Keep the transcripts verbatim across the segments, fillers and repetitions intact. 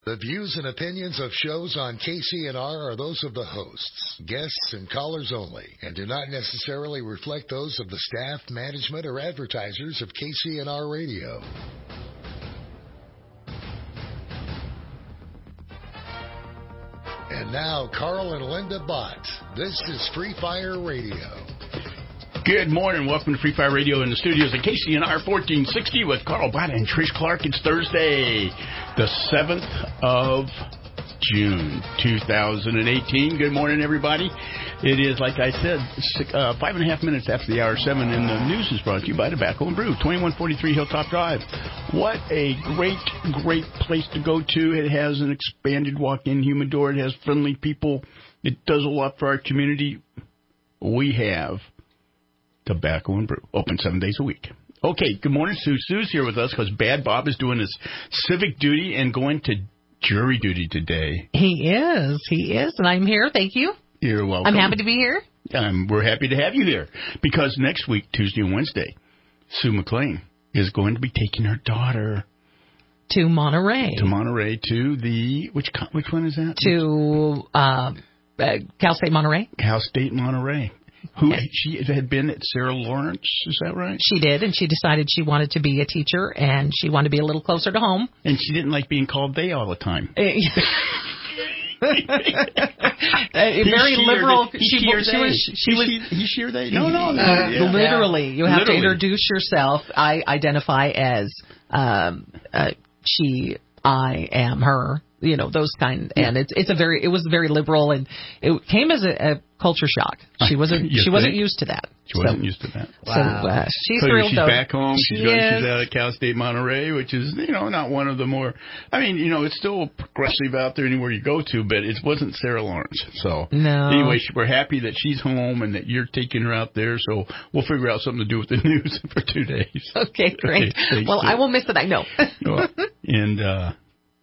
The views and opinions of shows on K C N R are those of the hosts, guests, and callers only, and do not necessarily reflect those of the staff, management, or advertisers of K C N R Radio. And now, Carl and Linda Bott. This is Free Fire Radio. Good morning. Welcome to Free Fire Radio in the studios at K C N R fourteen sixty with Carl Bott and Trish Clark. It's Thursday, the seventh of June, two thousand eighteen. Good morning, everybody. It is, like I said, six, uh, five and a half minutes after the hour seven, and the news is brought to you by Tobacco and Brew, twenty-one forty-three Hilltop Drive. What a great, great place to go to. It has an expanded walk-in humidor. It has friendly people. It does a lot for our community. We have Tobacco and Brew, open seven days a week. Okay, good morning, Sue. Sue's here with us because Bad Bob is doing his civic duty and going to jury duty today. He is. He is, and I'm here. Thank you. You're welcome. I'm happy to be here. Um, we're happy to have you here because next week, Tuesday and Wednesday, Sue McLean is going to be taking her daughter to Monterey. To Monterey, to the, which which one is that? To uh, uh, Cal State Monterey. Cal State Monterey. Who she had been at Sarah Lawrence, is that right? She did, and she decided she wanted to be a teacher, and she wanted to be a little closer to home. And she didn't like being called they all the time. A very he liberal. He she, she, she was. She was. He, he sheer they. No, no. no uh, yeah. Literally, you have literally. to introduce yourself. I identify as um, uh, she. I am her. You know, those kind. And it's it's a very. It was very liberal, and it came as a, a culture shock. She wasn't. she wasn't used to that. She wasn't so, used to that. Wow. So uh, she's so thrilled. She's though. back home. She She's, going, is. she's out at Cal State Monterey, which is, you know, not one of the more. I mean, you know, it's still progressive out there anywhere you go to, but it wasn't Sarah Lawrence. So no. Anyway, we're happy that she's home and that you're taking her out there. So we'll figure out something to do with the news for two days. Okay, great. Okay, well, I won't miss it. I know. and. uh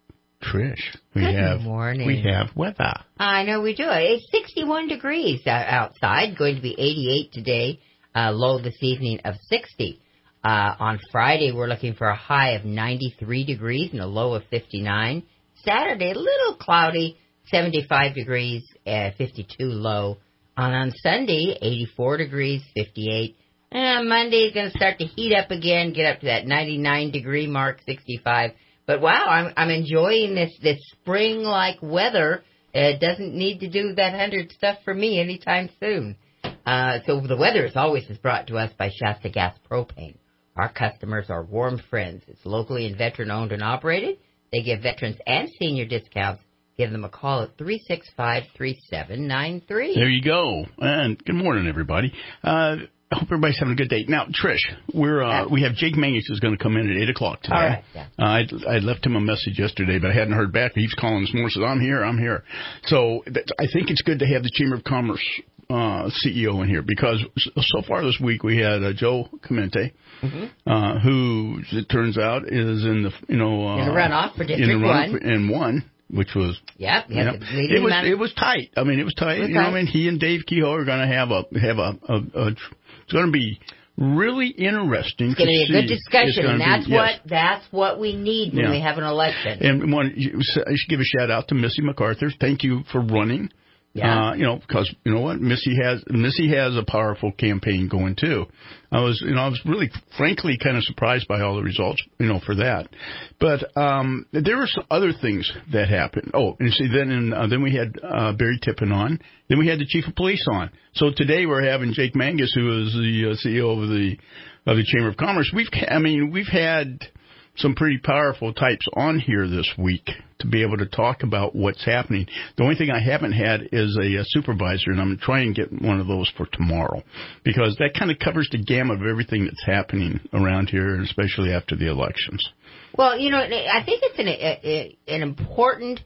Trish, we Good have morning. we have weather. I know we do. It's sixty-one degrees outside. Going to be eighty-eight today. Uh, low this evening of sixty. Uh, on Friday, we're looking for a high of ninety-three degrees and a low of fifty-nine. Saturday, a little cloudy, seventy-five degrees, uh, fifty-two low. On on Sunday, eighty-four degrees, fifty-eight. And Monday is going to start to heat up again, get up to that ninety-nine degree mark, sixty-five. But wow, I'm I'm enjoying this this spring like weather. It doesn't need to do that hundred stuff for me anytime soon. Uh, so the weather, as always, is brought to us by Shasta Gas Propane. Our customers are warm friends. It's locally and veteran owned and operated. They give veterans and senior discounts. Give them a call at three six five, three seven nine three. There you go. And good morning, everybody. Uh, I hope everybody's having a good day. Now, Trish, we're uh, we have Jake Mangus who's going to come in at eight o'clock today. All right. Yeah. Uh, I I left him a message yesterday, but I hadn't heard back. He's calling this morning. Says I'm here. I'm here. So that, I think it's good to have the Chamber of Commerce uh, C E O in here because so far this week we had uh, Joe Clemente, mm-hmm. uh, who it turns out is in the you know uh, in the runoff for District in the One for, and one. Which was yep, you know, it was it was tight. I mean, it was tight. Was you know, tight. I mean, he and Dave Kehoe are going to have a have a, a, a it's going to be really interesting. It's going to be a good see. discussion, and that's be, what yes. that's what we need when yeah. we have an election. And one, I should give a shout out to Missy MacArthur. Thank you for running. Yeah. Uh, you know, because you know what, Missy has Missy has a powerful campaign going too. I was, you know, I was really, frankly, kind of surprised by all the results, you know, for that. But um, there were some other things that happened. Oh, and see, then in, uh, then we had uh, Barry Tippin on. Then we had the chief of police on. So today we're having Jake Mangus, who is the uh, C E O of the of the Chamber of Commerce. We've, I mean, we've had some pretty powerful types on here this week to be able to talk about what's happening. The only thing I haven't had is a, a supervisor, and I'm trying to get one of those for tomorrow because that kind of covers the gamut of everything that's happening around here, especially after the elections. Well, you know, I think it's an, a, an important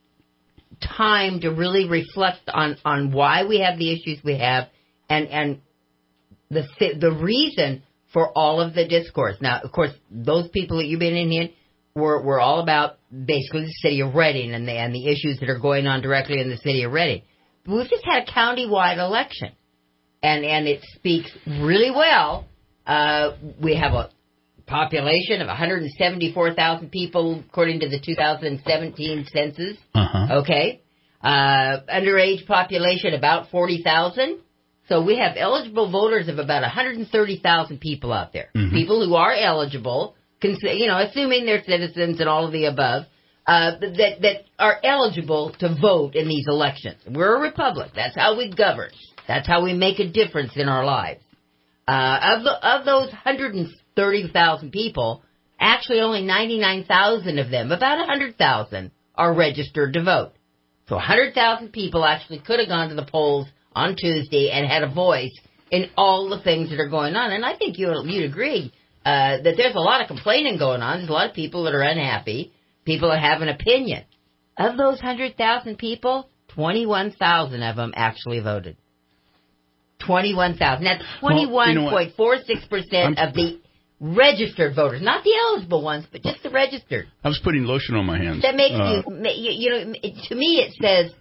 time to really reflect on, on why we have the issues we have and, and the the reason for all of the discourse. Now, of course, those people that you've been in here were, were all about basically the city of Reading and the, and the issues that are going on directly in the city of Reading. But we've just had a county-wide election, and, and it speaks really well. Uh, we have a population of one hundred seventy-four thousand people, according to the two thousand seventeen census. Uh-huh. Okay. Uh, underage population, about forty thousand. So we have eligible voters of about one hundred thirty thousand people out there. Mm-hmm. People who are eligible, you know, assuming they're citizens and all of the above, uh, that, that are eligible to vote in these elections. We're a republic. That's how we govern. That's how we make a difference in our lives. Uh, of, the, of those one hundred thirty thousand people, actually only ninety-nine thousand of them, about one hundred thousand, are registered to vote. So one hundred thousand people actually could have gone to the polls on Tuesday and had a voice in all the things that are going on. And I think you'd, you'd agree uh, that there's a lot of complaining going on. There's a lot of people that are unhappy. People that have an opinion. Of those one hundred thousand people, twenty-one thousand of them actually voted. twenty-one thousand. That's twenty-one point four six percent of the registered voters. Not the eligible ones, but just the registered. I was putting lotion on my hands. That makes uh, you, you, you know, to me it says,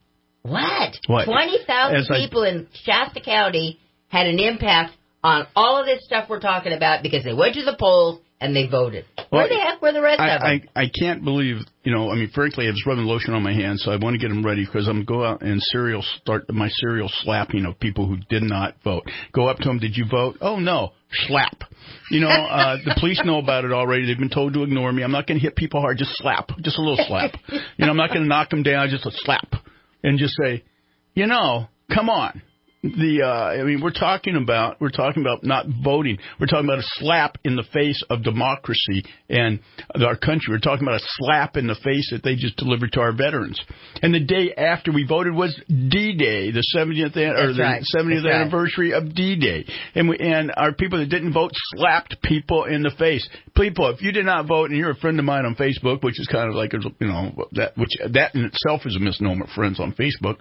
what? What? twenty thousand people I... in Shasta County had an impact on all of this stuff we're talking about because they went to the polls and they voted. Where well, the heck were the rest I, of them? I, I can't believe, you know, I mean, frankly, I was rubbing lotion on my hands, so I want to get them ready because I'm going to go out and serial start my serial slapping of people who did not vote. Go up to them, did you vote? Oh, no. Slap. You know, uh, the police know about it already. They've been told to ignore me. I'm not going to hit people hard. Just slap. Just a little slap. You know, I'm not going to knock them down. Just a slap. And just say, you know, come on. The, uh, I mean, we're talking about, we're talking about not voting. We're talking about a slap in the face of democracy and our country. We're talking about a slap in the face that they just delivered to our veterans. And the day after we voted was D-Day, the seventieth, or the right. seventieth That's anniversary right. of D-Day. And we, and our people that didn't vote slapped people in the face. People, if you did not vote and you're a friend of mine on Facebook, which is kind of like, you know, that, which, that in itself is a misnomer, friends on Facebook,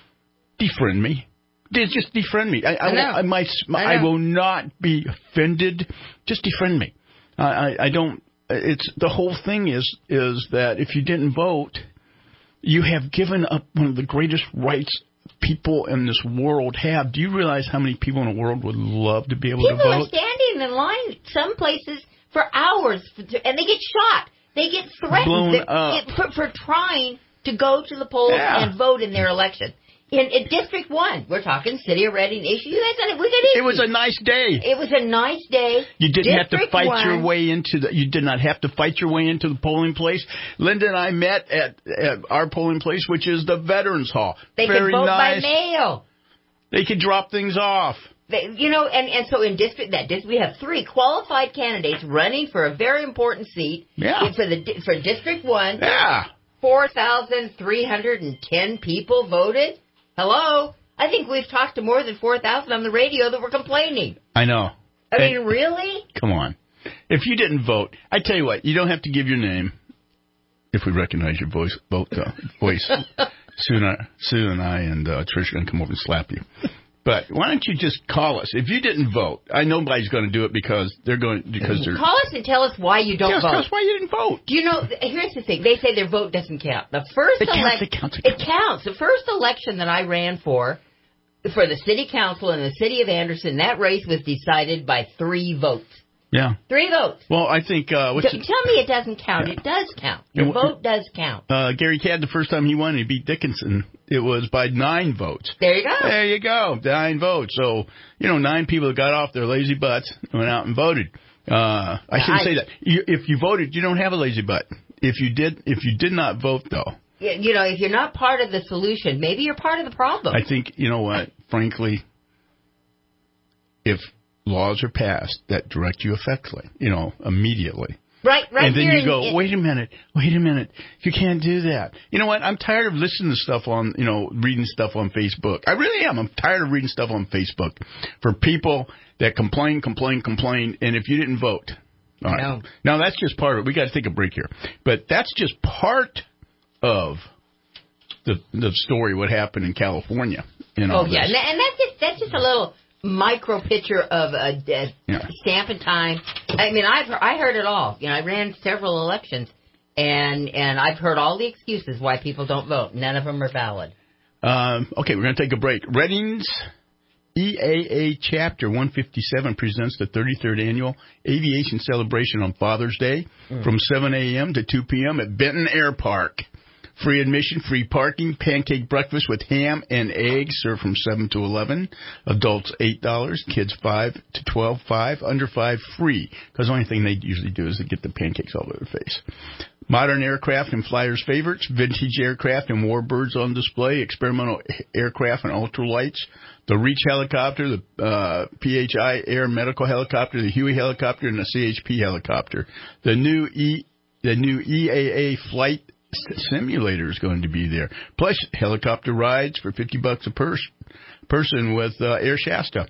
defriend me. Just defriend me. I, I, I, I, my, I, I will not be offended. Just defriend me. I, I, I don't. It's the whole thing is is that if you didn't vote, you have given up one of the greatest rights people in this world have. Do you realize how many people in the world would love to be able people to vote? People are standing in line some places for hours, and they get shot. They get threatened Blown up. For, for trying to go to the polls yeah. and vote in their election. In, in District one, we're talking City of Reading issue. You guys said it was an issue. It was a nice day. It was a nice day. You didn't District have to fight one. your way into the. You did not have to fight your way into the polling place. Linda and I met at, at our polling place, which is the Veterans Hall. They Very could vote nice. by mail. They could drop things off. They, you know, and, and so in district that district, we have three qualified candidates running for a very important seat. Yeah. For the for District one. Yeah. Four thousand three hundred and ten people voted. Hello? I think we've talked to more than four thousand on the radio that were complaining. I know. I and, mean, really? Come on. If you didn't vote, I tell you what, you don't have to give your name if we recognize your voice. Vote, uh, voice. Sue, and I, Sue and I and uh, Trish are going to come over and slap you. But why don't you just call us? If you didn't vote, I know nobody's going to do it because they're going because they're call us and tell us why you don't tell vote. Tell us why you didn't vote. Do you know? Here's the thing: they say their vote doesn't count. The first it counts, ele- it counts. It it counts. counts. The first election that I ran for, for the city council in the city of Anderson, that race was decided by three votes. Yeah. Three votes. Well, I think... Uh, what's D- tell me it doesn't count. Yeah. It does count. Your and, vote does count. Uh, Gary Cadd, the first time he won, he beat Dickinson. It was by nine votes. There you go. There you go. Nine votes. So, you know, nine people got off their lazy butts and went out and voted. Uh, I now, shouldn't I, say that. You, if you voted, you don't have a lazy butt. If you did, if you did not vote, though... You know, if you're not part of the solution, maybe you're part of the problem. I think, you know what, frankly, if... laws are passed that direct you effectively, you know, immediately. Right, right. And then you in, go, in, wait a minute, wait a minute, you can't do that. You know what? I'm tired of listening to stuff on, you know, reading stuff on Facebook. I really am. I'm tired of reading stuff on Facebook for people that complain, complain, complain, and if you didn't vote. All right. No. Now, that's just part of it. We got to take a break here. But that's just part of the the story, what happened in California. In all oh, yeah. this. And that's just, that's just a little... micro picture of a, a yeah. stamp and time. I mean, I've I heard it all. You know, I ran several elections, and and I've heard all the excuses why people don't vote. None of them are valid. Um, okay, we're going to take a break. Reading's E A A Chapter one fifty-seven presents the thirty-third Annual Aviation Celebration on Father's Day mm. from seven a.m. to two p.m. at Benton Air Park. Free admission, free parking, pancake breakfast with ham and eggs served from seven to eleven. Adults eight dollars, kids five to twelve, five, under five free. Because the only thing they usually do is they get the pancakes all over their face. Modern aircraft and flyers' favorites, vintage aircraft and warbirds on display, experimental aircraft and ultralights, the Reach helicopter, the uh, P H I Air medical helicopter, the Huey helicopter, and the C H P helicopter. The new E, the new E A A flight simulator is going to be there. Plus, helicopter rides for fifty bucks a pers- person with uh, Air Shasta.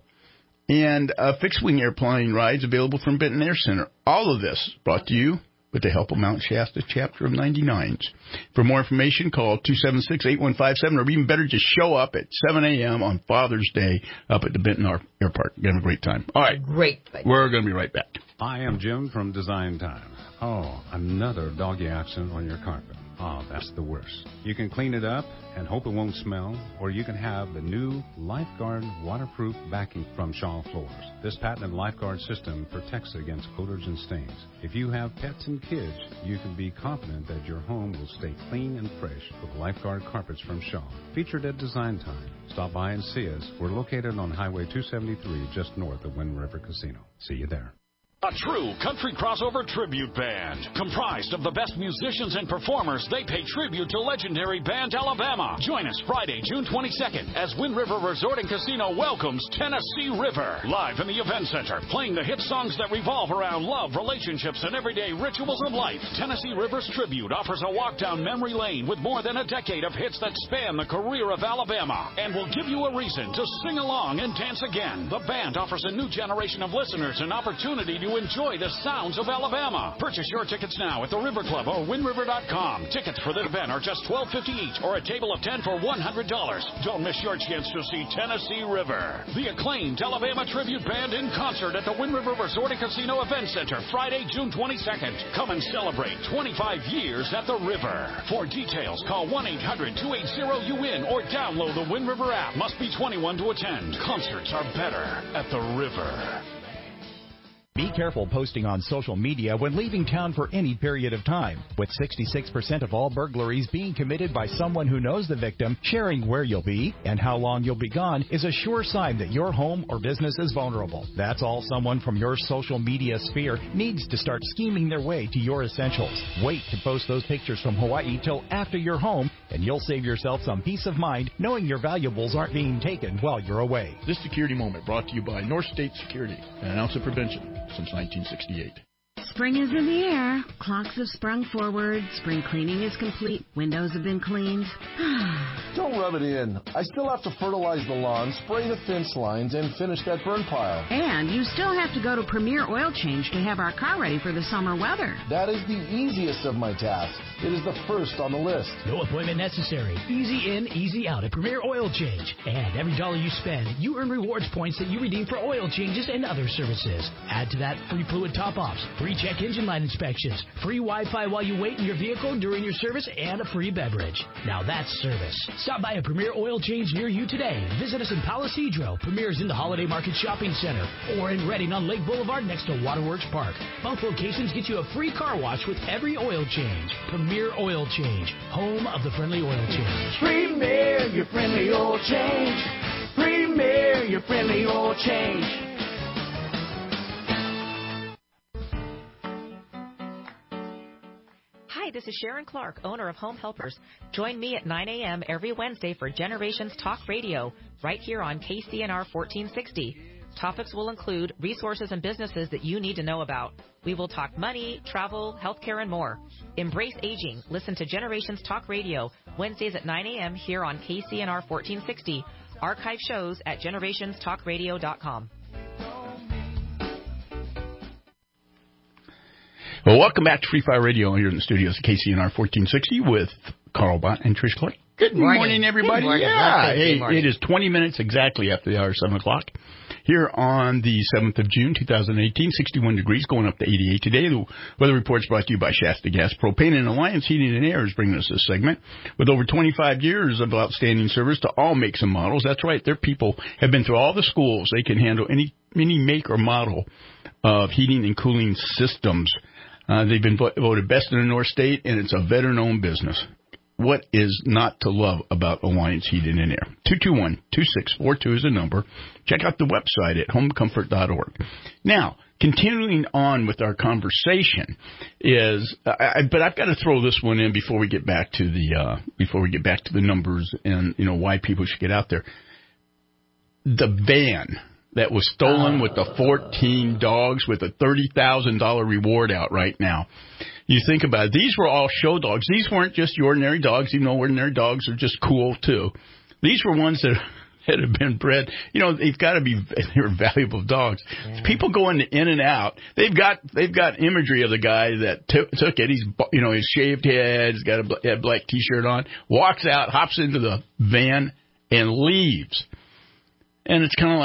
And uh, fixed-wing airplane rides available from Benton Air Center. All of this brought to you with the help of Mount Shasta Chapter of ninety-nines. For more information, call two seven six, eight one five seven, or even better, just show up at seven a.m. on Father's Day up at the Benton Air Park. You're going to have a great time. All right. Great. We're going to be right back. I am Jim from Design Time. Oh, another doggy accident on your carpet. Oh, that's the worst. You can clean it up and hope it won't smell, or you can have the new LifeGuard waterproof backing from Shaw Floors. This patented LifeGuard system protects against odors and stains. If you have pets and kids, you can be confident that your home will stay clean and fresh with LifeGuard carpets from Shaw. Featured at Design Time. Stop by and see us. We're located on Highway two seventy-three, just north of Wind River Casino. See you there. A true country crossover tribute band. Comprised of the best musicians and performers, they pay tribute to legendary band Alabama. Join us Friday, June twenty-second, as Wind River Resort and Casino welcomes Tennessee River. Live in the Event Center, playing the hit songs that revolve around love, relationships, and everyday rituals of life. Tennessee River's tribute offers a walk down memory lane with more than a decade of hits that span the career of Alabama, and will give you a reason to sing along and dance again. The band offers a new generation of listeners an opportunity to enjoy the sounds of Alabama. Purchase your tickets now at the River Club or wind river dot com. Tickets for this event are just twelve fifty each, or a table of ten for one hundred dollars. Don't miss your chance to see Tennessee River. The acclaimed Alabama Tribute Band in concert at the Wind River Resort and Casino Event Center, Friday, June twenty-second. Come and celebrate twenty-five years at the River. For details, call one eight hundred, two eight zero, U N or download the Wind River app. Must be twenty-one to attend. Concerts are better at the River. Be careful posting on social media when leaving town for any period of time. With sixty-six percent of all burglaries being committed by someone who knows the victim, sharing where you'll be and how long you'll be gone is a sure sign that your home or business is vulnerable. That's all someone from your social media sphere needs to start scheming their way to your essentials. Wait to post those pictures from Hawaii till after you're home, and you'll save yourself some peace of mind knowing your valuables aren't being taken while you're away. This security moment brought to you by North State Security, an ounce of prevention since nineteen sixty-eight. Spring is in the air. Clocks have sprung forward. Spring cleaning is complete. Windows have been cleaned. Don't rub it in. I still have to fertilize the lawn, spray the fence lines, and finish that burn pile. And you still have to go to Premier Oil Change to have our car ready for the summer weather. That is the easiest of my tasks. It is the first on the list. No appointment necessary. Easy in, easy out at Premier Oil Change. And every dollar you spend, you earn rewards points that you redeem for oil changes and other services. Add to that free fluid top-offs, free check engine light inspections, free Wi-Fi while you wait in your vehicle during your service, and a free beverage. Now that's service. Stop by a Premier Oil Change near you today. Visit us in Palo Cedro. Premier's in the Holiday Market Shopping Center, or in Redding on Lake Boulevard next to Waterworks Park. Both locations get you a free car wash with every oil change. Premier Oil Change, home of the friendly oil change. Premier, your friendly oil change. Premier, your friendly oil change. Hi, this is Sharon Clark, owner of Home Helpers. Join me at nine a.m. every Wednesday for Generations Talk Radio, right here on K C N R fourteen sixty. Topics will include resources and businesses that you need to know about. We will talk money, travel, healthcare, and more. Embrace aging. Listen to Generations Talk Radio, Wednesdays at nine a.m. here on K C N R fourteen sixty. Archive shows at generations talk radio dot com. Well, welcome back to Free Fire Radio here in the studios of K C N R fourteen sixty with Carl Bott and Trish Clark. Good morning, morning everybody. Good morning. Yeah, Good hey, morning. It is twenty minutes exactly after the hour, seven o'clock. here on the seventh of June, two thousand eighteen. sixty-one degrees, going up to eighty-eight today. The weather report's brought to you by Shasta Gas Propane, and Alliance Heating and Air is bringing us this segment. With over twenty-five years of outstanding service to all makes and models. That's right, their people have been through all the schools. They can handle any, any make or model of heating and cooling systems. Uh, they've been voted best in the North State, and it's a veteran-owned business. What is not to love about Alliance Heating and Air? two two one, two six four two is the number. Check out the website at home comfort dot org. Now, continuing on with our conversation is, I, but I've got to throw this one in before we get back to the uh, before we get back to the numbers and you know why people should get out there. The van that was stolen with the fourteen dogs with a thirty thousand dollars reward out right now. You think about it. These were all show dogs. These weren't just your ordinary dogs, even though ordinary dogs are just cool, too. These were ones that, that have been bred. You know, they've got to be they're valuable dogs. Yeah. People going in and out. They've got they've got imagery of the guy that t- took it. He's, you know, he's shaved head. He's got a, a black T-shirt on. Walks out, hops into the van, and leaves. And it's kind of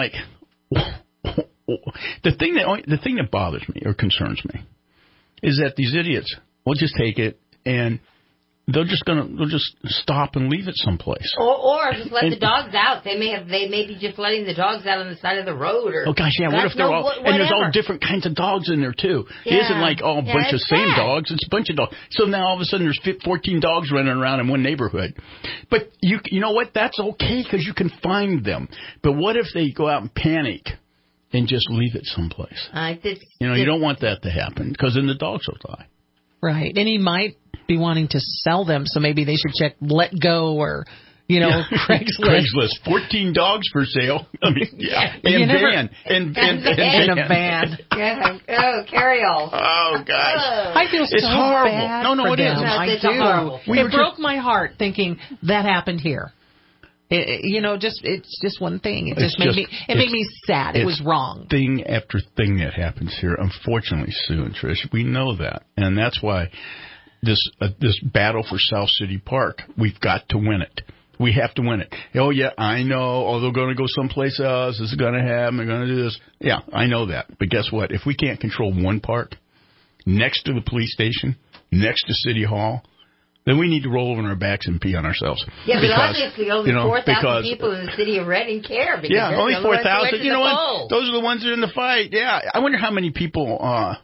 like the thing that the thing that bothers me or concerns me is that these idiots will just take it and they're just gonna they'll just stop and leave it someplace. Or, or just let and, the dogs out. They may have they may be just letting the dogs out on the side of the road. Or oh gosh, yeah. What if they're no, all whatever. And there's all different kinds of dogs in there too. Yeah. It isn't like all a yeah, bunch of same sad. dogs. It's a bunch of dogs. So now all of a sudden there's fourteen dogs running around in one neighborhood. But you you know what? That's okay because you can find them. But what if they go out and panic and just leave it someplace? I did, you know, you don't want that to happen because then the dogs will die. Right, and he might be wanting to sell them, so maybe they should check Let Go or, you know, yeah. Craigslist. Craigslist, fourteen dogs for sale. I mean, yeah, and and never, van, and, and, and, and a van. Yeah. Oh, carry-all. Oh gosh, oh. I feel so it's horrible. bad No, no, for it them. is. No, I it's do. horrible. We it broke just, my heart thinking that happened here. It, it, you know, just it's just one thing. It just made just, me it made me sad. It was wrong. Thing after thing that happens here, unfortunately, Sue and Trish, we know that, and that's why this uh, this battle for South City Park, we've got to win it. We have to win it. Oh yeah, I know. Oh, they're going to go someplace else. This is going to happen. They're going to do this. Yeah, I know that. But guess what? If we can't control one park next to the police station, next to City Hall, then we need to roll over on our backs and pee on ourselves. Yeah, because, but obviously only you know, four thousand people in the city of Reading care. Because yeah, only four thousand. You know what? Those are the ones that are in the fight. Yeah, I wonder how many people, uh,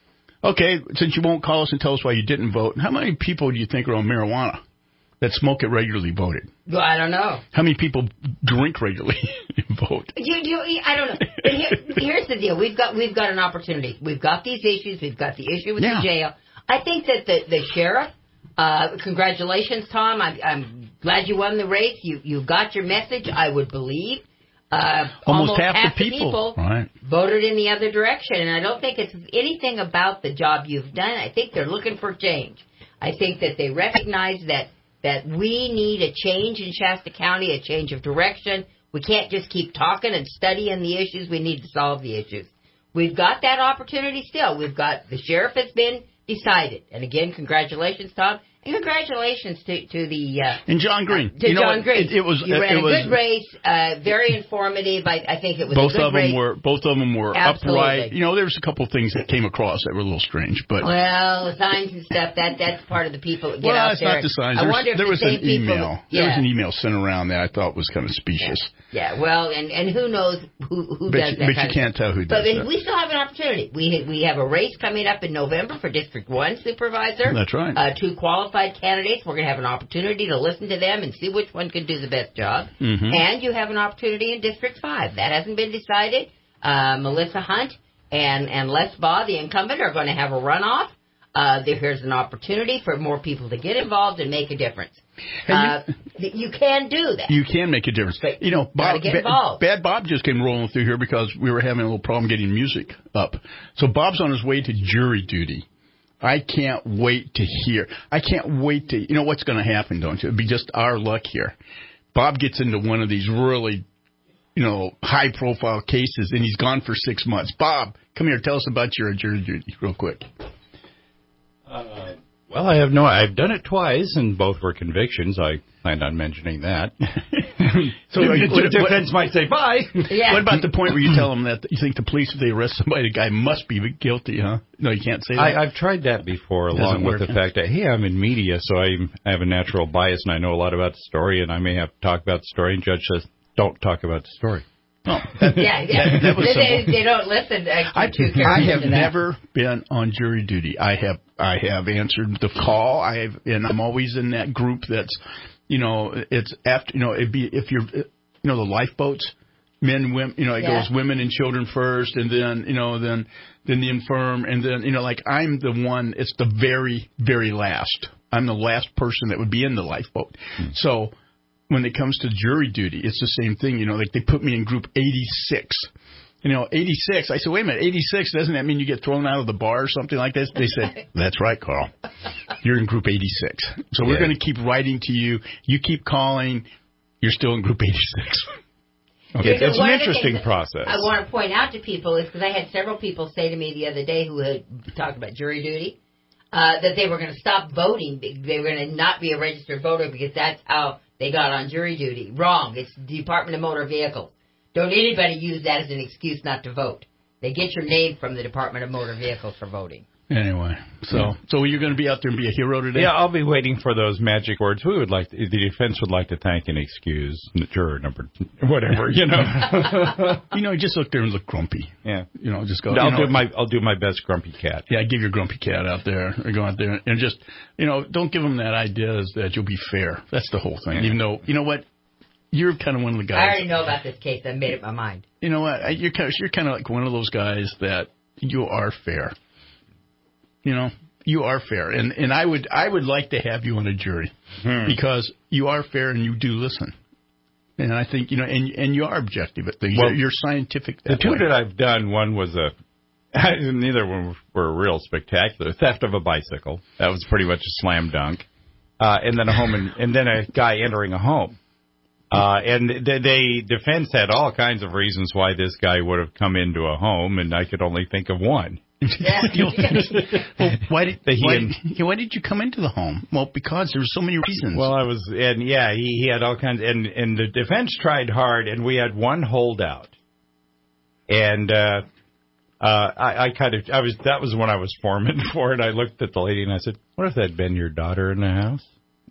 okay, since you won't call us and tell us why you didn't vote, how many people do you think are on marijuana that smoke it regularly voted? Well, I don't know. How many people drink regularly and vote? You, you, I don't know. But here, here's the deal. We've got, we've got an opportunity. We've got these issues. We've got the issue with yeah. the jail. I think that the, the sheriff, Uh, congratulations, Tom. I'm, I'm glad you won the race. You you got your message, I would believe. Uh, almost, almost half, half the people, people right. voted in the other direction. And I don't think it's anything about the job you've done. I think they're looking for change. I think that they recognize that, that we need a change in Shasta County, a change of direction. We can't just keep talking and studying the issues. We need to solve the issues. We've got that opportunity still. We've got the sheriff has been decided. And again, congratulations, Tom. And congratulations to, to the... Uh, and John Green. Uh, to you know, John Green. It, it was, you ran it a was, good race, uh, very informative. I, I think it was both a good of them race. were Both of them were Absolutely. upright. You know, there was a couple of things that came across that were a little strange. But well, signs and stuff, that that's part of the people that get well, out it's there. not the signs. I There wonder was, if there the was same an email. people, yeah. There was an email sent around that I thought was kind of specious. Yeah, yeah. Well, and, and who knows who, who but does you, that But kind you can't of tell who does But that. we still have an opportunity. We we have a race coming up in November for District one Supervisor. That's right. Uh, two qualified candidates. We're going to have an opportunity to listen to them and see which one can do the best job. Mm-hmm. And you have an opportunity in District five. That hasn't been decided. Uh, Melissa Hunt and, and Les Baugh, the incumbent, are going to have a runoff. Uh, there's an opportunity for more people to get involved and make a difference. Uh, you, you can do that. You can make a difference. But you know, Bob, get involved. Bad Bob just came rolling through here because we were having a little problem getting music up. So Bob's on his way to jury duty. I can't wait to hear. I can't wait to, you know what's going to happen, don't you? It'd be just our luck here. Bob gets into one of these really, you know, high-profile cases, and he's gone for six months. Bob, come here. Tell us about your jury duty real quick. Uh, well, I have no. I've done it twice, and both were convictions. I planned on mentioning that. So the what, defense what, might say bye. Yeah. What about the point where you tell them that you think the police, if they arrest somebody, the guy must be guilty, huh? No, you can't say that. I, I've tried that before, along with work, the huh? fact that, hey, I'm in media, so I, I have a natural bias and I know a lot about the story, and I may have to talk about the story, and judge says, don't talk about the story. Oh, that, yeah, yeah. That, that was they, they don't listen. Uh, I, too I have to that. never been on jury duty. I have I have answered the call. I have, and I'm always in that group that's, you know, it's after, you know, it'd be if you're, you know, the lifeboats, men, women, you know, it yeah. goes women and children first, and then, you know, then then the infirm, and then, you know, like I'm the one. It's the very very last. I'm the last person that would be in the lifeboat. Hmm. So. When it comes to jury duty, it's the same thing. You know, like they put me in group eighty-six. You know, eighty-six. I said, wait a minute, eighty-six, doesn't that mean you get thrown out of the bar or something like this? They said, that's right, Carl. You're in group eighty-six. So yeah. We're going to keep writing to you. You keep calling. You're still in group eighty-six. Okay. It's an interesting process. I want to point out to people is because I had several people say to me the other day who had talked about jury duty, uh, that they were going to stop voting. They were going to not be a registered voter because that's how they got on jury duty. Wrong. It's the Department of Motor Vehicles. Don't anybody use that as an excuse not to vote. They get your name from the Department of Motor Vehicles for voting. Anyway, so yeah. so you're going to be out there and be a hero today? Yeah, I'll be waiting for those magic words. We would like to, the defense would like to thank and excuse juror number whatever, you know. You know, just look there and look grumpy. Yeah, you know, just go. I'll you know, do my I'll do my best grumpy cat. Yeah, give your grumpy cat out there or go out there and just, you know, don't give them that idea that you'll be fair. That's the whole thing. Yeah. Even though, you know what, you're kind of one of the guys. I already know about this case. I made up my mind. You know what, you're kind of, you're kind of like one of those guys that you are fair. You know, you are fair, and and I would I would like to have you on a jury hmm. because you are fair and you do listen, and I think you know, and and you are objective at things. Well, you're scientific. The two way. that I've done, one was a neither one were real spectacular. Theft of a bicycle, that was pretty much a slam dunk, uh, and then a home and, and then a guy entering a home. Uh, and they, they defense had all kinds of reasons why this guy would have come into a home, and I could only think of one. Yeah. Well, why did why, why did you come into the home? Well, because there were so many reasons. Well, I was, and yeah, he, he had all kinds, and and the defense tried hard, and we had one holdout, and uh, uh, I, I kind of, I was that was when I was foreman for it. I looked at the lady and I said, "What if that'd been your daughter in the house?"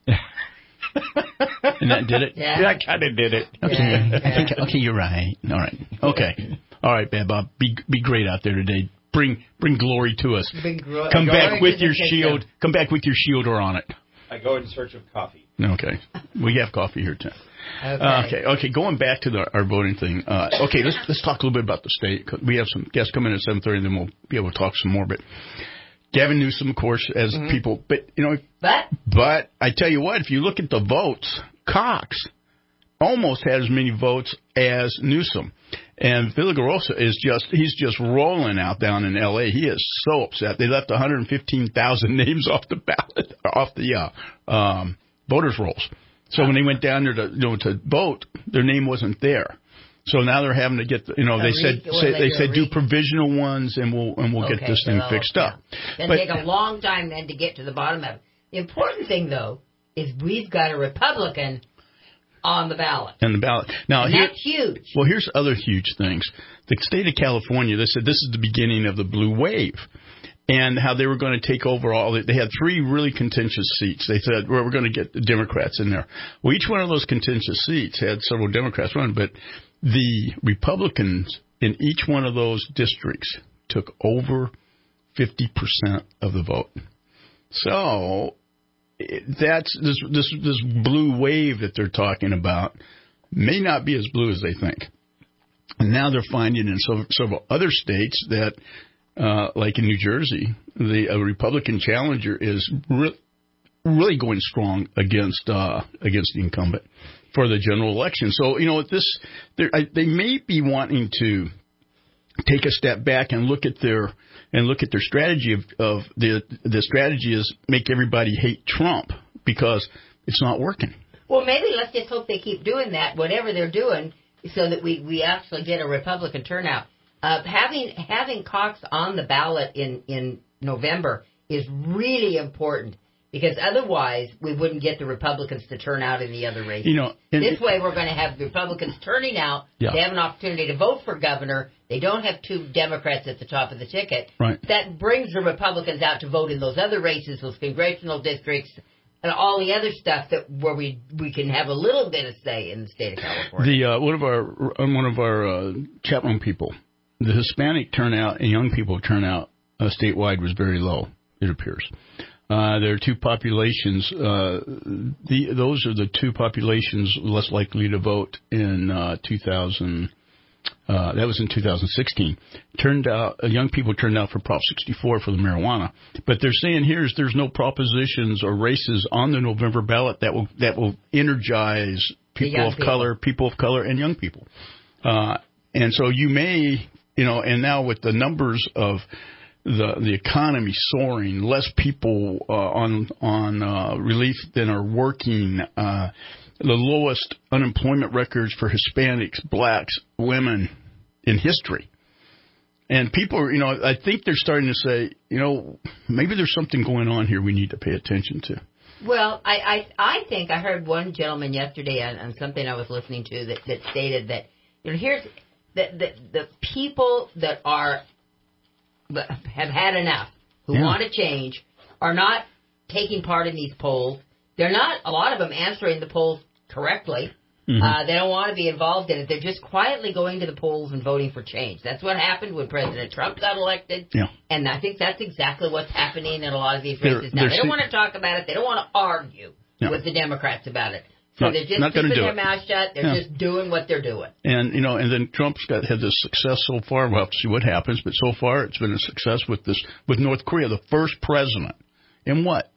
And that did it? Yeah, yeah I kind of did it. Okay, yeah, I think, okay, you're right. All right, okay, all right, Bad Bob, be be great out there today. Bring bring glory to us. Gro- Come back glory with your kingdom. shield. Come back with your shield or on it. I go in search of coffee. Okay, we have coffee here too. Okay. Uh, okay. Okay. Going back to the, our voting thing. Uh, okay. Let's let's talk a little bit about the state. We have some guests coming in at seven thirty, and then we'll be able to talk some more. But Gavin Newsom, of course, as mm-hmm. people. But you know. But. But I tell you what, if you look at the votes, Cox almost had as many votes as Newsom. And Villagrosa is just, he's just rolling out down in L A. He is so upset. They left one hundred fifteen thousand names off the ballot, off the uh, um, voters' rolls. So when they went down there to, you know, to vote, their name wasn't there. So now they're having to get, the, you know, a they re- said, say, they they do said do provisional ones and we'll, and we'll okay, get this so thing fixed yeah. up. It'll but, take a long time then to get to the bottom of it. The important thing, though, is we've got a Republican on the ballot. On the ballot. Now, and here, that's huge. Well, here's other huge things. The state of California, they said this is the beginning of the blue wave. And how they were going to take over all the, they had three really contentious seats. They said, well, we're going to get the Democrats in there. Well, each one of those contentious seats had several Democrats run, but the Republicans in each one of those districts took over fifty percent of the vote. So that's this this this blue wave that they're talking about may not be as blue as they think. And now they're finding in several, several other states that, uh, like in New Jersey, the a Republican challenger is re- really going strong against uh, against the incumbent for the general election. So you know this, I, they may be wanting to take a step back and look at their and look at their strategy of, of the the strategy is make everybody hate Trump because it's not working. Well, maybe let's just hope they keep doing that, whatever they're doing, so that we, we actually get a Republican turnout. Uh, having having Cox on the ballot in, in November is really important Because otherwise, we wouldn't get the Republicans to turn out in the other races. You know, and, this way, we're going to have the Republicans turning out. Yeah. They have an opportunity to vote for governor. They don't have two Democrats at the top of the ticket. Right. That brings the Republicans out to vote in those other races, those congressional districts, and all the other stuff that where we we can have a little bit of say in the state of California. The uh, one of our one of our uh, chat room people, the Hispanic turnout and young people turnout uh, statewide was very low. It appears. Uh, there are two populations. Uh, the, those are the two populations less likely to vote in uh, two thousand. Uh, that was in two thousand sixteen. Turned out, uh, young people turned out for Prop sixty-four for the marijuana. But they're saying here is there's no propositions or races on the November ballot that will that will energize people of people. color, people of color, and young people. Uh, and so you may, you know, and now with the numbers of the the economy soaring, less people uh, on on uh, relief than are working, uh, the lowest unemployment records for Hispanics, blacks, women in history. And people, you know, I think they're starting to say, you know, maybe there's something going on here we need to pay attention to. Well, I, I, I think I heard one gentleman yesterday on, on something I was listening to that, that stated that, you know, here's the, the, the people that are have had enough, who Yeah. want to change, are not taking part in these polls. They're not, a lot of them, answering the polls correctly. Mm-hmm. Uh, they don't want to be involved in it. They're just quietly going to the polls and voting for change. That's what happened when President Trump got elected. Yeah. And I think that's exactly what's happening in a lot of these They're- races now. they're They don't si- want to talk about it. They don't want to argue Yeah. with the Democrats about it. So Not- they're just not gonna keeping do their it. mouth shut. They're Yeah. just doing what they're doing. And, you know, and then Trump's got had this success so far. We'll have to see what happens. But so far, it's been a success with this, with North Korea, the first president in what?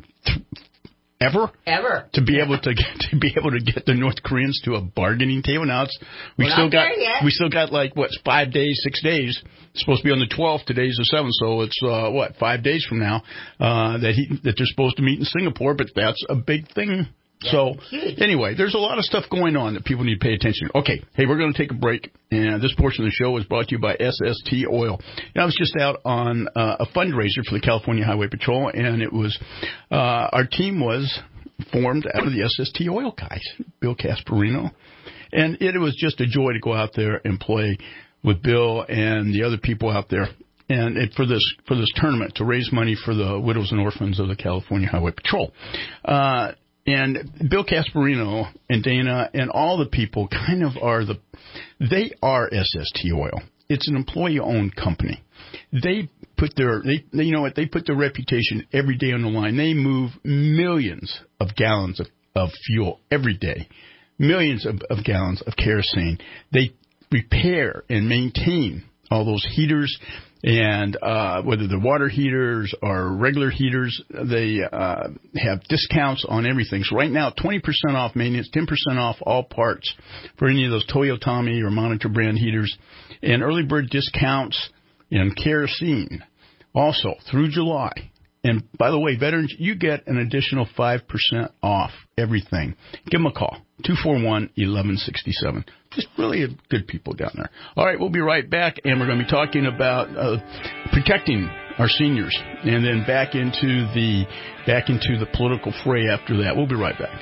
Ever? Ever. To be able to get, to be able to get the North Koreans to a bargaining table. Now it's, we We're still not got, there yet. we still got like, what, five days, six days. It's supposed to be on the twelfth. Today's the seventh. So it's, uh, what, five days from now, uh, that he, that they're supposed to meet in Singapore. But that's a big thing. Yeah, So huge. anyway, there's a lot of stuff going on that people need to pay attention to. Okay, hey, we're going to take a break, and this portion of the show is brought to you by S S T Oil. And I was just out on uh, a fundraiser for the California Highway Patrol, and it was uh, our team was formed out of the S S T Oil guys, Bill Casperino, and it was just a joy to go out there and play with Bill and the other people out there. And it, for this for this tournament to raise money for the widows and orphans of the California Highway Patrol. Uh, And Bill Casperino and Dana and all the people kind of are the, they are S S T Oil. It's an employee-owned company. They put their, they, they, you know what, they put their reputation every day on the line. They move millions of gallons of, of fuel every day, millions of, of gallons of kerosene. They repair and maintain all those heaters. And uh, whether they're water heaters or regular heaters, they uh, have discounts on everything. So right now, twenty percent off maintenance, ten percent off all parts for any of those Toyotomi or Monitor brand heaters, and early bird discounts in kerosene also through July. And by the way, veterans, you get an additional five percent off everything. Give them a call, two four one, one one six seven. Just really good people down there. All right, we'll be right back, and we're going to be talking about uh, protecting our seniors, and then back into the back into the political fray after that. We'll be right back.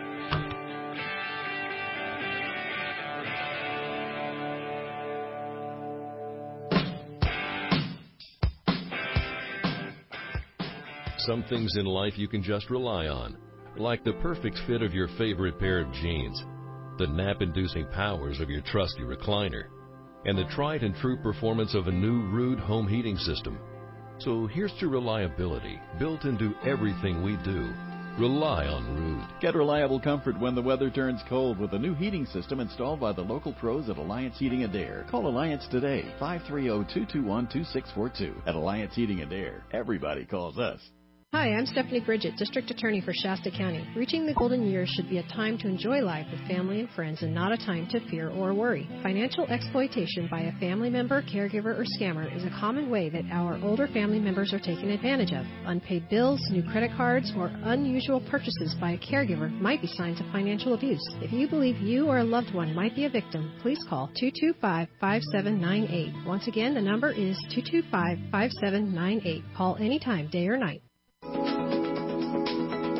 Some things in life you can just rely on, like the perfect fit of your favorite pair of jeans, the nap-inducing powers of your trusty recliner, and the tried and true performance of a new Ruud home heating system. So here's to reliability built into everything we do. Rely on Ruud. Get reliable comfort when the weather turns cold with a new heating system installed by the local pros at Alliance Heating and Air. Call Alliance today, five three zero, two two one, two six four two. At Alliance Heating and Air, everybody calls us. Hi, I'm Stephanie Bridget, District Attorney for Shasta County. Reaching the golden years should be a time to enjoy life with family and friends and not a time to fear or worry. Financial exploitation by a family member, caregiver, or scammer is a common way that our older family members are taken advantage of. Unpaid bills, new credit cards, or unusual purchases by a caregiver might be signs of financial abuse. If you believe you or a loved one might be a victim, please call two two five, five seven nine eight. Once again, the number is two two five, five seven nine eight. Call anytime, day or night.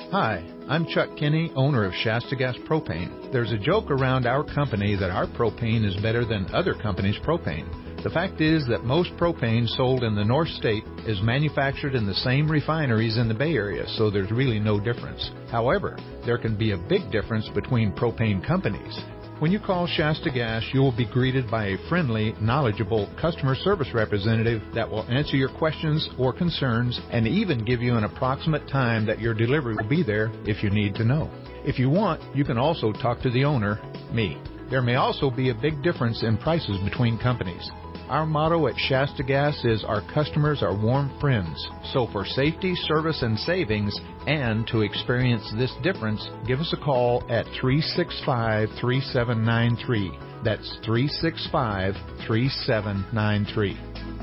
Hi, I'm Chuck Kinney, owner of Shasta Gas Propane. There's a joke around our company that our propane is better than other companies' propane. The fact is that most propane sold in the North State is manufactured in the same refineries in the Bay Area, so there's really no difference. However, there can be a big difference between propane companies. When you call Shasta Gas, you will be greeted by a friendly, knowledgeable customer service representative that will answer your questions or concerns and even give you an approximate time that your delivery will be there if you need to know. If you want, you can also talk to the owner, me. There may also be a big difference in prices between companies. Our motto at Shasta Gas is our customers are warm friends. So for safety, service, and savings, and to experience this difference, give us a call at three six five, three seven nine three. That's three six five, three seven nine three.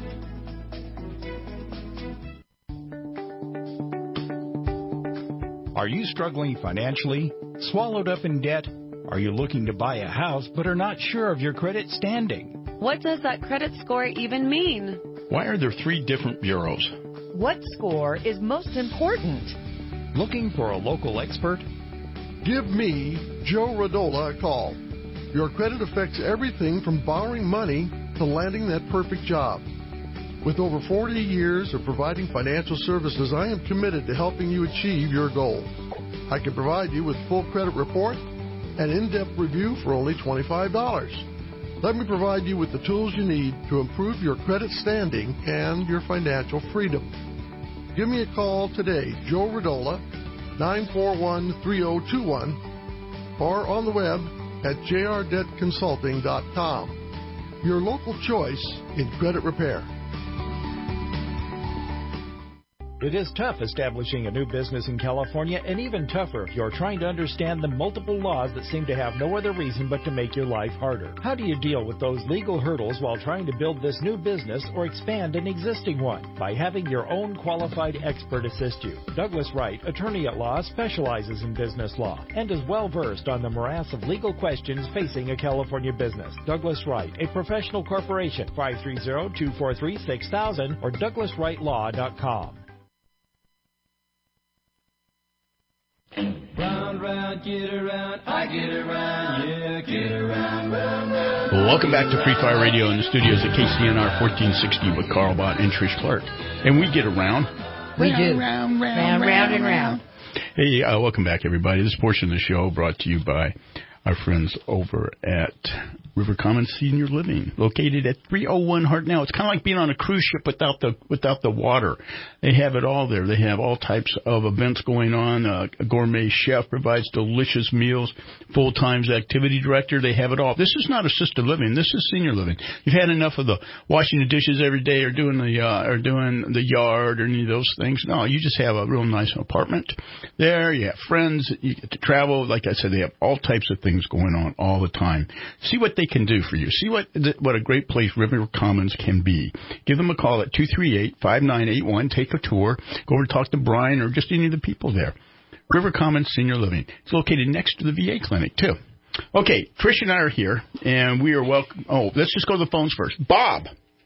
Are you struggling financially? Swallowed up in debt? Are you looking to buy a house but are not sure of your credit standing? What does that credit score even mean? Why are there three different bureaus? What score is most important? Looking for a local expert? Give me, Joe Radola, a call. Your credit affects everything from borrowing money to landing that perfect job. With over forty years of providing financial services, I am committed to helping you achieve your goals. I can provide you with full credit report and in-depth review for only twenty-five dollars. Let me provide you with the tools you need to improve your credit standing and your financial freedom. Give me a call today, Joe Radola, nine four one, three zero two one, or on the web at j r debt consulting dot com. Your local choice in credit repair. It is tough establishing a new business in California, and even tougher if you're trying to understand the multiple laws that seem to have no other reason but to make your life harder. How do you deal with those legal hurdles while trying to build this new business or expand an existing one? By having your own qualified expert assist you. Douglas Wright, attorney at law, specializes in business law and is well versed on the morass of legal questions facing a California business. Douglas Wright, a professional corporation, five three zero, two four three, six thousand or douglas wright law dot com. Round, round, get around, I get around, yeah, get around, round, round. Well, welcome back to Free Fire Radio in the studios at K C N R fourteen sixty with Carl Bott and Trish Clark. And we get around. We round, do. Round, round, round, round, round, and round. Hey, uh, welcome back, everybody. This portion of the show brought to you by our friends over at River Commons Senior Living, located at three oh one Hartnell. It's kind of like being on a cruise ship without the without the water. They have it all there. They have all types of events going on. Uh, a gourmet chef provides delicious meals. Full-time activity director. They have it all. This is not assisted living. This is senior living. You've had enough of the washing the dishes every day or doing the uh, or doing the yard or any of those things. No, you just have a real nice apartment there. You have friends. You get to travel. Like I said, they have all types of things going on all the time. See what they can do for you. See what what a great place River Commons can be. Give them a call at two three eight, five nine eight one. Take a tour. Go over and talk to Brian or just any of the people there. River Commons Senior Living. It's located next to the V A clinic, too. Okay, Trish and I are here, and we are welcome. Oh, let's just go to the phones first. Bob.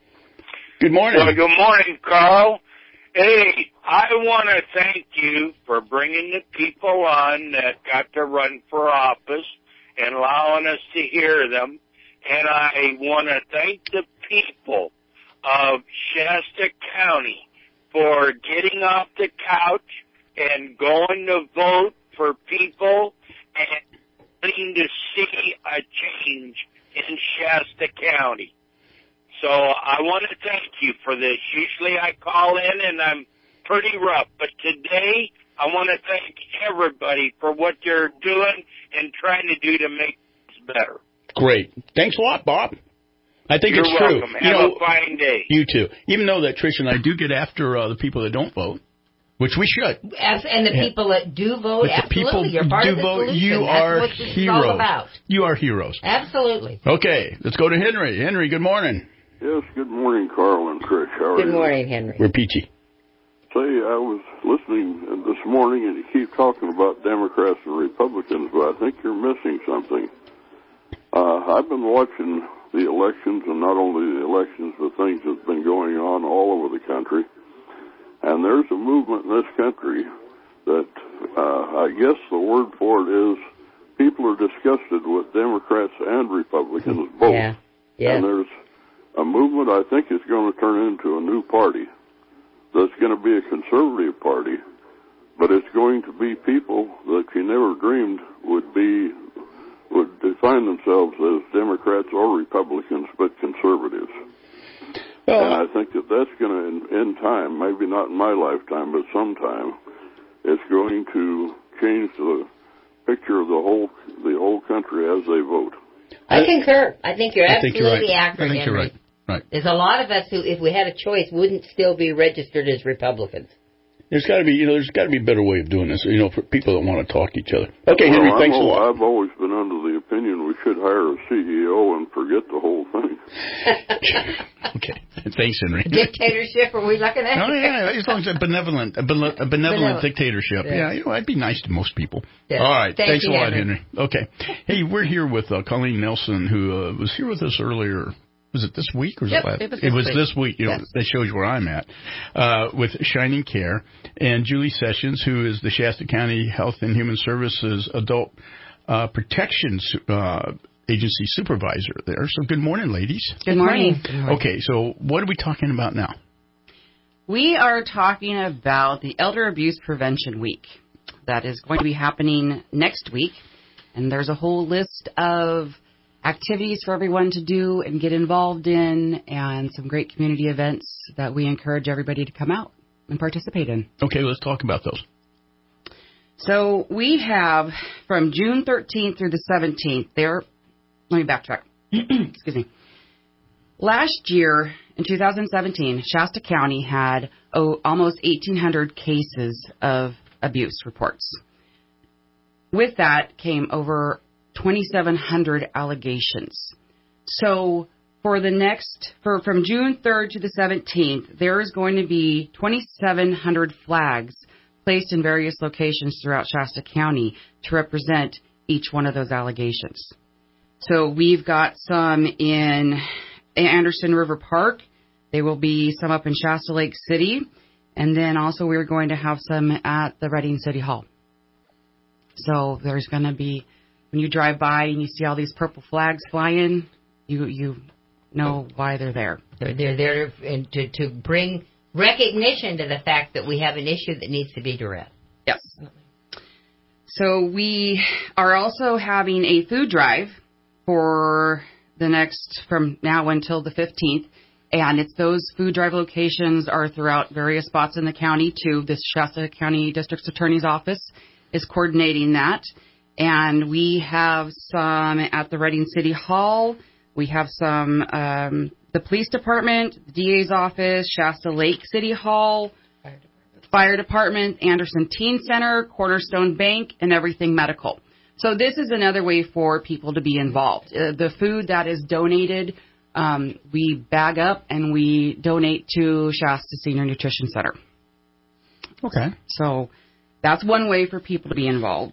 Good morning. Well, good morning, Carl. Hey, I want to thank you for bringing the people on that got to run for office and allowing us to hear them. And I want to thank the people of Shasta County for getting off the couch and going to vote for people and wanting to see a change in Shasta County. So I want to thank you for this. Usually I call in and I'm pretty rough, but today I want to thank everybody for what they're doing and trying to do to make this better. Great. Thanks a lot, Bob. I think You're it's welcome. true. Have you know, a fine day. You too. Even though that Trish and I do get after uh, the people that don't vote, which we should. As, and the Yeah. people that do vote, But the people absolutely. You're part do of the vote. solution. You That's are what this is heroes. all about. You are heroes. Absolutely. Okay, let's go to Henry. Henry, good morning. Yes, good morning, Carl and Trish. How are Good you? morning, Henry. We're peachy. Say, I was listening this morning, and you keep talking about Democrats and Republicans, but I think you're missing something. Uh, I've been watching the elections, and not only the elections, but things that's been going on all over the country. And there's a movement in this country that uh, I guess the word for it is people are disgusted with Democrats and Republicans both. Yeah. Yeah. And there's a movement I think is going to turn into a new party that's going to be a conservative party, but it's going to be people that you never dreamed would be would define themselves as Democrats or Republicans, but conservatives. Well, and I think that that's going to, in, in time, maybe not in my lifetime, but sometime, it's going to change the picture of the whole the whole country as they vote. I concur. I think you're I think absolutely you're right. accurate, I think you're Henry. right. Right. There's a lot of us who, if we had a choice, wouldn't still be registered as Republicans. There's got to be, you know, there's got to be a better way of doing this, you know, for people that want to talk to each other. Okay, well, Henry, I'm thanks a al- lot. I've always been under the opinion we should hire a C E O and forget the whole thing. Okay, thanks, Henry. Dictatorship, are we looking at? Oh, yeah, as long as a benevolent, a, bene- a benevolent Benevolent. dictatorship. Yeah. Yeah, you know, I'd be nice to most people. Yeah. All right, Thank thanks you, a lot, Henry. Henry. Okay. Hey, we're here with uh, Colleen Nelson, who uh, was here with us earlier. Was it this week or was Yep, it last? it was it this was week. this week. You know, Yes. that shows you where I'm at. Uh, with Shining Care and Julie Sessions, who is the Shasta County Health and Human Services Adult uh, Protection uh, Agency Supervisor there. So good morning, ladies. Good morning. Good morning. Okay, so what are we talking about now? We are talking about the Elder Abuse Prevention Week. That is going to be happening next week. And there's a whole list of activities for everyone to do and get involved in, and some great community events that we encourage everybody to come out and participate in. Okay, let's talk about those. So we have from June thirteenth through the seventeenth, there, let me backtrack. Excuse me. Last year, in two thousand seventeen, Shasta County had oh, almost eighteen hundred cases of abuse reports. With that came over twenty-seven hundred allegations. So for the next, for from June third to the seventeenth, there is going to be twenty-seven hundred flags placed in various locations throughout Shasta County to represent each one of those allegations. So we've got some in Anderson River Park. There will be some up in Shasta Lake City. And then also we're going to have some at the Reading City Hall. So there's going to be, when you drive by and you see all these purple flags flying, you you know why they're there. They're, they're there to, to, to bring recognition to the fact that we have an issue that needs to be addressed. Yes. So we are also having a food drive for the next, from now until the fifteenth. And it's those food drive locations are throughout various spots in the county too. This Shasta County District Attorney's Office is coordinating that. And we have some at the Reading City Hall. We have some, um, the police department, the D A's office, Shasta Lake City Hall, Fire Department, Fire Department, Anderson Teen Center, Cornerstone Bank, and Everything Medical. So this is another way for people to be involved. Uh, the food that is donated, um, we bag up and we donate to Shasta Senior Nutrition Center. Okay. So that's one way for people to be involved.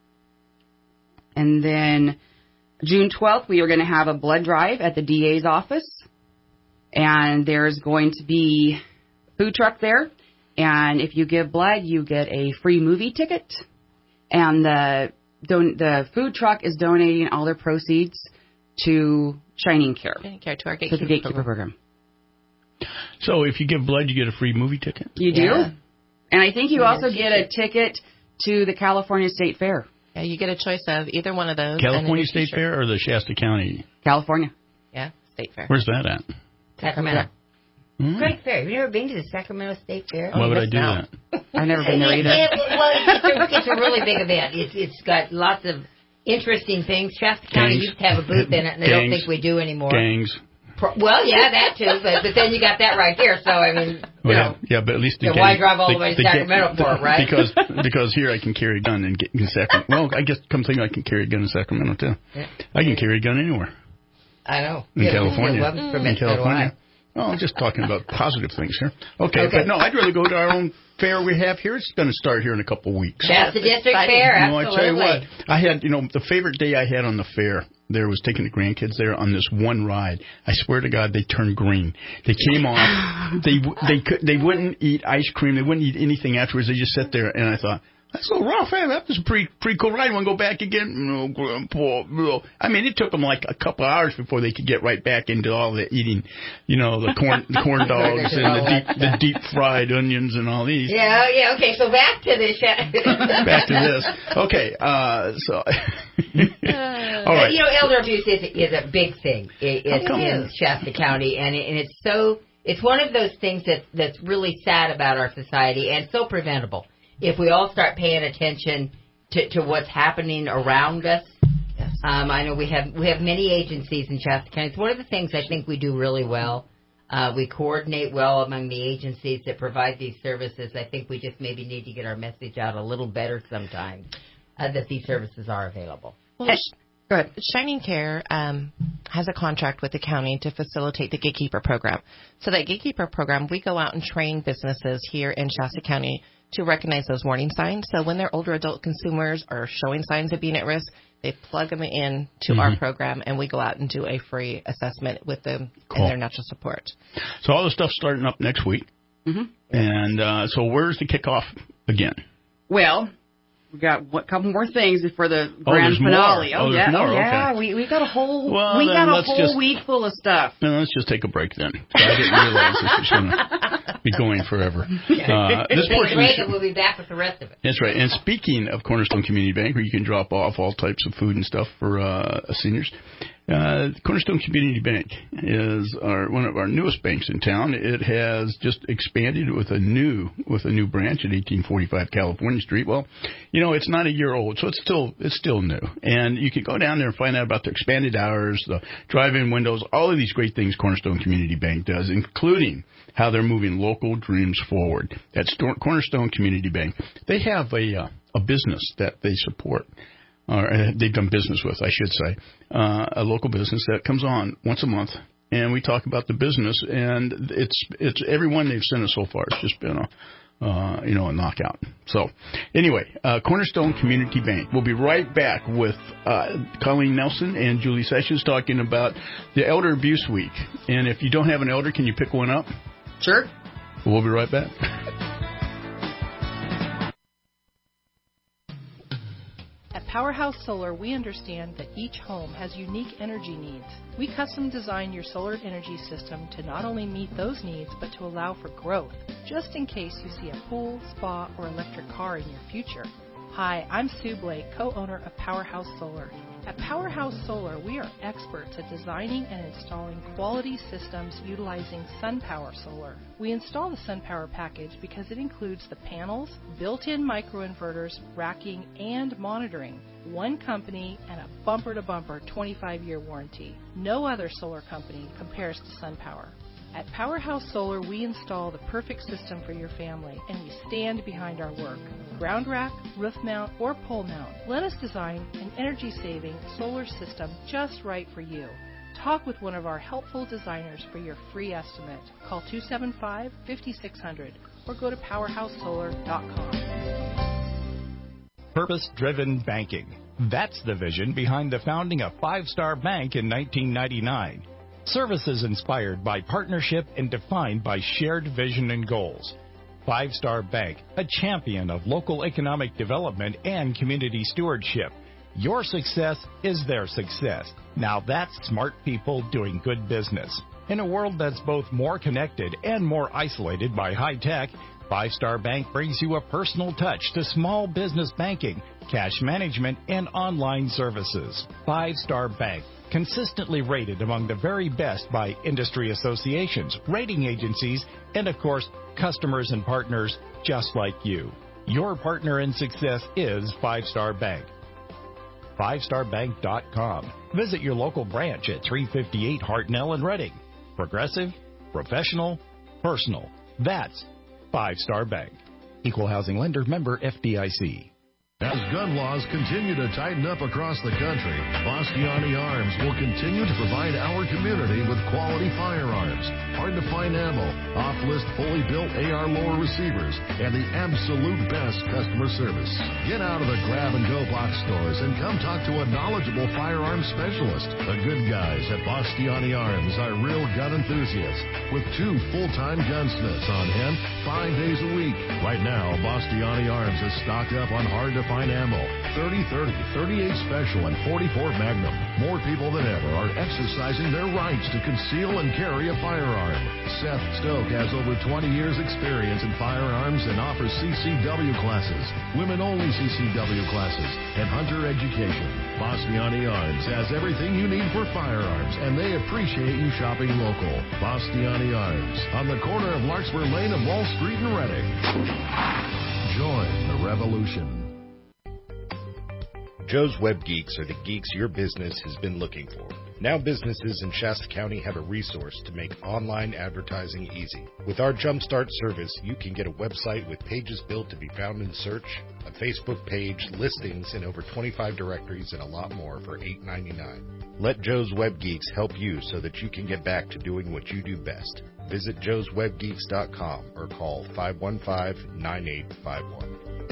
And then June twelfth, we are going to have a blood drive at the D A's office. And there's going to be a food truck there. And if you give blood, you get a free movie ticket. And the don- the food truck is donating all their proceeds to Shining Care. Shining Care, to our To Gatekeeper, the Gatekeeper program. program. So if you give blood, you get a free movie ticket? You do. Yeah. And I think you also get a ticket to the California State Fair. Yeah, you get a choice of either one of those. California State Fair or the Shasta County? California. Yeah, State Fair. Where's that at? Sacramento. Mm. Great fair. Have you ever been to the Sacramento State Fair? Why would I do No. that? I've never been there either. It, it, well, it's a, it's a really big event. It's, it's got lots of interesting things. Shasta County Gangs. used to have a booth in it, and I don't Gangs. think we do anymore. Gangs. Pro- Well, yeah, that too, but, but then you got that right here, so I mean, you Well, know. yeah, but at least the Yeah, gang, why drive all the way to gang- Sacramento for it, right? Because because here I can carry a gun and get in Sacramento. Well, I guess come thinking I can carry a gun in Sacramento too. Yeah. I can carry a gun anywhere I know. in Yeah, California. yeah, weapons in permits, so do California. I. Oh, I'm just talking about positive things here. Okay, Okay. but no, I'd rather go to our own fair we have here. It's going to start here in a couple of weeks. Shasta District Fair, No, I absolutely. tell you what, I had, you know, the favorite day I had on the fair there was taking the grandkids there on this one ride. I swear to God, they turned green. They came off. They they could they wouldn't eat ice cream. They wouldn't eat anything afterwards. They just sat there, and I thought, That's so rough, man. That was a pretty, pretty cool ride. Want to go back again? No, Grandpa. No. I mean, it took them like a couple hours before they could get right back into all the eating, you know, the corn, the corn dogs and the deep, the deep fried onions and all these. Yeah, yeah. Okay, so back to this. Back to this. Okay, uh, so. all right. You know, elder abuse is, is a big thing in, in, in Shasta County, and, it, and it's so it's one of those things that that's really sad about our society and so preventable. If we all start paying attention to, to what's happening around us, yes. um, I know we have we have many agencies in Shasta County. It's one of the things I think we do really well. Uh, we coordinate well among the agencies that provide these services. I think we just maybe need to get our message out a little better sometimes uh, that these services are available. Well, Go ahead. Shining Care um, has a contract with the county to facilitate the Gatekeeper program. So that Gatekeeper program, we go out and train businesses here in Shasta County to recognize those warning signs. So when their older adult consumers are showing signs of being at risk, they plug them in to mm-hmm. our program, and we go out and do a free assessment with them cool. and their natural support. So all the stuff's starting up next week. Mm-hmm. And uh, so where's the kickoff again? Well, we got a couple more things before the grand oh, finale. More. Oh, oh yeah, more. oh, yeah. Okay. We we got a whole well, we got a whole just, week full of stuff. Then let's just take a break then. I didn't realize this was going to be going forever. Uh, this take a break and we'll be back with the rest of it. That's right. And speaking of Cornerstone Community Bank, where you can drop off all types of food and stuff for uh, seniors. Uh, Cornerstone Community Bank is our, one of our newest banks in town. It has just expanded with a new with a new branch at eighteen forty-five California Street. Well, you know, it's not a year old, so it's still it's still new. And you can go down there and find out about the expanded hours, the drive-in windows, all of these great things Cornerstone Community Bank does, including how they're moving local dreams forward. That's Cornerstone Community Bank. They have a uh, a business that they support. Or they've done business with, I should say, uh, a local business that comes on once a month, and we talk about the business, and it's it's everyone they've sent us so far. It's just been a uh, you know a knockout. So anyway, uh, Cornerstone Community Bank. We'll be right back with uh, Colleen Nelson and Julie Sessions talking about the Elder Abuse Week. And if you don't have an elder, can you pick one up? Sure. We'll be right back. At Powerhouse Solar, we understand that each home has unique energy needs. We custom design your solar energy system to not only meet those needs, but to allow for growth, just in case you see a pool, spa, or electric car in your future. Hi, I'm Sue Blake, co-owner of Powerhouse Solar. At Powerhouse Solar, we are experts at designing and installing quality systems utilizing SunPower Solar. We install the SunPower package because it includes the panels, built-in microinverters, racking, and monitoring. One company and a bumper-to-bumper twenty-five year warranty. No other solar company compares to SunPower. At Powerhouse Solar, we install the perfect system for your family, and we stand behind our work. Ground rack, roof mount, or pole mount, let us design an energy-saving solar system just right for you. Talk with one of our helpful designers for your free estimate. Call two seven five, five six zero zero or go to powerhouse solar dot com. Purpose-driven banking. That's the vision behind the founding of Five Star Bank in nineteen ninety-nine. Services inspired by partnership and defined by shared vision and goals. Five Star Bank, a champion of local economic development and community stewardship. Your success is their success. Now that's smart people doing good business. In a world that's both more connected and more isolated by high tech, Five Star Bank brings you a personal touch to small business banking, cash management, and online services. Five Star Bank, consistently rated among the very best by industry associations, rating agencies, and of course, customers and partners just like you. Your partner in success is Five Star Bank. five star bank dot com. Visit your local branch at three fifty-eight Hartnell in Reading. Progressive, professional, personal. That's Five Star Bank. Equal housing lender, member F D I C. As gun laws continue to tighten up across the country, Bastiani Arms will continue to provide our community with quality firearms, hard-to-find ammo, off-list fully built A R lower receivers, and the absolute best customer service. Get out of the grab-and-go box stores and come talk to a knowledgeable firearms specialist. The good guys at Bastiani Arms are real gun enthusiasts with two full-time gunsmiths on hand five days a week. Right now, Bastiani Arms is stocked up on hard-to-find ammo, thirty thirty, thirty-eight Special, and forty-four Magnum. More people than ever are exercising their rights to conceal and carry a firearm. Seth Stoke has over twenty years experience in firearms and offers C C W classes, women-only C C W classes, and hunter education. Bastiani Arms has everything you need for firearms, and they appreciate you shopping local. Bastiani Arms, on the corner of Larkspur Lane and Wall Street in Reading. Join the revolution. Joe's Web Geeks are the geeks your business has been looking for. Now businesses in Shasta County have a resource to make online advertising easy. With our Jumpstart service, you can get a website with pages built to be found in search, a Facebook page, listings in over twenty-five directories, and a lot more for eight ninety-nine. Let Joe's Web Geeks help you so that you can get back to doing what you do best. Visit joes web geeks dot com or call five one five, nine eight five one.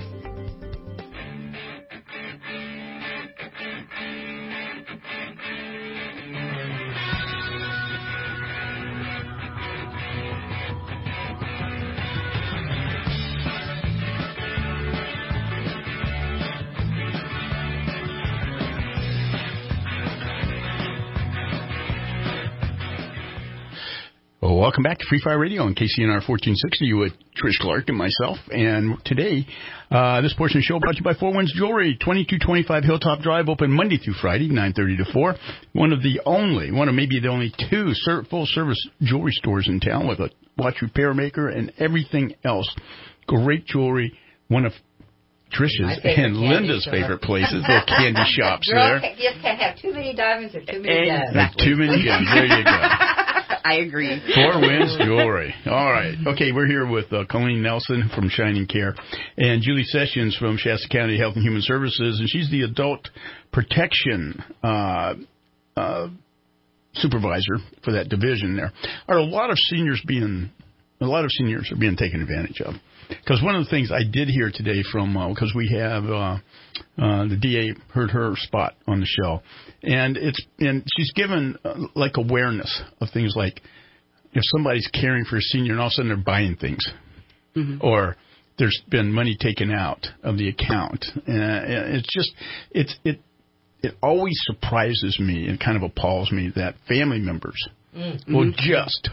Well, welcome back to Free Fire Radio on K C N R fourteen sixty with Trish Clark and myself. And today, uh, this portion of the show brought to you by Four Winds Jewelry, twenty-two twenty-five Hilltop Drive, open Monday through Friday, nine thirty to four. One of the only, one of maybe the only two ser- full-service jewelry stores in town with a watch repair maker and everything else. Great jewelry. One of Trish's and Linda's shop. favorite places, little candy shops Girl, there. You just can't have too many diamonds or too many guns. Exactly. Too many guns. There you go. I agree. Four Winds Jewelry. All right. Okay, we're here with uh, Colleen Nelson from Shining Care and Julie Sessions from Shasta County Health and Human Services, and she's the adult protection uh, uh, supervisor for that division there. Are a lot of seniors being, a lot of seniors are being taken advantage of? Because one of the things I did hear today from, because uh, we have uh, uh, the D A heard her spot on the show, and it's and she's given uh, like awareness of things like if somebody's caring for a senior and all of a sudden they're buying things, mm-hmm. or there's been money taken out of the account, and it's just it's it it always surprises me and kind of appalls me that family members mm-hmm. will just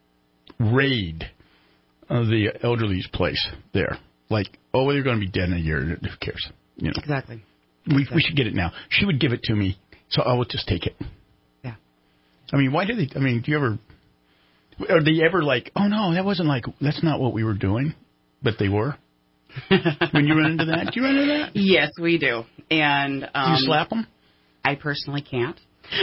raid Uh, the elderly's place there. Like, oh, they're going to be dead in a year. Who cares? You know. Exactly. We exactly. we should get it now. She would give it to me, so I would just take it. Yeah. I mean, why do they? I mean, do you ever? Are they ever like, oh no, that wasn't like that's not what we were doing, but they were. When you run into that, do you run into that? Yes, we do. And um, do you slap them? I personally can't.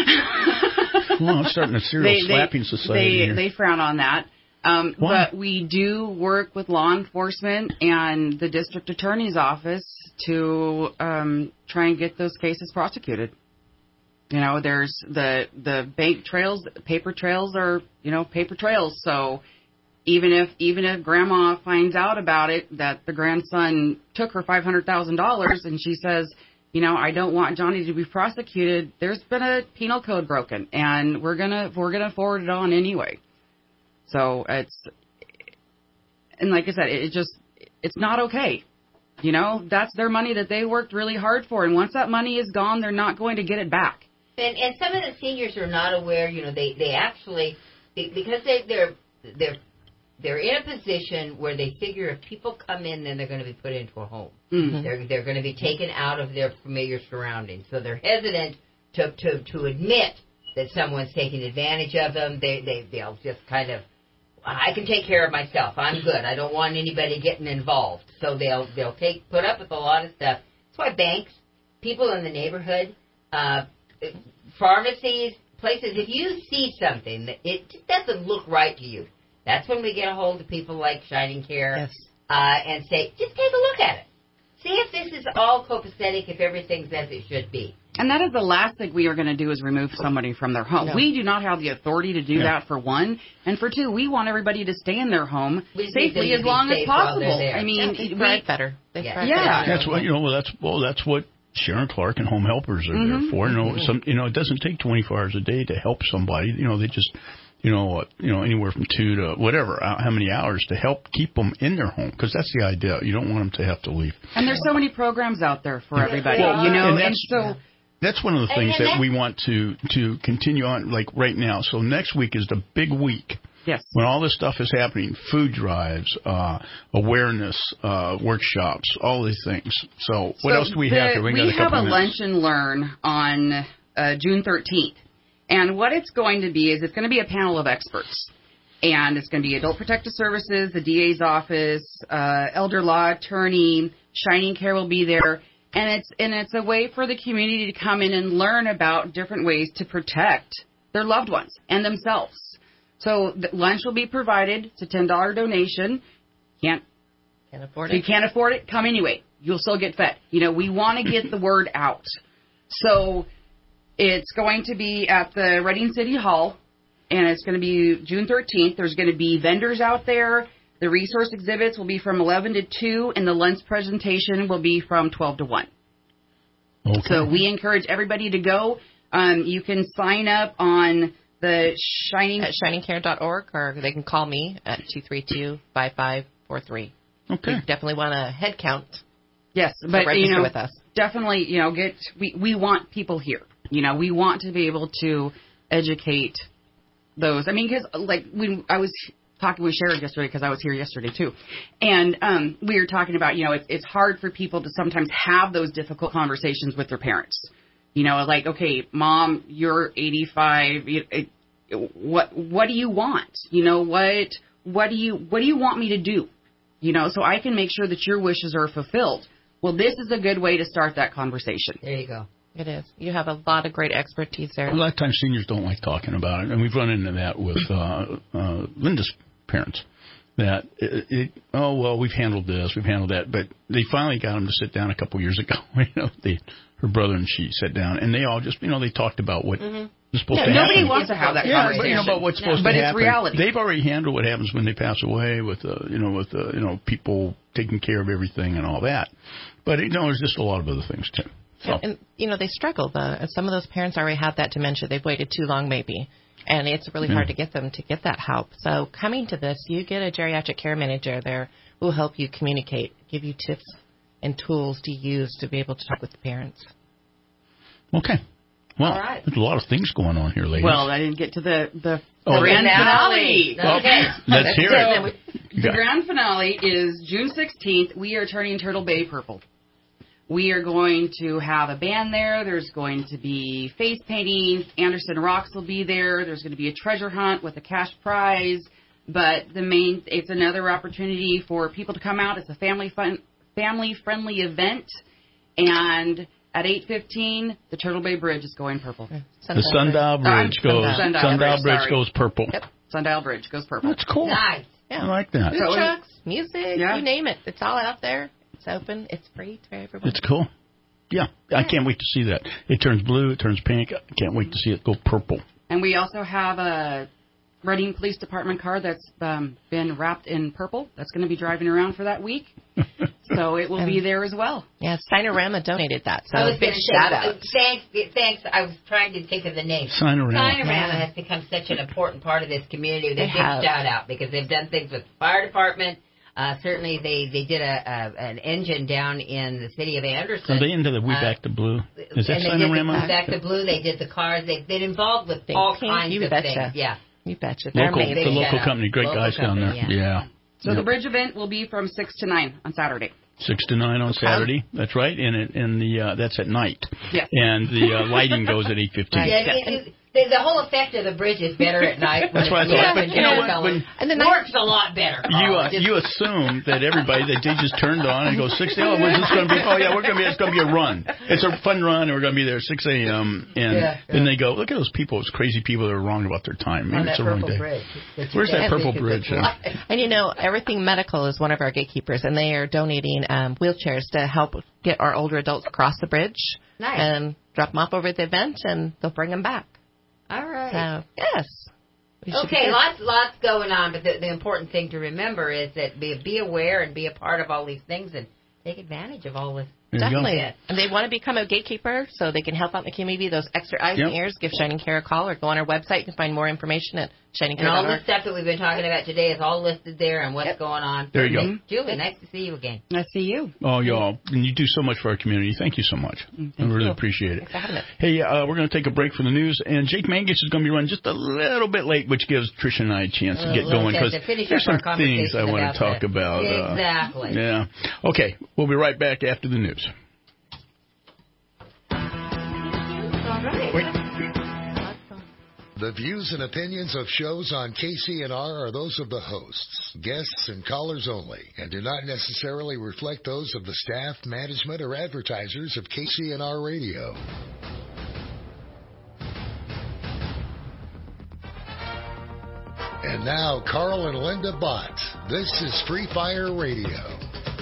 Well, I'm starting a serial they, slapping they, society they, here. They frown on that. Um, but we do work with law enforcement and the district attorney's office to um, try and get those cases prosecuted. You know, there's the the bank trails, paper trails are, you know, paper trails. So even if even if grandma finds out about it, that the grandson took her five hundred thousand dollars and she says, you know, I don't want Johnny to be prosecuted, there's been a penal code broken and we're gonna we're gonna forward it on anyway. So it's, and like I said, it just, it's not okay. You know, that's their money that they worked really hard for. And once that money is gone, they're not going to get it back. And, and some of the seniors are not aware, you know, they, they actually, because they, they're, they're, they're in a position where they figure if people come in, then they're going to be put into a home. Mm-hmm. They're, they're going to be taken out of their familiar surroundings. So they're hesitant to, to, to admit that someone's taking advantage of them. They, they, they'll just kind of, I can take care of myself. I'm good. I don't want anybody getting involved. So they'll they'll take put up with a lot of stuff. That's why banks, people in the neighborhood, uh, pharmacies, places, if you see something that it just doesn't look right to you, that's when we get a hold of people like Shining Care yes. uh, and say, just take a look at it. see if this is all copacetic, if everything's as it should be. And that is the last thing we are going to do is remove somebody from their home. No. We do not have the authority to do Yeah. that, for one. And for two, we want everybody to stay in their home We just need safely them as to be long as safe while they're possible. there. I mean, Yeah, they we, thrive better. They Yeah. thrive Yeah. better. That's what you know. Well, that's well, that's what Sharon Clark and Home Helpers are Mhm. there for. You know, Mhm. some you know, it doesn't take twenty-four hours a day to help somebody. You know, they just you know what you know anywhere from two to whatever uh, how many hours to help keep them in their home, because that's the idea. You don't want them to have to leave. and there's so many programs out there for Yeah. everybody, Well, you know, and and, that's- so. That's one of the And- things and that that- we want to to continue on, like right now. So next week is the big week. Yes. When all this stuff is happening, food drives, uh, awareness uh, workshops, all these things. So what So else do we the, have here? We, got a have couple a of minutes. lunch and learn on uh, June thirteenth. And what it's going to be is it's going to be a panel of experts. And it's going to be Adult Protective Services, the D A's office, uh, elder law attorney, Shining Care will be there. And it's and it's a way for the community to come in and learn about different ways to protect their loved ones and themselves. So the lunch will be provided. It's a ten dollars donation. Can't Can't afford if you it. can't afford it, come anyway. You'll still get fed. You know, we want to get the word out. So it's going to be at the Reading City Hall, and it's going to be June thirteenth. There's going to be vendors out there. The resource exhibits will be from eleven to two, and the lunch presentation will be from twelve to one. Okay. So we encourage everybody to go. Um, you can sign up on the Shining At shining care dot org, or they can call me at two three two, five five four three. Okay. You definitely want a head count. Yes, to but register you know, with us. definitely, you know, get we we want people here. You know, we want to be able to educate those. I mean, because like when I was talking with Sharon yesterday, because I was here yesterday too, and um, we were talking about, you know, it's it's hard for people to sometimes have those difficult conversations with their parents. You know, like, okay, Mom, you're eighty-five. You, it, what what do you want? You know, what what do you what do you want me to do? You know, so I can make sure that your wishes are fulfilled. Well, this is a good way to start that conversation. There you go. It is. You have a lot of great expertise there. A lot of times seniors don't like talking about it, and we've run into that with uh, uh, Linda's parents. That it, it, oh well, we've handled this, we've handled that, but they finally got them to sit down a couple years ago. You know, they, her brother and she sat down, and they all just, you know, they talked about what Mm-hmm. is supposed Yeah, to happen. nobody wants to have that yeah, conversation. but you know about what's supposed but to it's happen. reality. They've already handled what happens when they pass away, with uh, you know, with uh, you know, people taking care of everything and all that. But you know, there's just a lot of other things too. So. And, and, you know, they struggle. The, some of those parents already have that dementia. They've waited too long, maybe. And it's really Yeah. hard to get them to get that help. So coming to this, you get a geriatric care manager there who will help you communicate, give you tips and tools to use to be able to talk with the parents. Okay. Well, All right. there's a lot of things going on here, ladies. Well, I didn't get to the the, Oh, the grand finale. finale. Well, Okay. let's hear So, it. the grand finale is June sixteenth. We are turning Turtle Bay purple. We are going to have a band there. There's going to be face painting. Anderson Rocks will be there. There's going to be a treasure hunt with a cash prize. But the main, it's another opportunity for people to come out. It's a family fun, family friendly event. And at eight fifteen, the Turtle Bay Bridge is going purple. The Sundial Bridge Uh, goes Sundial Sundial Bridge, Bridge sorry. goes purple. Yep, Sundial Bridge goes purple. That's cool. Nice. Yeah. I like that. Food So- trucks, music, Yeah. you name it. It's all out there. It's open. It's free to everyone. It's cool. Yeah, I can't wait to see that. It turns blue, it turns pink. I can't wait to see it go purple. And we also have a Reading Police Department car that's um, been wrapped in purple. That's going to be driving around for that week. So it will be there as well. Yeah, Sinorama donated that. So I was big going to shout say, out. uh, thanks, thanks. I was trying to think of the name. Sinorama. Sinorama Yeah. has become such an important part of this community. They They big have. shout out because they've done things with the fire department. Uh, certainly, they they did a, a an engine down in the city of Anderson. Are they into the We Uh, Back to Blue? Is that and they did the Sinorama? Back to Blue. They did the cars. They they're involved with They all pink, kinds you of betcha. things. Yeah. You betcha. They're Local, amazing. the local shout out. company, great Local guys down there. company, Yeah. So Yep. the bridge event will be from six to nine on Saturday. Six to nine on Saturday. That's right, and it, and the uh, that's at night. Yes. And the uh, lighting goes at eight fifteen. Yeah, it, it, The, the whole effect of the bridge is better at night. When That's what I it's thought. lit But you know what? going. When- And the works a lot better. You Oh, uh, just- you assume that everybody that they just turned on and go six. Oh, when's this going to be? Oh yeah, we're going to be. It's going to be a run. It's a fun run, and we're going to be there at six a.m. And Yeah, then yeah. they go, look at those people, those crazy people that are wrong about their time. On Maybe that it's a wrong purple day. bridge. That you Where's that can't purple think bridge? is uh? And you know, Everything Medical is one of our gatekeepers, and they are donating um, wheelchairs to help get our older adults across the bridge. Nice. And drop them off over at the event, and they'll bring them back. All right. So, yes. We should Okay, be- lots lots going on, but the, the important thing to remember is that be be aware and be a part of all these things and take advantage of all this. Definitely. And they want to become a gatekeeper so they can help out in the community. Those extra eyes Yep. and ears, give Shining Care a call or go on our website. You can find more information at shining care And all dot org. the stuff that we've been talking about today is all listed there and what's going on. There you go. Julie, nice to see you again. I see you. Oh, y'all, and you do so much for our community. Thank you so much. I really you. appreciate it. Thanks for having us. Hey, uh, we're going to take a break for the news, and Jake Mangus is going to be running just a little bit late, which gives Trish and I a chance to A get little going chance because to finish there's up some our things I conversation want about to talk that. about. uh, Exactly. yeah. Okay, we'll be right back after the news. All right. The views and opinions of shows on K C N R are those of the hosts, guests, and callers only, and do not necessarily reflect those of the staff, management, or advertisers of K C N R Radio. And now, Carl and Linda Bott. This is Free Fire Radio.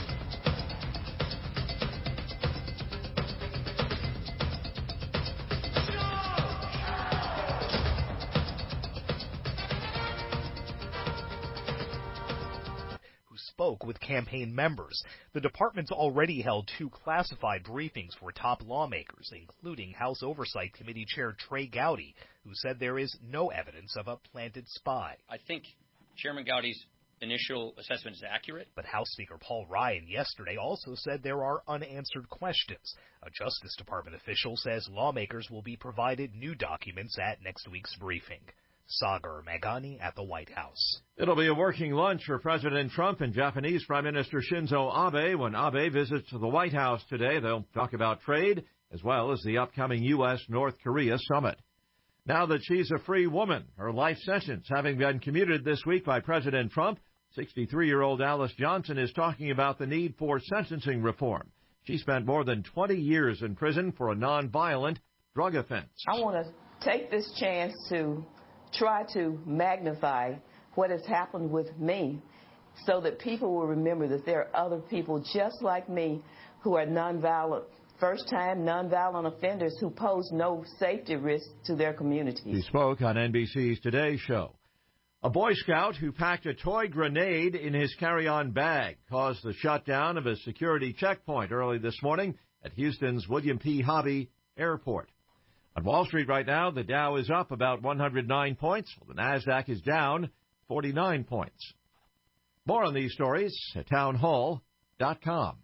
Spoke with campaign members. The department's already held two classified briefings for top lawmakers, including House Oversight Committee Chair Trey Gowdy, who said there is no evidence of a planted spy. I think Chairman Gowdy's initial assessment is accurate. But House Speaker Paul Ryan yesterday also said there are unanswered questions. A Justice Department official says lawmakers will be provided new documents at next week's briefing. Sagar Meghani at the White House. It'll be a working lunch for President Trump and Japanese Prime Minister Shinzo Abe when Abe visits the White House today. They'll talk about trade as well as the upcoming U S North Korea summit. Now that she's a free woman, her life sentence having been commuted this week by President Trump, sixty-three-year-old Alice Johnson is talking about the need for sentencing reform. She spent more than twenty years in prison for a nonviolent drug offense. I want to take this chance to try to magnify what has happened with me so that people will remember that there are other people just like me who are nonviolent, first-time nonviolent offenders who pose no safety risk to their communities. He spoke on N B C's Today Show. A Boy Scout who packed a toy grenade in his carry-on bag caused the shutdown of a security checkpoint early this morning at Houston's William P. Hobby Airport. On Wall Street right now, the Dow is up about one hundred nine points, while the NASDAQ is down forty-nine points. More on these stories at townhall dot com.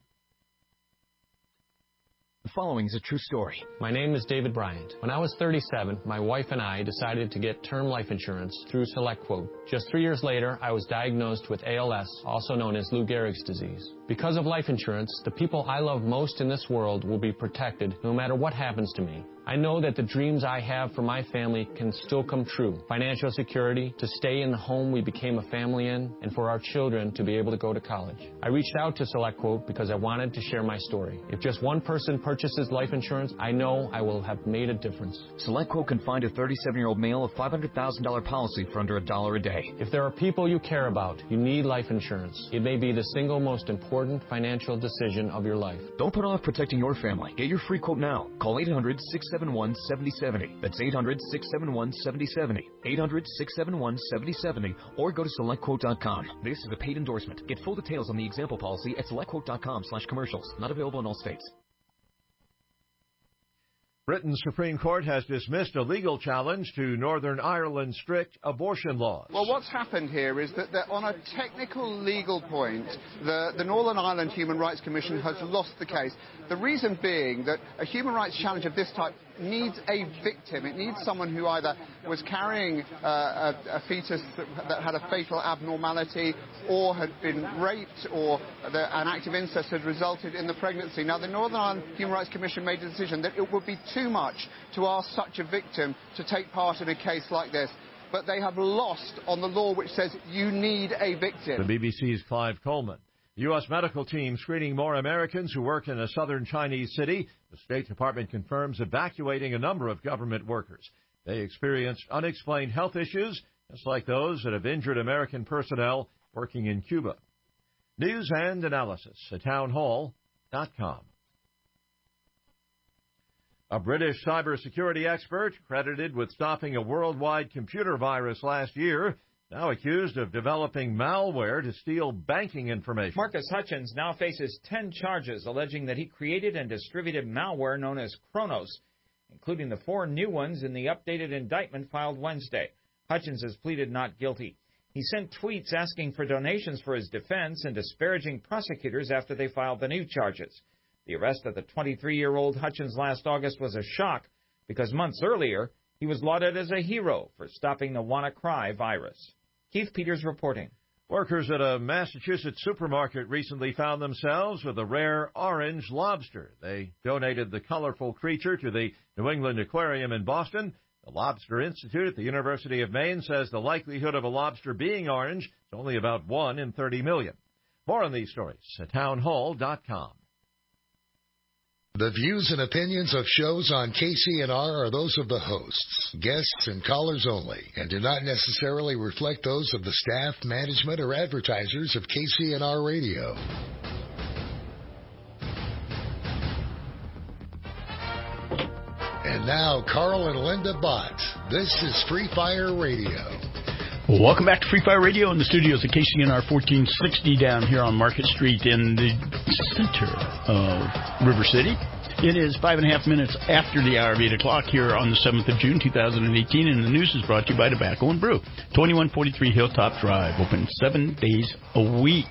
The following is a true story. My name is David Bryant. When I was thirty-seven, my wife and I decided to get term life insurance through SelectQuote. Just three years later, I was diagnosed with A L S, also known as Lou Gehrig's disease. Because of life insurance, the people I love most in this world will be protected no matter what happens to me. I know that the dreams I have for my family can still come true. Financial security, to stay in the home we became a family in, and for our children to be able to go to college. I reached out to SelectQuote because I wanted to share my story. If just one person purchases life insurance, I know I will have made a difference. SelectQuote can find a thirty-seven-year-old male a five hundred thousand dollars policy for under a dollar a day. If there are people you care about, you need life insurance. It may be the single most important financial decision of your life. Don't put off protecting your family. Get your free quote now. Call eight hundred, six seven one, seven oh seven oh. That's eight hundred, six seven one, seven oh seven oh. eight hundred, six seven one, seven oh seven oh. Or go to select quote dot com. This is a paid endorsement. Get full details on the example policy at select quote dot com slash commercials. Not available in all states. Britain's Supreme Court has dismissed a legal challenge to Northern Ireland's strict abortion laws. Well, what's happened here is that, that on a technical legal point, the, the Northern Ireland Human Rights Commission has lost the case. The reason being that a human rights challenge of this type needs a victim. It needs someone who either was carrying uh, a, a fetus that, that had a fatal abnormality or had been raped or the, an act of incest had resulted in the pregnancy. Now, the Northern Ireland Human Rights Commission made a decision that it would be too too much to ask such a victim to take part in a case like this. But they have lost on the law which says you need a victim. The B B C's Clive Coleman. The U S medical team screening more Americans who work in a southern Chinese city. The State Department confirms evacuating a number of government workers. They experienced unexplained health issues, just like those that have injured American personnel working in Cuba. News and analysis at townhall dot com. A British cybersecurity expert credited with stopping a worldwide computer virus last year, now accused of developing malware to steal banking information. Marcus Hutchins now faces ten charges alleging that he created and distributed malware known as Kronos, including the four new ones in the updated indictment filed Wednesday. Hutchins has pleaded not guilty. He sent tweets asking for donations for his defense and disparaging prosecutors after they filed the new charges. The arrest of the twenty-three-year-old Hutchins last August was a shock because months earlier he was lauded as a hero for stopping the WannaCry virus. Keith Peters reporting. Workers at a Massachusetts supermarket recently found themselves with a rare orange lobster. They donated the colorful creature to the New England Aquarium in Boston. The Lobster Institute at the University of Maine says the likelihood of a lobster being orange is only about one in thirty million. More on these stories at townhall dot com. The views and opinions of shows on K C N R are those of the hosts, guests, and callers only, and do not necessarily reflect those of the staff, management, or advertisers of K C N R Radio. And now, Carl and Linda Bott. This is Free Fire Radio. Welcome back to Free Fire Radio in the studios of K C N R fourteen sixty down here on Market Street in the center of River City. It is five and a half minutes after the hour of eight o'clock here on the seventh of June, two thousand eighteen, and the news is brought to you by Tobacco and Brew, twenty-one forty-three Hilltop Drive, open seven days a week.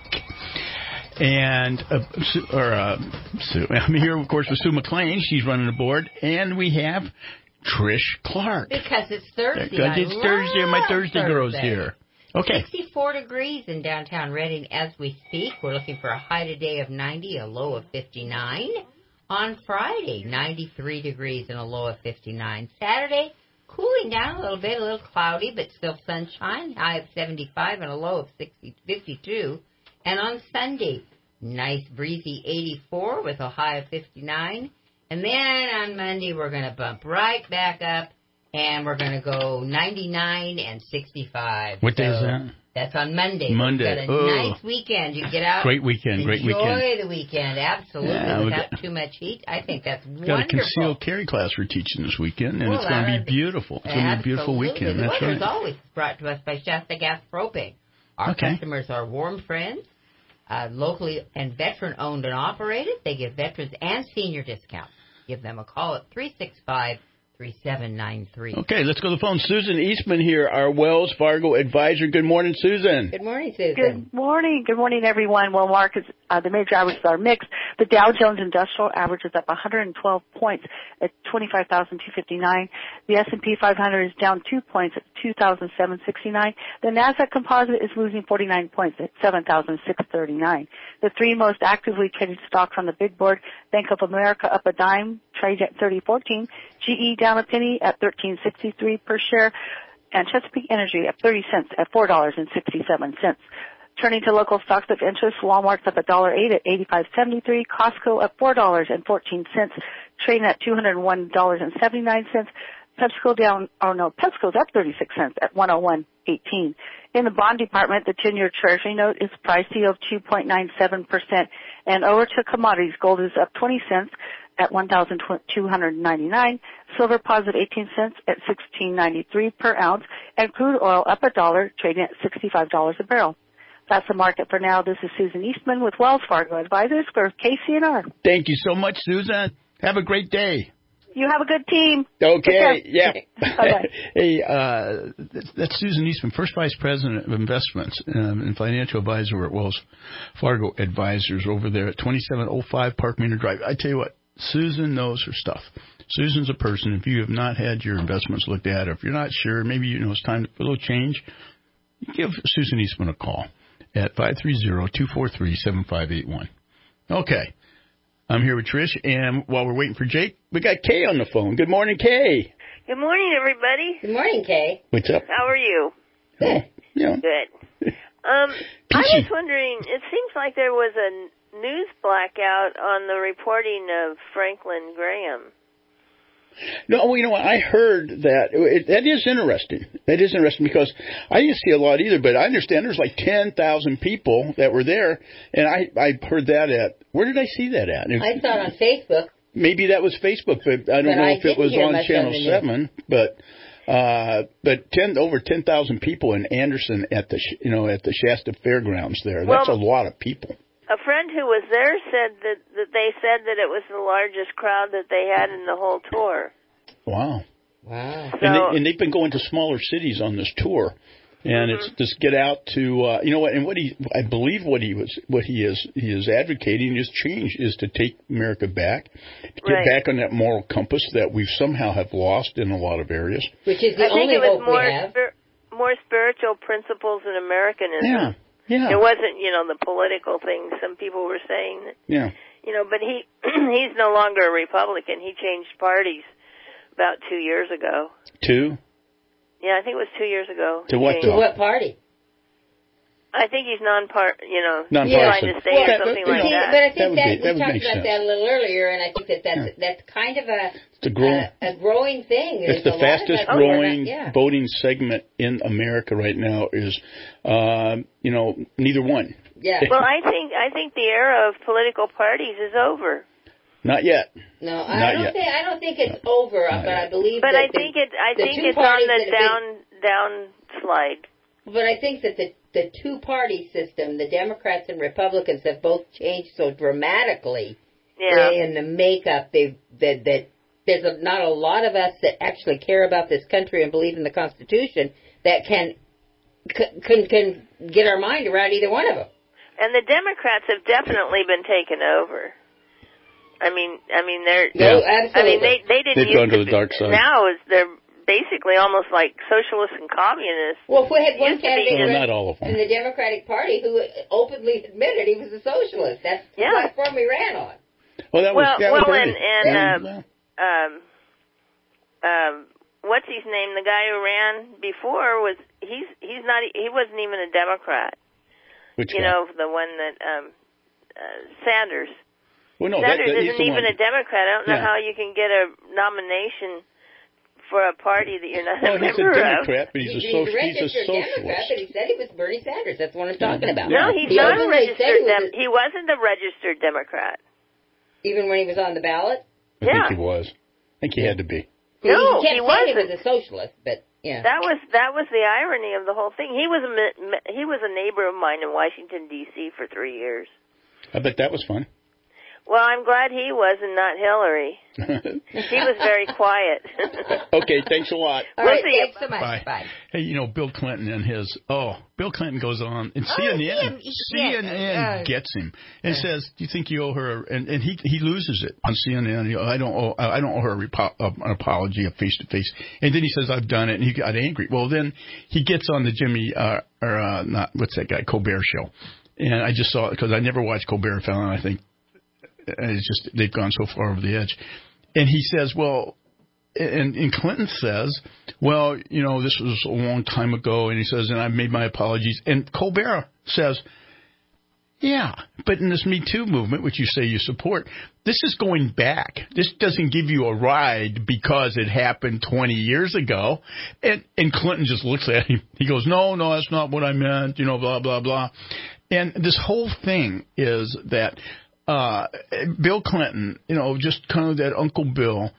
And, uh, Sue, or, uh, Sue, I'm here, of course, with Sue McLean. She's running the board. And we have Trish Clark. Because it's Thursday. Because it's I Thursday, and my Thursday, Thursday girl's here. Okay. sixty-four degrees in downtown Reading as we speak. We're looking for a high today of ninety, a low of fifty-nine. On Friday, ninety-three degrees and a low of fifty-nine. Saturday, cooling down a little bit, a little cloudy, but still sunshine, high of seventy-five and a low of sixty, fifty-two. And on Sunday, nice breezy eighty-four with a high of fifty-nine. And then on Monday, we're going to bump right back up, and we're going to go ninety-nine and sixty-five. What so day is that? That's on Monday. Monday. We've got a oh. nice weekend. You get out. Great weekend. Great enjoy weekend. Enjoy the weekend. Absolutely. Yeah, without got, too much heat. I think that's got wonderful. Got a concealed carry class we're teaching this weekend, and well, it's going to be beautiful. It's going to be a beautiful weekend. The That's weather is right. always brought to us by Shasta Gas Propane. Our okay. customers are warm friends, uh, locally and veteran-owned and operated. They give veterans and senior discounts. Give them a call at three six five, three seven nine three. Okay, let's go to the phone. Susan Eastman here, our Wells Fargo advisor. Good morning, Susan. Good morning, Susan. Good morning. Good morning, everyone. Well, markets, uh, the major averages are mixed. The Dow Jones Industrial average is up one hundred twelve points at twenty-five thousand two hundred fifty-nine. The S and P five hundred is down two points at two thousand seven hundred sixty-nine. The Nasdaq Composite is losing forty-nine points at seven thousand six hundred thirty-nine. The three most actively traded stocks on the big board: Bank of America up a dime, trade at thirty fourteen. G E down a penny at thirteen sixty-three per share, and Chesapeake Energy at thirty cents at four dollars and sixty-seven cents. Turning to local stocks of interest, Walmart's up one dollar eight at eighty-five seventy-three. Costco up four dollars and fourteen cents, trading at two hundred one dollars and seventy-nine cents. PepsiCo down, oh no, PepsiCo's up thirty-six cents at one oh one eighteen. In the bond department, the ten-year Treasury note is priced of two point nine seven percent. And over to commodities, gold is up twenty cents at one thousand two hundred ninety-nine. Silver positive eighteen cents at sixteen ninety-three per ounce. And crude oil up a dollar, trading at sixty-five dollars a barrel. That's the market for now. This is Susan Eastman with Wells Fargo Advisors for K C N R. Thank you so much, Susan. Have a great day. You have a good team. Okay, yeah. Bye-bye. Hey, uh, that's Susan Eastman, First Vice President of Investments um, and Financial Advisor at Wells Fargo Advisors over there at twenty-seven oh five Park Manor Drive. I tell you what, Susan knows her stuff. Susan's a person, if you have not had your investments looked at, or if you're not sure, maybe you know it's time for a little change, give Susan Eastman a call at five three zero, two four three, seven five eight one. Okay. I'm here with Trish, and while we're waiting for Jake, we got Kay on the phone. Good morning, Kay. Good morning, everybody. Good morning, Kay. What's up? How are you? Good. Yeah. Good. Um, I was wondering, it seems like there was a news blackout on the reporting of Franklin Graham. No, well, you know what? I heard that. It, that is interesting. That is interesting because I didn't see a lot either, but I understand there's like ten thousand people that were there, and I, I heard that at, where did I see that at? I saw it on Facebook. Maybe that was Facebook, but I don't but know I if it was on Channel seven, but uh, but ten over ten thousand people in Anderson at the you know at the Shasta Fairgrounds there. Well, that's a lot of people. A friend who was there said that, that they said that it was the largest crowd that they had in the whole tour. Wow. Wow. So, and, they, and they've been going to smaller cities on this tour. And mm-hmm. it's just get out to, uh, you know what, and what he, I believe what he was, what he is, he is advocating is change, is to take America back, to get right. back on that moral compass that we somehow have lost in a lot of areas. Which is the I only think it was hope more, we have. spir- more spiritual principles and Americanism. Yeah. Yeah. It wasn't, you know, the political things some people were saying. That, yeah. You know, but he he's no longer a Republican. He changed parties about two years ago. Two? Yeah, I think it was two years ago. To what? To what party? I think he's non-part, you know, non-partisan. trying to stay well, or that, something that, like know, that. But I think that, that, that, that we talked about sense. that a little earlier, and I think that that's, yeah. that's kind of a, it's a, growing, a, a growing thing. It's There's the fastest us, growing not, yeah. voting segment in America right now is, uh, you know, neither one. Yeah. Well, I think I think the era of political parties is over. Not yet. No, I Not don't yet. think I don't think it's no. over, Not but yet. I believe. But that I the, think it. I the think two it's on the that down been, down slide. But I think that the the two party system, the Democrats and Republicans, have both changed so dramatically. Yeah. In the makeup, they that that there's a, not a lot of us that actually care about this country and believe in the Constitution that can can can get our mind around either one of them. And the Democrats have definitely been taken over. I mean, I mean, they're. No, I absolutely. mean, they they didn't They've used gone to to the be, dark side. Now is they're basically almost like socialists and communists. Well, if we had one Used to be candidate well, not all of them. in the Democratic Party who openly admitted he was a socialist. That's the Yeah. platform we ran on. Well, that was, well, that well, was and early. and Yeah. um, um, um, what's his name? The guy who ran before was he's he's not he wasn't even a Democrat. Which you guy? know, the one that um, uh, Sanders. Well, no, that, Sanders that, he's isn't the even one. a Democrat. I don't know Yeah. how you can get a nomination for a party that you're not Well, a he's a member of. Democrat, but he's a, He's social, a he's a registered Democrat, socialist. but he said he was Bernie Sanders. That's what I'm talking about. No, he's he not a openly said registered he, Dem- was a, he wasn't a registered Democrat. even when he was on the ballot. I Yeah. think he was. I think he had to be. No, he, he kept saying wasn't. he was a socialist, but yeah. That was that was the irony of the whole thing. He was a mi- he was a neighbor of mine in Washington D C for three years. I bet that was fun. Well, I'm glad he was and not Hillary. She was very quiet. Okay, thanks a lot. All We'll right, see you. thanks so much. Bye. Bye. Hey, you know, Bill Clinton and his, oh, Bill Clinton goes on, and Oh, C N N, yeah, C N N yeah. gets him and Yeah. says, do you think you owe her, and, and he he loses it on C N N. You know, I don't owe, I don't owe her a repo, uh, an apology, a face-to-face. And then he says, I've done it, and he got angry. Well, then he gets on the Jimmy, uh, or uh, not, what's that guy, Colbert show. And I just saw it, because I never watched Colbert Fallon, I think. It's just, they've gone so far over the edge. And he says, well, and, and Clinton says, well, you know, this was a long time ago. And he says, and I've made my apologies. And Colbert says, yeah, but in this Me Too movement, which you say you support, this is going back. This doesn't give you a ride because it happened twenty years ago. And, and Clinton just looks at him. He goes, no, no, that's not what I meant, you know, blah, blah, blah. And this whole thing is that Uh, Bill Clinton, you know, just kind of that Uncle Bill,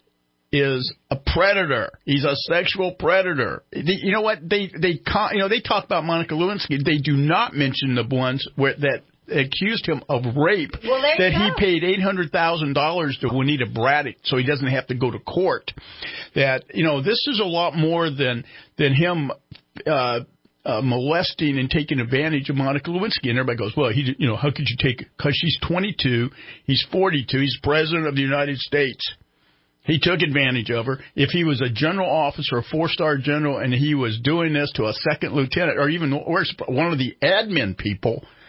is a predator. He's a sexual predator. They, you know what? They they you know they talk about Monica Lewinsky. They do not mention the ones where that accused him of rape. Well, there that you he go. paid eight hundred thousand dollars to Juanita Braddock, so he doesn't have to go to court. That you know this is a lot more than than him. Uh, Uh, molesting and taking advantage of Monica Lewinsky. And everybody goes, well, he, you know, how could you take, because she's twenty-two, he's forty-two, he's president of the United States. He took advantage of her. If he was a general officer, a four-star general, and he was doing this to a second lieutenant, or even worse, one of the admin people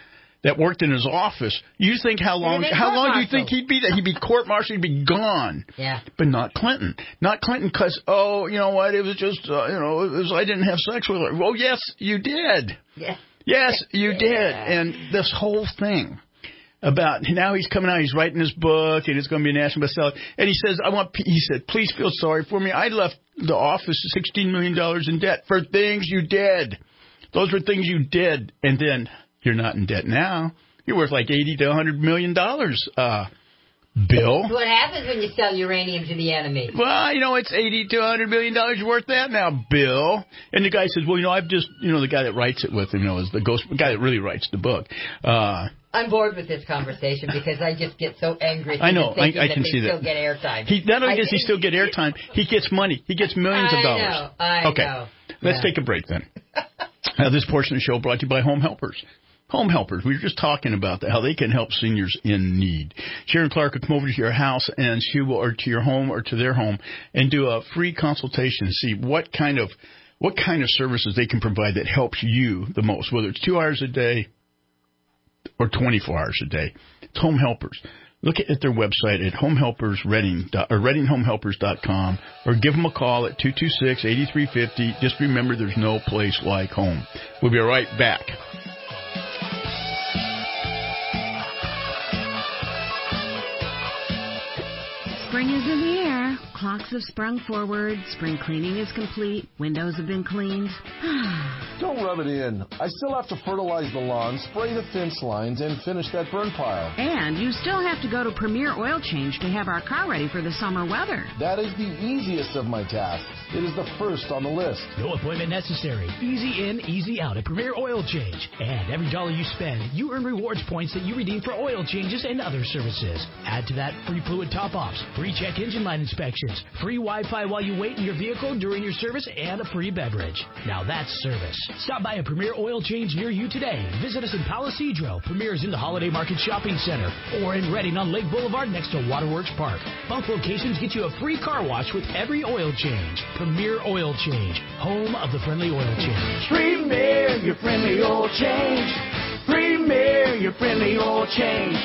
that worked in his office. You think how long? How long do you think he'd be there? He'd be court-martialed. He'd be gone. Yeah. But not Clinton. Not Clinton because, oh, you know what? It was just, uh, you know, it was, I didn't have sex with her. Well, yes, you did. Yeah. Yes, you yeah. did. And this whole thing about now he's coming out, he's writing his book, and it's going to be a national bestseller. And he says, I want, he said, please feel sorry for me. I left the office sixteen million dollars in debt for things you did. Those were things you did. And then you're not in debt now. You're worth like eighty to one hundred million dollars, uh, Bill. That's what happens when you sell uranium to the enemy. Well, you know, it's eighty to one hundred million dollars worth that now, Bill. And the guy says, well, you know, I've just, you know, the guy that writes it with him, you know, is the ghost, the guy that really writes the book. Uh, I'm bored with this conversation because I just get so angry. I know, I, I that can they see still that. Get airtime. He not only I does he still get airtime, he gets money. He gets millions I of dollars. Know, I okay, know. let's Yeah. take a break then. Now, this portion of the show brought to you by Home Helpers. Home Helpers. We were just talking about that, how they can help seniors in need. Sharon Clark will come over to your house and she will, or to your home or to their home, and do a free consultation to see what kind of what kind of services they can provide that helps you the most, whether it's two hours a day or twenty-four hours a day. It's Home Helpers. Look at their website at homehelpers reading or reading home helpers dot com, or give them a call at two two six, eight three five zero. Just remember, there's no place like home. We'll be right back. Spring is in the air. Clocks have sprung forward. Spring cleaning is complete. Windows have been cleaned. Don't rub it in. I still have to fertilize the lawn, spray the fence lines, and finish that burn pile. And you still have to go to Premier Oil Change to have our car ready for the summer weather. That is the easiest of my tasks. It is the first on the list. No appointment necessary. Easy in, easy out at Premier Oil Change. And every dollar you spend, you earn rewards points that you redeem for oil changes and other services. Add to that free fluid top-offs, free check engine light inspections, free Wi-Fi while you wait in your vehicle during your service, and a free beverage. Now that's service. Stop by a Premier Oil Change near you today. Visit us in Palo Cedro. Premier is in the Holiday Market Shopping Center, or in Reading on Lake Boulevard next to Waterworks Park. Both locations get you a free car wash with every oil change. Premier Oil Change, home of the friendly oil change. Premier, your friendly oil change. Premier, your friendly oil change.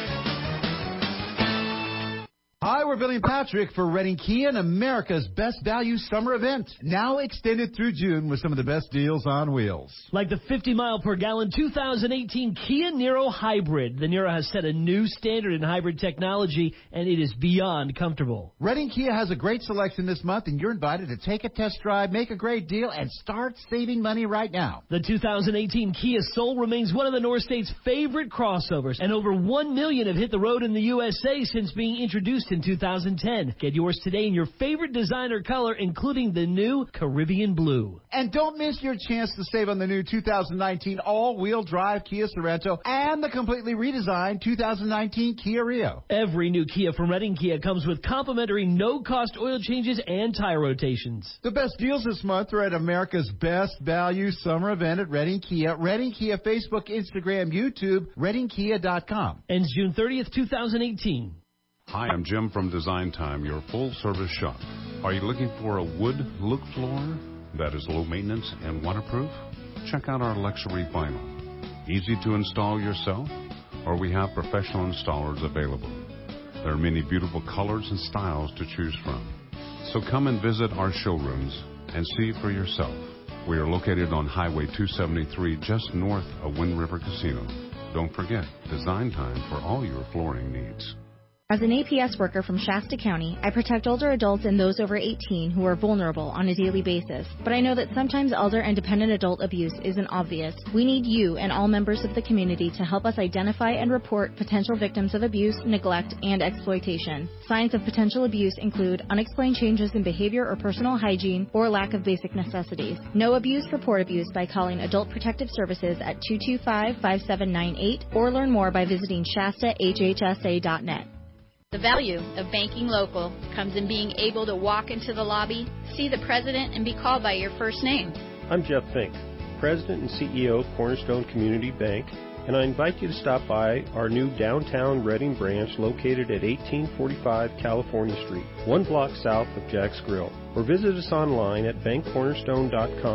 Hi, we're Billy and Patrick for Reading Kia and America's Best Value Summer Event. Now extended through June with some of the best deals on wheels. Like the fifty mile per gallon two thousand eighteen Kia Niro Hybrid. The Niro has set a new standard in hybrid technology, and it is beyond comfortable. Reading Kia has a great selection this month, and you're invited to take a test drive, make a great deal, and start saving money right now. The two thousand eighteen Kia Soul remains one of the North State's favorite crossovers, and over one million have hit the road in the U S A since being introduced in two thousand ten. Get yours today in your favorite designer color, including the new Caribbean Blue. And don't miss your chance to save on the new two thousand nineteen all-wheel drive Kia Sorento and the completely redesigned two thousand nineteen Kia Rio. Every new Kia from Reading Kia comes with complimentary no-cost oil changes and tire rotations. The best deals this month are at America's Best Value Summer Event at Reading Kia. Reading Kia Facebook, Instagram, YouTube, reading kia dot com. Ends June thirtieth, two thousand eighteen. Hi, I'm Jim from Design Time, your full-service shop. Are you looking for a wood look floor that is low maintenance and waterproof? Check out our luxury vinyl. Easy to install yourself, or we have professional installers available. There are many beautiful colors and styles to choose from. So come and visit our showrooms and see for yourself. We are located on Highway two seventy-three, just north of Wind River Casino. Don't forget, Design Time for all your flooring needs. As an A P S worker from Shasta County, I protect older adults and those over eighteen who are vulnerable on a daily basis. But I know that sometimes elder and dependent adult abuse isn't obvious. We need you and all members of the community to help us identify and report potential victims of abuse, neglect, and exploitation. Signs of potential abuse include unexplained changes in behavior or personal hygiene, or lack of basic necessities. Know abuse, report abuse by calling Adult Protective Services at two two five, five seven nine eight, or learn more by visiting Shasta H H S A dot net. The value of banking local comes in being able to walk into the lobby, see the president, and be called by your first name. I'm Jeff Fink, President and C E O of Cornerstone Community Bank, and I invite you to stop by our new downtown Reading branch located at eighteen forty-five California Street, one block south of Jack's Grill, or visit us online at bank cornerstone dot com.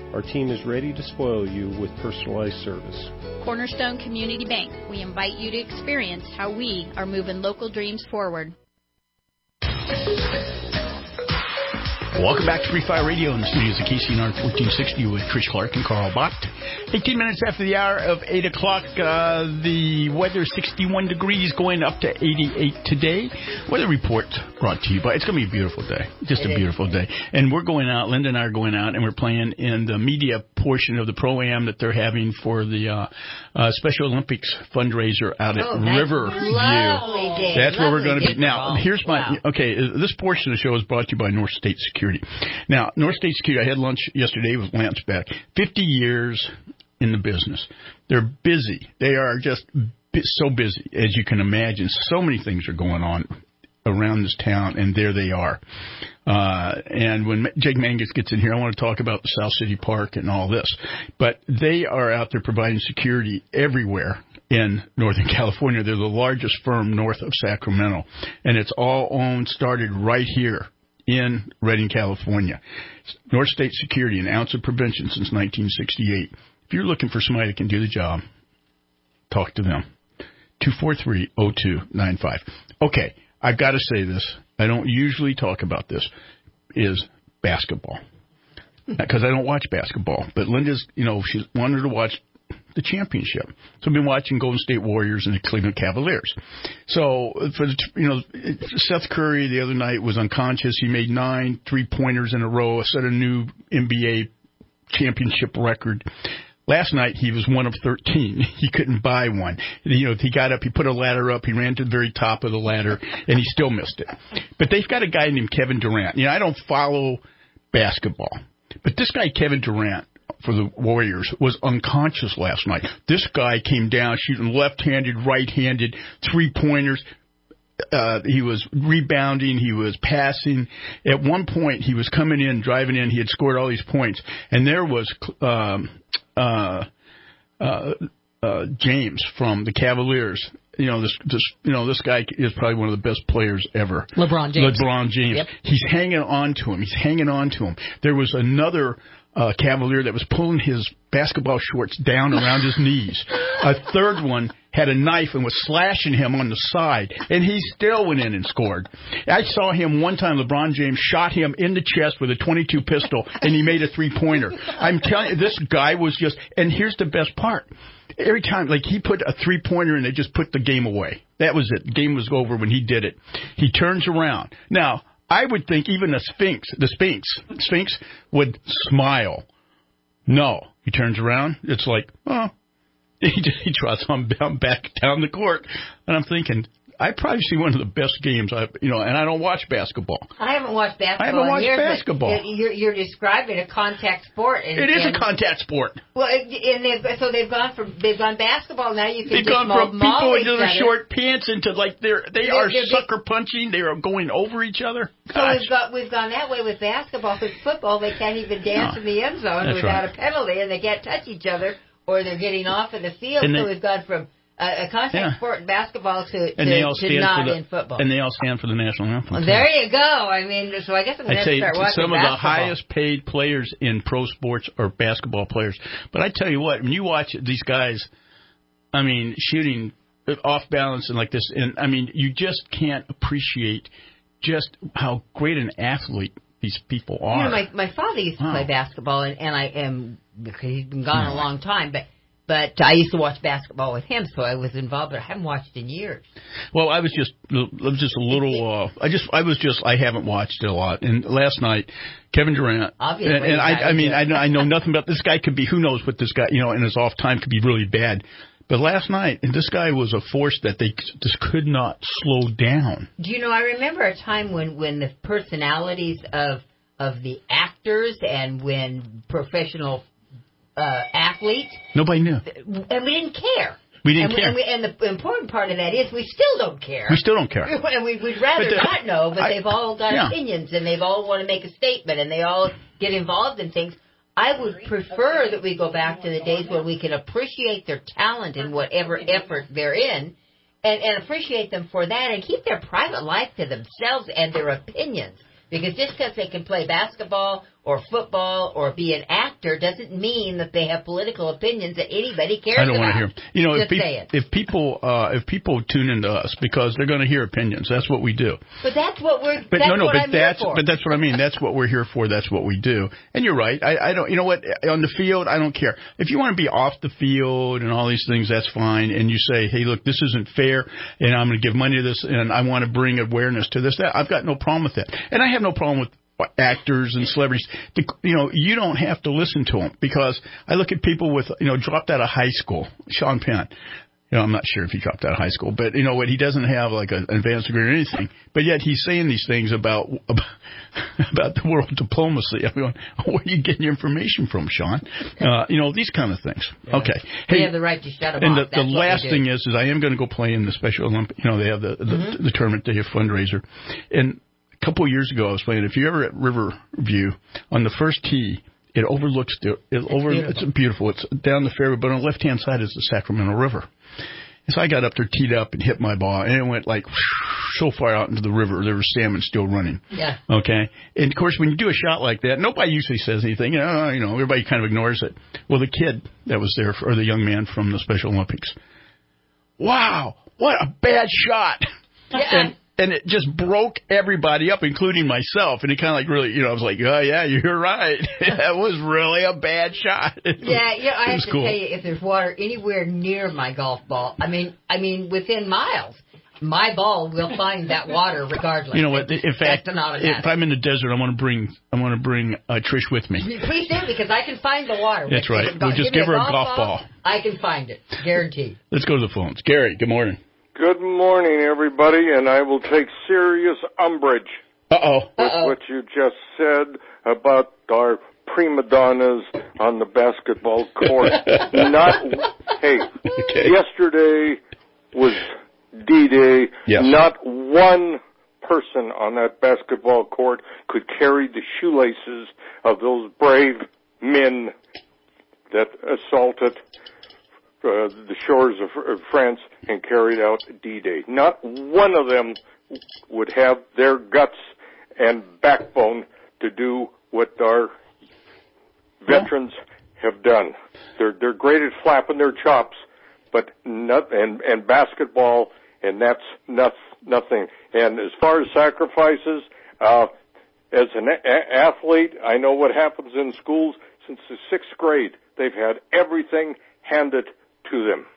Our team is ready to spoil you with personalized service. Cornerstone Community Bank. We invite you to experience how we are moving local dreams forward. Welcome back to Free Fire Radio in the studios of K C N R fourteen sixty with Trish Clark and Carl Bott. eighteen minutes after the hour of eight o'clock, uh, the weather sixty-one degrees, going up to eighty-eight today. Weather report brought to you by, it's going to be a beautiful day. Just it a beautiful is. day. And we're going out, Linda and I are going out, and we're playing in the media portion of the Pro-Am that they're having for the uh, uh, Special Olympics fundraiser out at oh, Riverview. Lovely day. That's lovely where we're going to be. Now, ball. here's my, wow. okay, this portion of the show is brought to you by North State Security. Now, North State Security, I had lunch yesterday with Lance Beck. fifty years in the business. They're busy. They are just so busy, as you can imagine. So many things are going on around this town, and there they are. Uh, and when Jake Mangus gets in here, I want to talk about the South City Park and all this. But they are out there providing security everywhere in Northern California. They're the largest firm north of Sacramento, and it's all owned, started right here in Redding, California. North State Security, an ounce of prevention since nineteen sixty-eight. If you're looking for somebody that can do the job, talk to them. two four three, oh two nine five. Okay, I've got to say this. I don't usually talk about this, is basketball. Because I don't watch basketball. But Linda's, you know, she wanted to watch the championship. So I've been watching Golden State Warriors and the Cleveland Cavaliers. So, for the, you know, Seth Curry the other night was unconscious. He made nine three-pointers in a row, set a new N B A championship record. Last night, he was one of thirteen. He couldn't buy one. You know, he got up, he put a ladder up, he ran to the very top of the ladder, and he still missed it. But they've got a guy named Kevin Durant. You know, I don't follow basketball, but this guy, Kevin Durant, for the Warriors, was unconscious last night. This guy came down shooting left-handed, right-handed, three-pointers. Uh, he was rebounding. He was passing. At one point, he was coming in, driving in. He had scored all these points. And there was um, uh, uh, uh, James from the Cavaliers. You know, this, this, you know, this guy is probably one of the best players ever. LeBron James. LeBron James. Yep. He's hanging on to him. He's hanging on to him. There was another uh, Cavalier that was pulling his basketball shorts down around his knees. A third one had a knife and was slashing him on the side, and he still went in and scored. I saw him one time, LeBron James shot him in the chest with a twenty-two pistol, and he made a three-pointer. I'm telling you, this guy was just, and here's the best part. Every time, like, he put a three-pointer and they just put the game away. That was it. The game was over when he did it. He turns around. Now, I would think even the Sphinx, the Sphinx, Sphinx would smile. No. He turns around. It's like, oh. He, he trots on back down the court. And I'm thinking, I probably see one of the best games, I, you know, and I don't watch basketball. I haven't watched basketball. I haven't watched in years, basketball. You're, you're describing a contact sport. And, it is and, a contact sport. Well, and they've, so they've gone from they've gone basketball. Now you can they've just gone maul, from maul people each into the other. short pants into like they're they they're, are they're sucker punching. They are going over each other. So Gosh. we've got we've gone that way with basketball. With football, they can't even dance No. in the end zone That's without right. a penalty, and they can't touch each other, or they're getting off in the field. And so they- we've gone from a, a contact Yeah. sport in basketball to, And they all to, to stand not for the in football. and they all stand for the national anthem. Well, too. there you go. I mean, so I guess I'm going I'd to say start watching some of the basketball. highest paid players in pro sports are basketball players. But I tell you what, when you watch these guys, I mean, shooting off balance and like this, and I mean, you just can't appreciate just how great an athlete these people are. You know, my my father used to Wow. play basketball, and, and I am because he's been gone Yeah. a long time, but. But I used to watch basketball with him, so I was involved, but I haven't watched in years. Well, I was just, I was just a little, uh, I just, I was just, I haven't watched it a lot. And last night, Kevin Durant, Obviously, and, and yeah, I, I mean, yeah. I know, I know nothing about this guy. Could be, who knows what this guy, you know, in his off time could be really bad. But last night, and this guy was a force that they just could not slow down. Do you know, I remember a time when, when the personalities of of the actors and when professional uh, athletes, Nobody knew. and we didn't care. We didn't and care. We, and, we, and the important part of that is we still don't care. We still don't care. And we, we'd rather But the- not know, but I- they've all got yeah. opinions, and they've all want to make a statement, and they all get involved in things. I would prefer that we go back to the days when we can appreciate their talent in whatever effort they're in, and, and appreciate them for that, and keep their private life to themselves and their opinions. Because just because they can play basketball or football or be an actor actor doesn't mean that they have political opinions that anybody cares about. I don't want to hear. You know, Just if, say it. if people uh, if people tune into us because they're going to hear opinions, that's what we do. But that's what we're. But that's no, no, what but I'm that's here for. but that's what I mean. That's what we're here for. That's what we do. And you're right. I, I don't. You know what? On the field, I don't care. If you want to be off the field and all these things, that's fine. And you say, hey, look, this isn't fair, and I'm going to give money to this, and I want to bring awareness to this. That I've got no problem with that, and I have no problem with actors and celebrities. The, you know, you don't have to listen to them because I look at people with, you know, dropped out of high school. Sean Penn. You know, I'm not sure if he dropped out of high school, but you know what? He doesn't have like an advanced degree or anything, but yet he's saying these things about about, about the world diplomacy. I'm going, where are you getting your information from, Sean? Uh, you know, these kind of things. Yeah. Okay. We Hey, have the right to shut them and off. the, the That's what last we do. thing is, is I am going to go play in the Special Olympic. You know, they have the the, Mm-hmm. the tournament. They have fundraiser, and a couple of years ago I was playing. If you're ever at Riverview on the first tee. It overlooks the it it's over. Beautiful. It's beautiful. It's down the fairway, but on the left hand side is the Sacramento River. And so I got up there, teed up, and hit my ball, and it went like so far out into the river. There was salmon still running. Yeah. Okay. And of course, when you do a shot like that, nobody usually says anything. You know, you know, everybody kind of ignores it. Well, the kid that was there, or the young man from the Special Olympics, wow, what a bad shot! Yeah. And and it just broke everybody up, including myself. And it kind of like really, you know, I was like, oh yeah, you're right. That was really a bad shot. It was, Yeah, yeah. I it have was to cool. tell you, if there's water anywhere near my golf ball, I mean, I mean, within miles, my ball will find that water regardless. You know what? In fact, That's an automatic. if I'm in the desert, I want to bring I want to bring uh, Trish with me. Please do, because I can find the water. That's If right. it's We'll go- just me give her a golf ball. I can find it, guaranteed. Let's go to the phones. Gary, good morning. Good morning, everybody, and I will take serious umbrage Uh-oh. with what you just said about our prima donnas on the basketball court. Not, hey, Okay. yesterday was D-Day. Yes. Not one person on that basketball court could carry the shoelaces of those brave men that assaulted Uh, the shores of, of France and carried out D-Day. Not one of them would have their guts and backbone to do what our veterans have done. They're they're great at flapping their chops, but not and and basketball, and that's not, nothing. And as far as sacrifices, uh, as an a- athlete, I know what happens in schools. Since the sixth grade, they've had everything handed to them.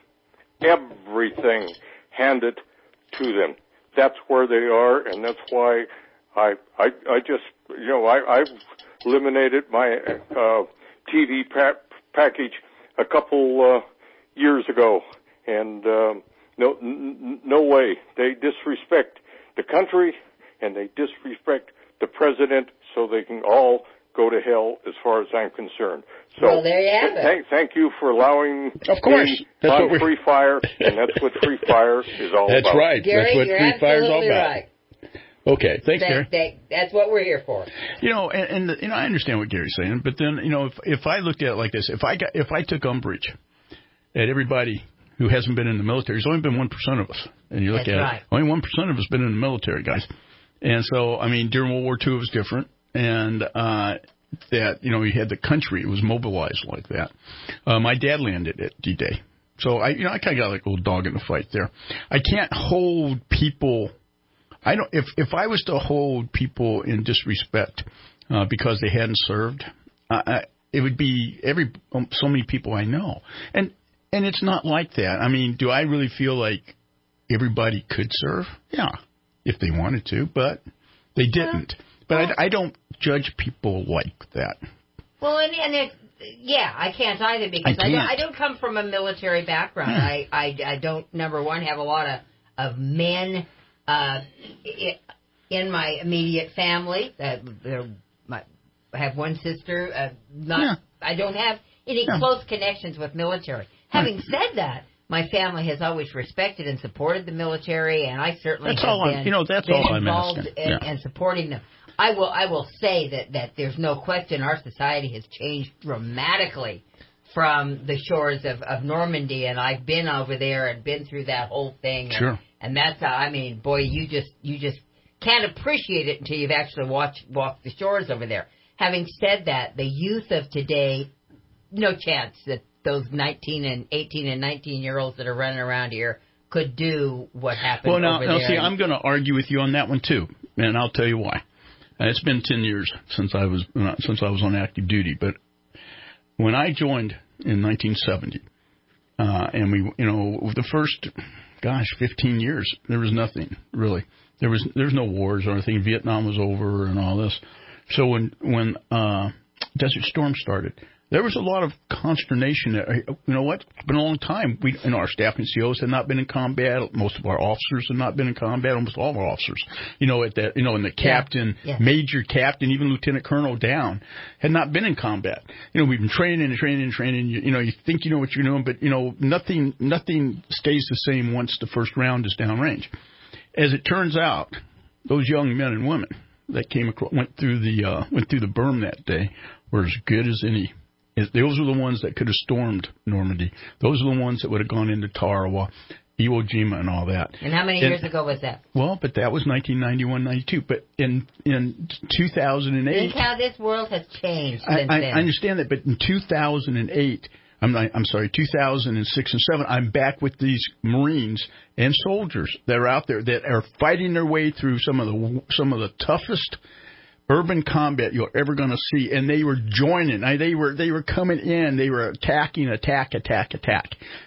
Everything handed to them. That's where they are, and that's why I I, I just, you know, I, I've eliminated my uh, T V pa- package a couple uh, years ago, and um, no n- no way. They disrespect the country, and they disrespect the president, so they can all go to hell as far as I'm concerned. So Well, there you have it. Thank, thank you for allowing Of course. me That's on what we're- Free Fire, and that's what Free Fire is all That's about. right. Gary, That's what you're Free Fire's all absolutely about. right. Okay. Thanks, That, Gary. that, that's what we're here for. You know, and, and you know, I understand what Gary's saying, but then, you know, if if I looked at it like this, if I got if I took umbrage at everybody who hasn't been in the military, there's only been one percent of us, and you look That's at right. it, only one percent of us been in the military, guys. And so, I mean, during World War Two, it was different, and uh, that you know, you had the country, it was mobilized like that. Uh, my dad landed at D-Day, so I, you know, I kind of got like a little dog in the fight there. I can't hold people. I don't. If if I was to hold people in disrespect uh, because they hadn't served, uh, I, it would be every um, so many people I know, and and it's not like that. I mean, do I really feel like everybody could serve? Yeah, if they wanted to, but they didn't. But I, I don't judge people like that. Well, and, and it, yeah, I can't either because I I, don't, can't. I don't come from a military background. Yeah. I, I, I don't, number one, have a lot of, of men uh, i- in my immediate family. Uh, they're, my, I have one sister. Uh, not, Yeah. I don't have any Yeah. close connections with military. Having said that, my family has always respected and supported the military, and I certainly That's have all I'm- been, you know, that's been all I'm involved asking. in, Yeah. in supporting them. I will I will say that, that there's no question our society has changed dramatically from the shores of, of Normandy, and I've been over there and been through that whole thing. And, Sure. and that's, I mean, boy, you just you just can't appreciate it until you've actually watched walked the shores over there. Having said that, the youth of today no chance that those nineteen and eighteen and nineteen year olds that are running around here could do what happened well, now, over now, there. see, I'm going to argue with you on that one too, and I'll tell you why. Uh, it's been ten years since I was uh, since I was on active duty, but when I joined in nineteen seventy, uh, and we, you know, the first, gosh, fifteen years, there was nothing really. There was there's no wars or anything. Vietnam was over and all this. So when when uh, Desert Storm started, there was a lot of consternation. You know what? It's been a long time. We, you know, our staff and C Os had not been in combat. Most of our officers had not been in combat. Almost all of our officers, you know, at that, you know, and the captain, yeah. Yeah. major captain, even lieutenant colonel down, had not been in combat. You know, we've been training and training and training. You, you know, you think you know what you're doing, but you know, nothing, nothing stays the same once the first round is downrange. As it turns out, those young men and women that came across, went through the uh, went through the berm that day were as good as any. Those are the ones that could have stormed Normandy. Those are the ones that would have gone into Tarawa, Iwo Jima, and all that. And how many and, years ago was that? Well, but that was nineteen ninety-one, ninety-two. But in in two thousand eight, think how this world has changed I, since I, then. I understand that, but in two thousand eight, I'm not, I'm sorry, two thousand six and seven, I'm back with these Marines and soldiers that are out there that are fighting their way through some of the some of the toughest urban combat you're ever going to see, and they were joining. I, they were they were coming in. They were attacking, attack, attack, attack.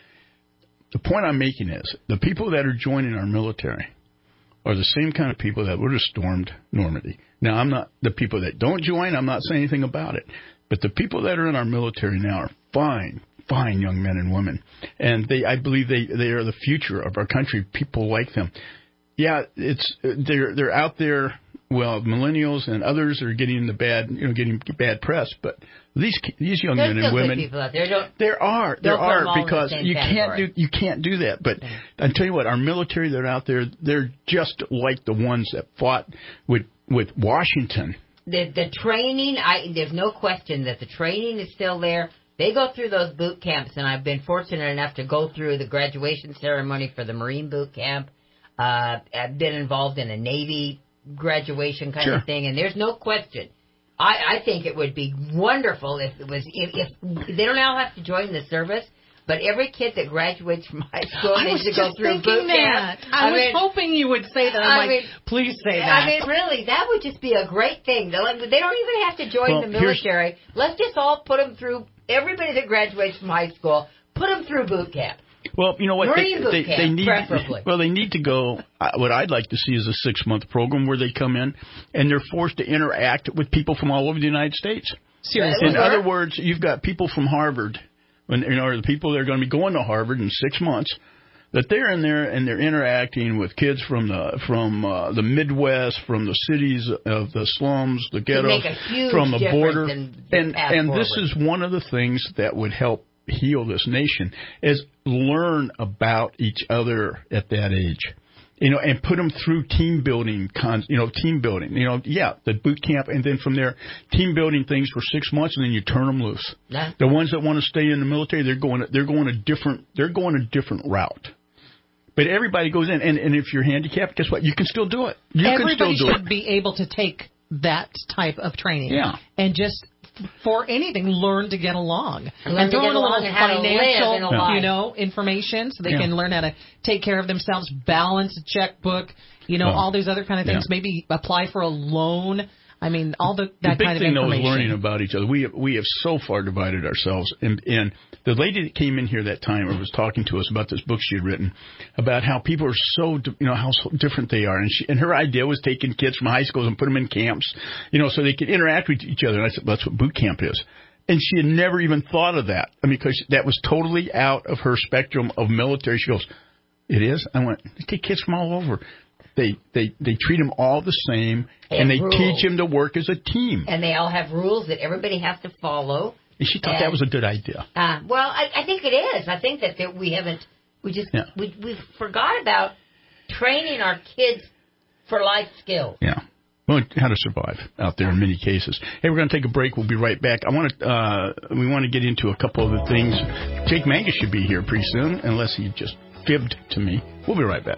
The point I'm making is the people that are joining our military are the same kind of people that would have stormed Normandy. Now, I'm not the people that don't join. I'm not saying anything about it, but the people that are in our military now are fine, fine young men and women, and they I believe they they are the future of our country. People like them. Yeah, it's they're they're out there. Well, millennials and others are getting the bad, you know, getting bad press. But these these young There's men and women, people out there. Don't, there are, there are because the you can't do you can't do that. But yeah. I tell you what, our military that are out there, they're just like the ones that fought with with Washington. The the training, I there's no question that the training is still there. They go through those boot camps, and I've been fortunate enough to go through the graduation ceremony for the Marine boot camp. Uh, I've been involved in a Navy graduation kind sure. of thing, and there's no question. I, I think it would be wonderful if it was if, if they don't all have to join the service, but every kid that graduates from high school I needs was to go just through thinking boot that. camp. I, I was mean, hoping you would say that. I'm I like, mean, please say that. I mean, really, that would just be a great thing. They don't even have to join well, the military. Let's just all put them through. Everybody that graduates from high school, put them through boot camp. Well, you know what? Marine They, boot they, camp, they need. preferably. Well, they need to go. Uh, what I'd like to see is a six-month program where they come in and they're forced to interact with people from all over the United States. Seriously. In other words, you've got people from Harvard, when you know the people that are going to be going to Harvard in six months. That they're in there and they're interacting with kids from the from uh, the Midwest, from the cities of the slums, the ghettos, from the border, and and this is one of the things that would help heal this nation is learn about each other at that age, you know, and put them through team building, con- you know, team building, you know, yeah, the boot camp, and then from there, team building things for six months, and then you turn them loose. Yeah. The ones that want to stay in the military, they're going, they're going a different, they're going a different route. But everybody goes in, and, and if you're handicapped, guess what? You can still do it. You Everybody can still do should it. be able to take that type of training. Yeah. And just, for anything, learn to get along. Learn and to throw get in a along little and how to live financial, in a life. you know, information so they Yeah. can learn how to take care of themselves, balance a checkbook, you know, Oh. all these other kind of things. Yeah. Maybe apply for a loan. I mean, all the that the big kind of thing, though, is information. learning about each other. We have, we have so far divided ourselves. And, and the lady that came in here that time was talking to us about this book she had written about how people are so, you know, how so different they are. And she, and her idea was taking kids from high schools and put them in camps, you know, so they could interact with each other. And I said, that's what boot camp is. And she had never even thought of that. I mean, because that was totally out of her spectrum of military. She goes, it is? I went, they take kids from all over. They they they treat them all the same, They and they have teach rules. them to work as a team. And they all have rules that everybody has to follow. And she thought and, that was a good idea. Uh, well, I, I think it is. I think that, that we haven't, we just, Yeah. we we forgot about training our kids for life skills. Yeah. Well, how to survive out there in many cases. Hey, we're going to take a break. We'll be right back. I want to, uh, we want to get into a couple of the things. Jake Mangus should be here pretty soon, unless he just fibbed to me. We'll be right back.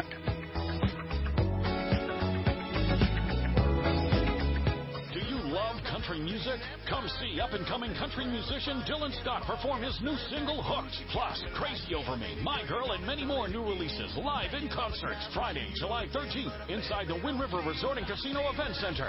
country music? Come see up-and-coming country musician Dylan Scott perform his new single, Hooked. Plus, Crazy Over Me, My Girl, and many more new releases live in concert Friday, July thirteenth, inside the Wind River Resort and Casino Event Center.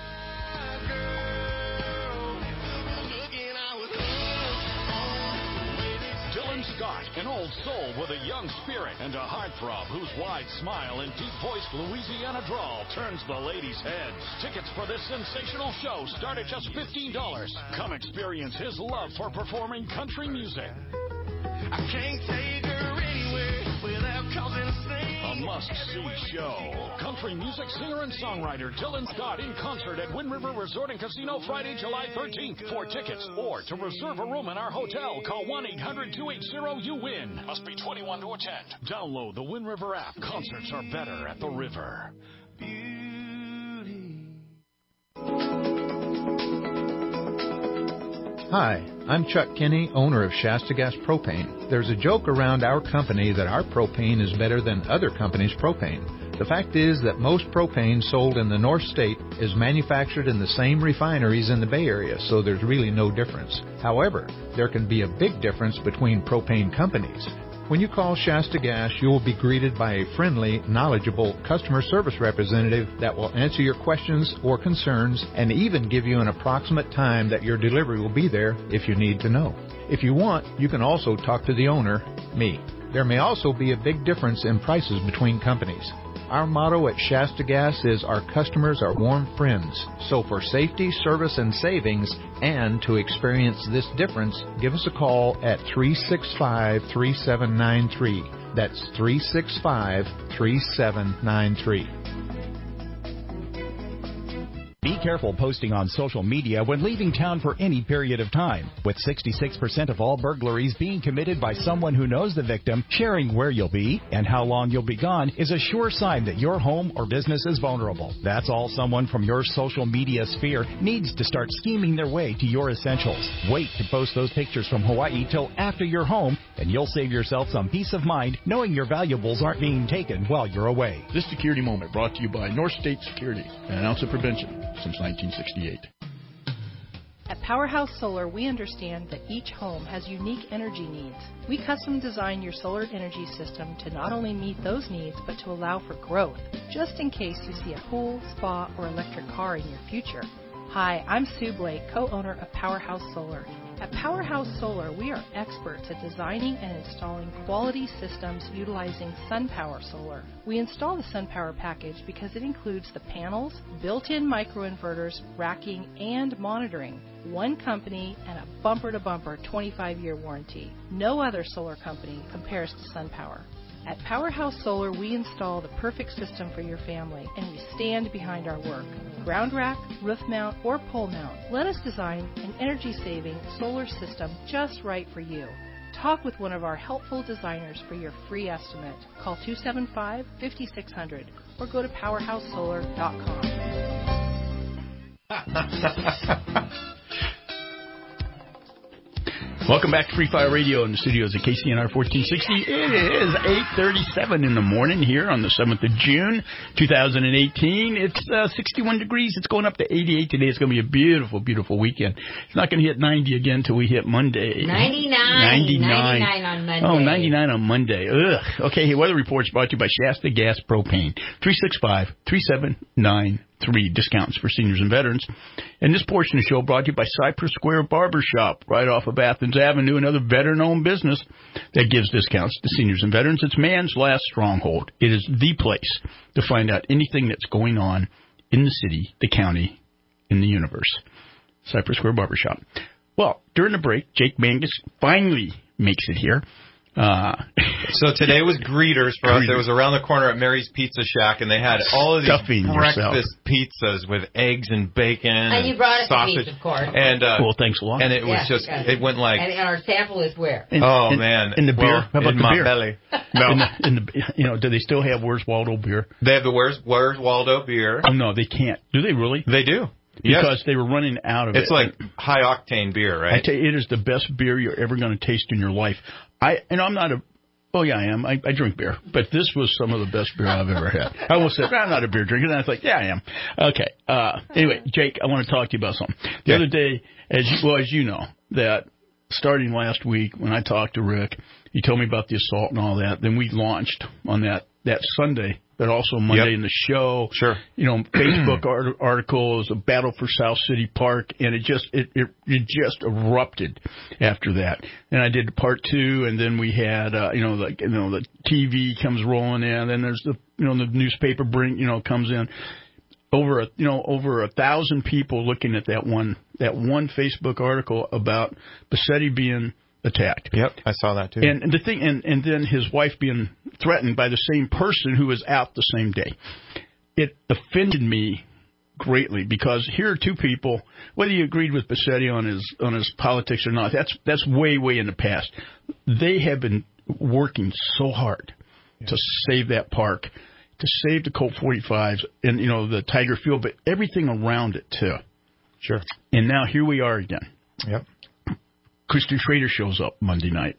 Dylan Scott, an old soul with a young spirit and a heartthrob whose wide smile and deep-voiced Louisiana drawl turns the ladies' heads. Tickets for this sensational show start at just fifteen dollars. Come experience his love for performing country music. I can't take her anywhere without causing a scene. A must-see show. Country music singer and songwriter Dylan Scott in concert at Wind River Resort and Casino Friday, July thirteenth. For tickets or to reserve a room in our hotel, call one eight hundred two eight zero you win. Must be twenty-one to attend. Download the Wind River app. Concerts are better at the river. Hi, I'm Chuck Kinney, owner of Shasta Gas Propane. There's a joke around our company that our propane is better than other companies' propane. The fact is that most propane sold in the North State is manufactured in the same refineries in the Bay Area, so there's really no difference. However, there can be a big difference between propane companies. When you call Shasta Gas, you will be greeted by a friendly, knowledgeable customer service representative that will answer your questions or concerns and even give you an approximate time that your delivery will be there if you need to know. If you want, you can also talk to the owner, me. There may also be a big difference in prices between companies. Our motto at Shasta Gas is our customers are warm friends. So for safety, service, and savings, and to experience this difference, give us a call at three six five, three seven nine three. That's three six five, three seven nine three. Be careful posting on social media when leaving town for any period of time. With sixty-six percent of all burglaries being committed by someone who knows the victim, sharing where you'll be and how long you'll be gone is a sure sign that your home or business is vulnerable. That's all someone from your social media sphere needs to start scheming their way to your essentials. Wait to post those pictures from Hawaii till after you're home, and you'll save yourself some peace of mind knowing your valuables aren't being taken while you're away. This security moment brought to you by North State Security, an ounce of prevention since nineteen sixty-eight. At Powerhouse Solar, we understand that each home has unique energy needs. We custom design your solar energy system to not only meet those needs, but to allow for growth, just in case you see a pool, spa, or electric car in your future. Hi, I'm Sue Blake, co-owner of Powerhouse Solar. At Powerhouse Solar, we are experts at designing and installing quality systems utilizing SunPower Solar. We install the SunPower package because it includes the panels, built-in microinverters, racking, and monitoring. One company and a bumper-to-bumper twenty-five year warranty. No other solar company compares to SunPower. At Powerhouse Solar, we install the perfect system for your family, and we stand behind our work. Ground rack, roof mount, or pole mount, let us design an energy-saving solar system just right for you. Talk with one of our helpful designers for your free estimate. Call two seven five, five six zero zero or go to powerhouse solar dot com. Welcome back to Free Fire Radio in the studios at K C N R fourteen sixty. It is eight thirty-seven in the morning here on the seventh of June, two thousand eighteen. It's uh, sixty-one degrees. It's going up to eighty-eight today. It's going to be a beautiful, beautiful weekend. It's not going to hit ninety again until we hit Monday. ninety-nine. ninety-nine. ninety-nine on Monday. Oh, ninety-nine on Monday. Ugh. Okay, weather report's brought to you by Shasta Gas Propane. three six five, three seven nine three. Discounts for seniors and veterans. And this portion of the show brought to you by Cypress Square Barbershop, right off of Athens Avenue, another veteran-owned business that gives discounts to seniors and veterans. It's man's last stronghold. It is the place to find out anything that's going on in the city, the county, in the universe. Cypress Square Barbershop. Well, during the break, Jake Mangus finally makes it here. Uh, so today was greeters for us. It was around the corner at Mary's Pizza Shack, and they had all of these Stuffing breakfast yourself. pizzas with eggs and bacon And and you brought us sausage. a piece, of course. And, uh, well, thanks a lot. And it was Yeah, just, yeah. it went like, And, and our sample is where? And- oh and- man. And the beer? Well, How about in the my beer? belly. No. In the, in the, you know, do they still have Where's Waldo beer? They have the Where's, Where's Waldo beer. Oh, no, they can't. Do they really? They do. Because Yes. they were running out of It's it. like high octane beer, right? I tell you, it is the best beer you're ever going to taste in your life. I and I'm not a Oh, yeah, I am. I, I drink beer. But this was some of the best beer I've ever had. I almost said, I'm not a beer drinker. And I was like, yeah, I am. Okay. Uh, anyway, Jake, I want to talk to you about something. The yeah. other day, as you, well, as you know, that starting last week when I talked to Rick, he told me about the assault and all that. Then we launched on that, that Sunday, but also Monday yep. in the show. Sure. You know, Facebook art- articles, a battle for South City Park, and it just it, it it just erupted after that. And I did part two, and then we had uh, you know the you know the T V comes rolling in, and then there's the you know the newspaper bring you know comes in. Over a you know over a thousand people looking at that one that one Facebook article about Bassetti being attacked. Yep, I saw that too. And, and the thing, and, and then his wife being threatened by the same person who was out the same day. It offended me greatly because here are two people. Whether you agreed with Bassetti on his on his politics or not, that's that's way way in the past. They have been working so hard yeah. to save that park, to save the Colt forty-fives and you know the Tiger Field, but everything around it too. Sure. And now here we are again. Yep. Christian Schrader shows up Monday night.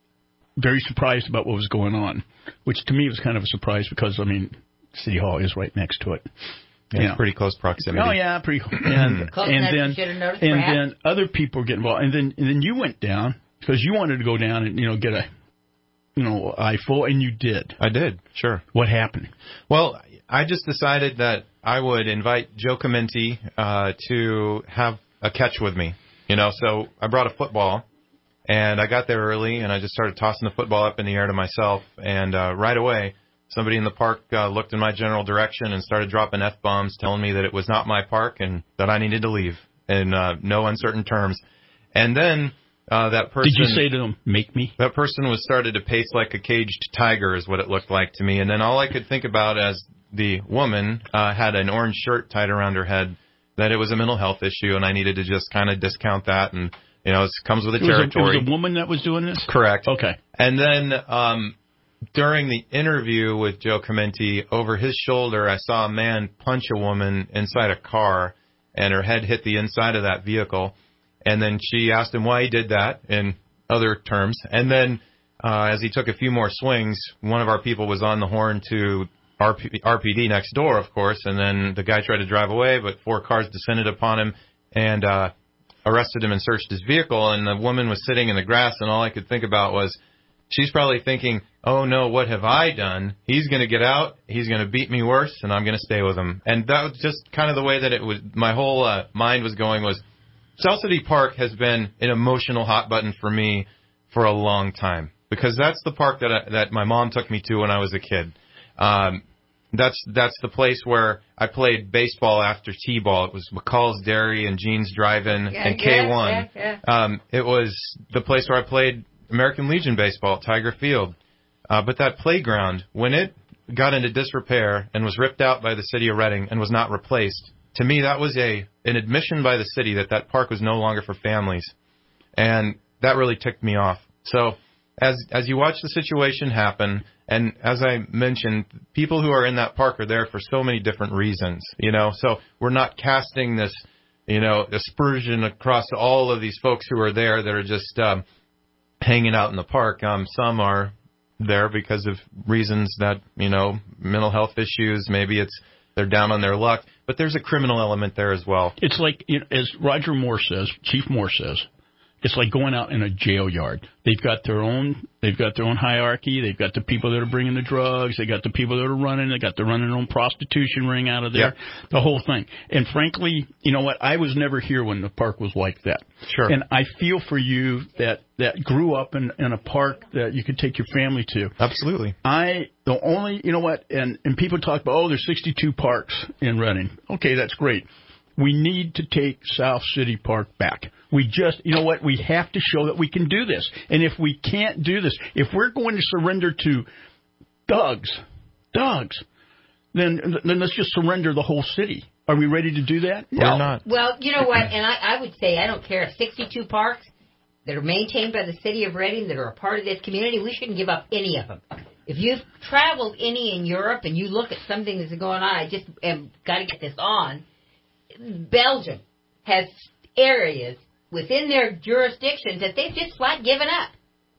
Very surprised about what was going on, which to me was kind of a surprise because, I mean, City Hall is right next to it. Yeah, it's pretty close proximity. Oh, yeah, pretty close. And, and, then, noticed, and then other people get involved. And then and then you went down because you wanted to go down and, you know, get a, you know, eyeful, and you did. I did, sure. What happened? Well, I just decided that I would invite Joe Commenti uh, to have a catch with me. You know, so I brought a football, and I got there early, and I just started tossing the football up in the air to myself. And uh, right away, somebody in the park uh, looked in my general direction and started dropping F-bombs, telling me that it was not my park and that I needed to leave in uh, no uncertain terms. And then uh, that person... Did you say to them, make me? That person was started to pace like a caged tiger is what it looked like to me. And then all I could think about as the woman uh, had an orange shirt tied around her head, that it was a mental health issue, and I needed to just kind of discount that. And, you know, it comes with the it territory. Was a, it was a woman that was doing this? Correct. Okay. And then um, during the interview with Joe Commenti, over his shoulder, I saw a man punch a woman inside a car, and her head hit the inside of that vehicle. And then she asked him why he did that in other terms. And then uh, as he took a few more swings, one of our people was on the horn to R P, R P D next door, of course, and then the guy tried to drive away, but four cars descended upon him and uh, arrested him and searched his vehicle, and the woman was sitting in the grass, and all I could think about was she's probably thinking, oh, no, what have I done? He's going to get out, he's going to beat me worse, and I'm going to stay with him. And that was just kind of the way that it was. My whole uh, mind was going was South City Park has been an emotional hot button for me for a long time because that's the park that I, that my mom took me to when I was a kid. Um, that's that's the place where I played baseball after T-ball. It was McCall's Dairy and Gene's Drive-In yeah, and K one. Yeah, yeah, yeah. Um, it was the place where I played American Legion baseball at Tiger Field. Uh, but that playground, when it got into disrepair and was ripped out by the city of Reading and was not replaced, to me that was a an admission by the city that that park was no longer for families. And that really ticked me off. So as as you watch the situation happen, and as I mentioned, people who are in that park are there for so many different reasons, you know. So we're not casting this, you know, aspersion across all of these folks who are there that are just um, hanging out in the park. Um, some are there because of reasons that, you know, mental health issues. Maybe it's they're down on their luck. But there's a criminal element there as well. It's like, you know, as Roger Moore says, Chief Moore says, it's like going out in a jail yard. They've got their own. They've got their own hierarchy. They've got the people that are bringing the drugs. They got the people that are running. They got the running their own prostitution ring out of there. Yep. The whole thing. And frankly, you know what? I was never here when the park was like that. Sure. And I feel for you that that grew up in, in a park that you could take your family to. Absolutely. I the only you know what? And and people talk about, oh, there's sixty-two parks in Reading. Okay, that's great. We need to take South City Park back. We just, you know what, we have to show that we can do this. And if we can't do this, if we're going to surrender to thugs, thugs, then then let's just surrender the whole city. Are we ready to do that? No. We're not. Well, you know what, and I, I would say I don't care if sixty-two parks that are maintained by the city of Reading that are a part of this community, we shouldn't give up any of them. If you've traveled any in Europe and you look at something that's going on, I just am got to get this on. Belgium has areas within their jurisdictions that they've just flat given up.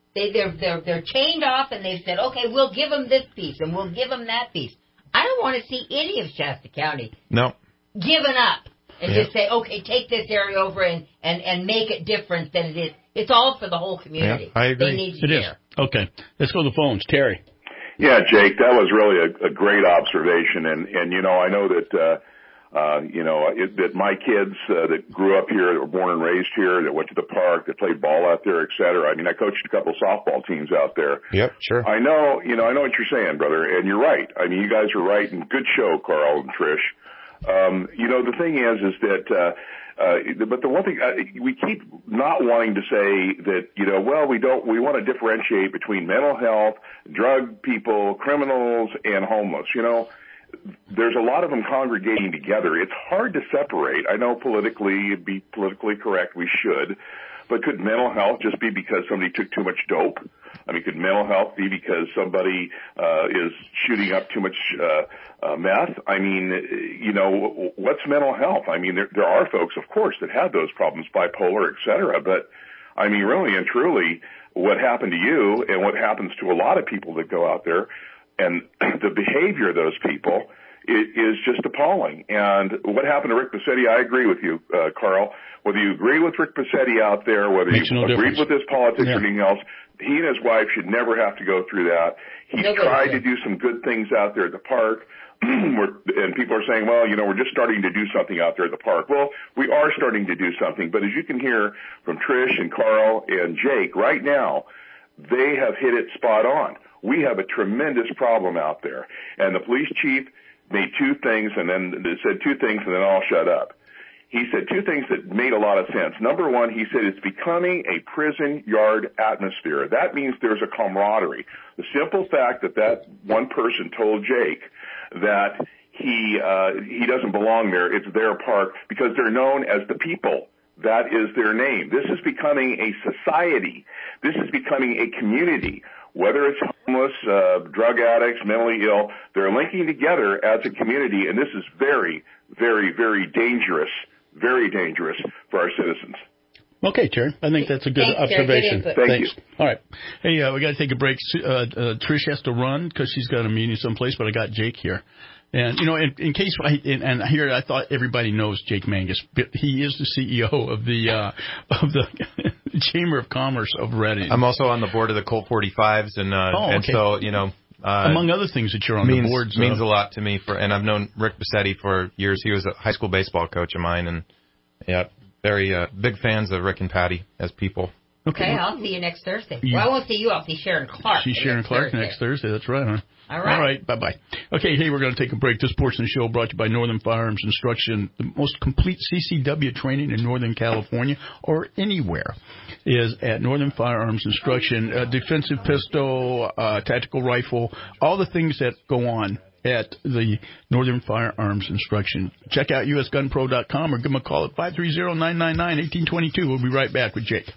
They, they're, they're, they're chained off, and they've said, okay, we'll give them this piece, and we'll give them that piece. I don't want to see any of Shasta County no. given up and yeah. just say, okay, take this area over and, and, and make it different than it is. It's all for the whole community. Yeah, I agree. They need it share. is. Okay. Let's go to the phones. Terry. Yeah, Jake, that was really a, a great observation. And, and, you know, I know that, uh, uh, you know, it, that my kids uh, that grew up here, that were born and raised here, that went to the park, that played ball out there, et cetera. I mean, I coached a couple of softball teams out there. Yep, sure. I know, you know, I know what you're saying, brother, and you're right. I mean, you guys are right, and good show, Carl and Trish. Um, you know, the thing is, is that, uh, uh, but the one thing, uh, we keep not wanting to say that, you know, well, we don't, we want to differentiate between mental health, drug people, criminals, and homeless. You know, there's a lot of them congregating together. It's hard to separate. I know politically, it'd be politically correct, we should, but could mental health just be because somebody took too much dope? I mean, could mental health be because somebody uh, is shooting up too much uh, uh, meth? I mean, you know, what's mental health? I mean, there, there are folks, of course, that have those problems, bipolar, et cetera. But, I mean, really and truly, what happened to you and what happens to a lot of people that go out there, and the behavior of those people is, is just appalling. And what happened to Rick Bassetti, I agree with you, uh, Carl. Whether you agree with Rick Bassetti out there, whether Makes you no agree difference. with his politics Yeah. or anything else, he and his wife should never have to go through that. He's Nobody tried should. to do some good things out there at the park. we're, and people are saying, well, you know, we're just starting to do something out there at the park. Well, we are starting to do something. But as you can hear from Trish and Carl and Jake, right now, they have hit it spot on. We have a tremendous problem out there. And the police chief made two things and then said two things and then all shut up. He said two things that made a lot of sense. Number one, he said it's becoming a prison yard atmosphere. That means there's a camaraderie. The simple fact that that one person told Jake that he uh, he doesn't belong there, it's their park, because they're known as the people. That is their name. This is becoming a society. This is becoming a community. Whether it's homeless, uh, drug addicts, mentally ill, they're linking together as a community, and this is very, very, very dangerous, very dangerous for our citizens. Okay, Terry. I think that's a good Thanks, Terry. observation. Good Thank Thanks. you. All right. Hey, uh, we got to take a break. Uh, uh, Trish has to run because she's got a meeting someplace, but I got Jake here. And, you know, in, in case, I, and, and here I thought everybody knows Jake Mangus, but he is the C E O of the, uh, of the Chamber of Commerce of Reading. I'm also on the board of the Colt forty-fives, and, uh, oh, okay. and so, you know, uh, among other things that you're on means, the boards means of. a lot to me for, and I've known Rick Bassetti for years. He was a high school baseball coach of mine, and yeah, very, uh, big fans of Rick and Patty as people. Okay, I'll see you next Thursday. You- Well, I won't see you. I'll see Sharon Clark. She's Sharon next Clark Thursday. next Thursday. That's right, huh? All right. All right. Bye-bye. Okay, hey, we're going to take a break. This portion of the show brought to you by Northern Firearms Instruction. The most complete C C W training in Northern California or anywhere is at Northern Firearms Instruction. Uh, defensive pistol, uh, tactical rifle, all the things that go on at the Northern Firearms Instruction. Check out U S gun pro dot com or give them a call at five three zero, nine nine nine, one eight two two. We'll be right back with Jake.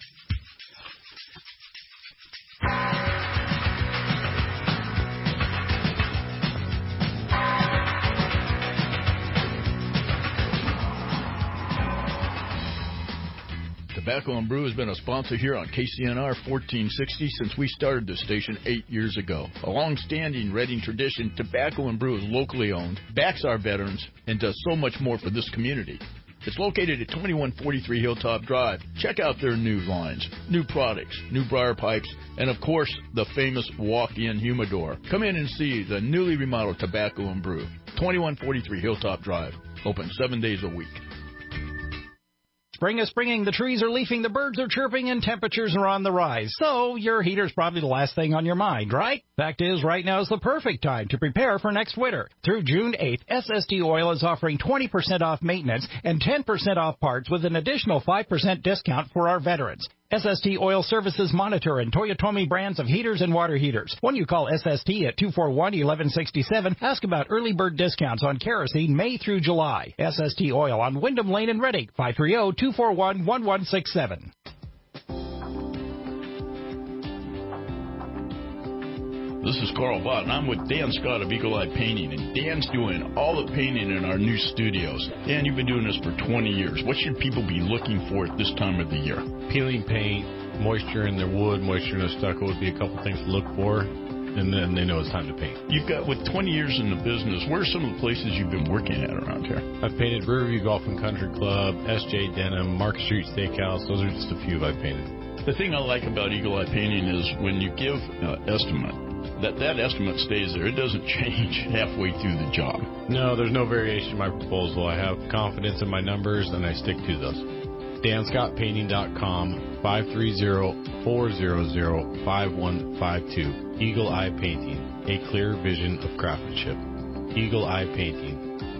Tobacco and Brew has been a sponsor here on K C N R fourteen sixty since we started the station eight years ago. A long-standing Reading tradition, Tobacco and Brew is locally owned, backs our veterans, and does so much more for this community. It's located at twenty-one forty-three Hilltop Drive. Check out their new lines, new products, new briar pipes, and of course, the famous walk-in humidor. Come in and see the newly remodeled Tobacco and Brew, twenty-one forty-three Hilltop Drive, open seven days a week. Spring is springing, the trees are leafing, the birds are chirping, and temperatures are on the rise. So your heater's probably the last thing on your mind, right? Fact is, right now is the perfect time to prepare for next winter. Through June eighth, S S T Oil is offering twenty percent off maintenance and ten percent off parts with an additional five percent discount for our veterans. S S T Oil Services Monitor and Toyotomi brands of heaters and water heaters. When you call S S T at two four one, one one six seven, ask about early bird discounts on kerosene May through July. S S T Oil on Wyndham Lane in Reading, five three zero, two four one, one one six seven. This is Carl Vaught, and I'm with Dan Scott of Eagle Eye Painting, and Dan's doing all the painting in our new studios. Dan, you've been doing this for twenty years. What should people be looking for at this time of the year? Peeling paint, moisture in their wood, moisture in their stucco would be a couple things to look for, and then they know it's time to paint. You've got, with twenty years in the business, where are some of the places you've been working at around here? I've painted Riverview Golf and Country Club, S J Denham, Market Street Steakhouse. Those are just a few I've painted. The thing I like about Eagle Eye Painting is when you give an uh, estimate, that that estimate stays there. It doesn't change halfway through the job. No, there's no variation in my proposal. I have confidence in my numbers, and I stick to those. Dan Scott Painting dot com, five three zero, four zero zero, five one five two. Eagle Eye Painting, a clear vision of craftsmanship. Eagle Eye Painting.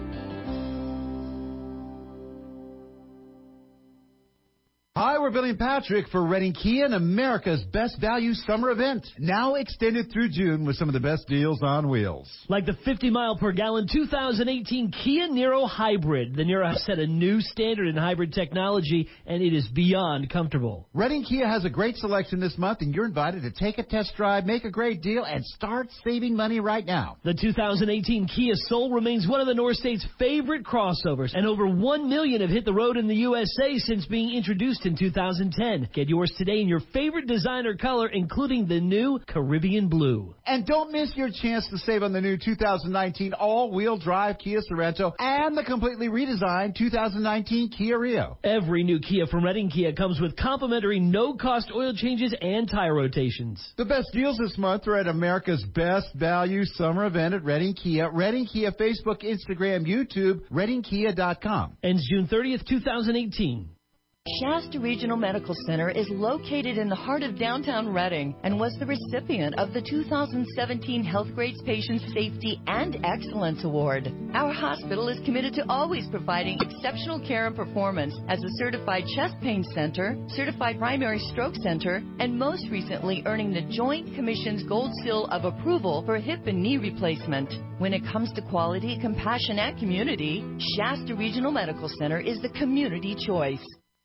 Hi, we're Billy and Patrick for Reading Kia and America's best value summer event. Now extended through June with some of the best deals on wheels. Like the fifty mile per gallon two thousand eighteen Kia Niro Hybrid. The Niro has set a new standard in hybrid technology, and it is beyond comfortable. Reading Kia has a great selection this month, and you're invited to take a test drive, make a great deal, and start saving money right now. The two thousand eighteen Kia Soul remains one of the North State's favorite crossovers, and over one million have hit the road in the U S A since being introduced in two thousand ten. Get yours today in your favorite designer color, including the new Caribbean Blue. And don't miss your chance to save on the new two thousand nineteen all-wheel drive Kia Sorento and the completely redesigned two thousand nineteen Kia Rio. Every new Kia from Reading Kia comes with complimentary no-cost oil changes and tire rotations. The best deals this month are at America's best value summer event at Reading Kia. Reading Kia Facebook, Instagram, YouTube, Reading Kia dot com. Ends June thirtieth, two thousand eighteen. Shasta Regional Medical Center is located in the heart of downtown Reading and was the recipient of the two thousand seventeen Healthgrades Patient Safety and Excellence Award. Our hospital is committed to always providing exceptional care and performance as a certified chest pain center, certified primary stroke center, and most recently earning the Joint Commission's Gold Seal of Approval for hip and knee replacement. When it comes to quality, compassion, and community, Shasta Regional Medical Center is the community choice.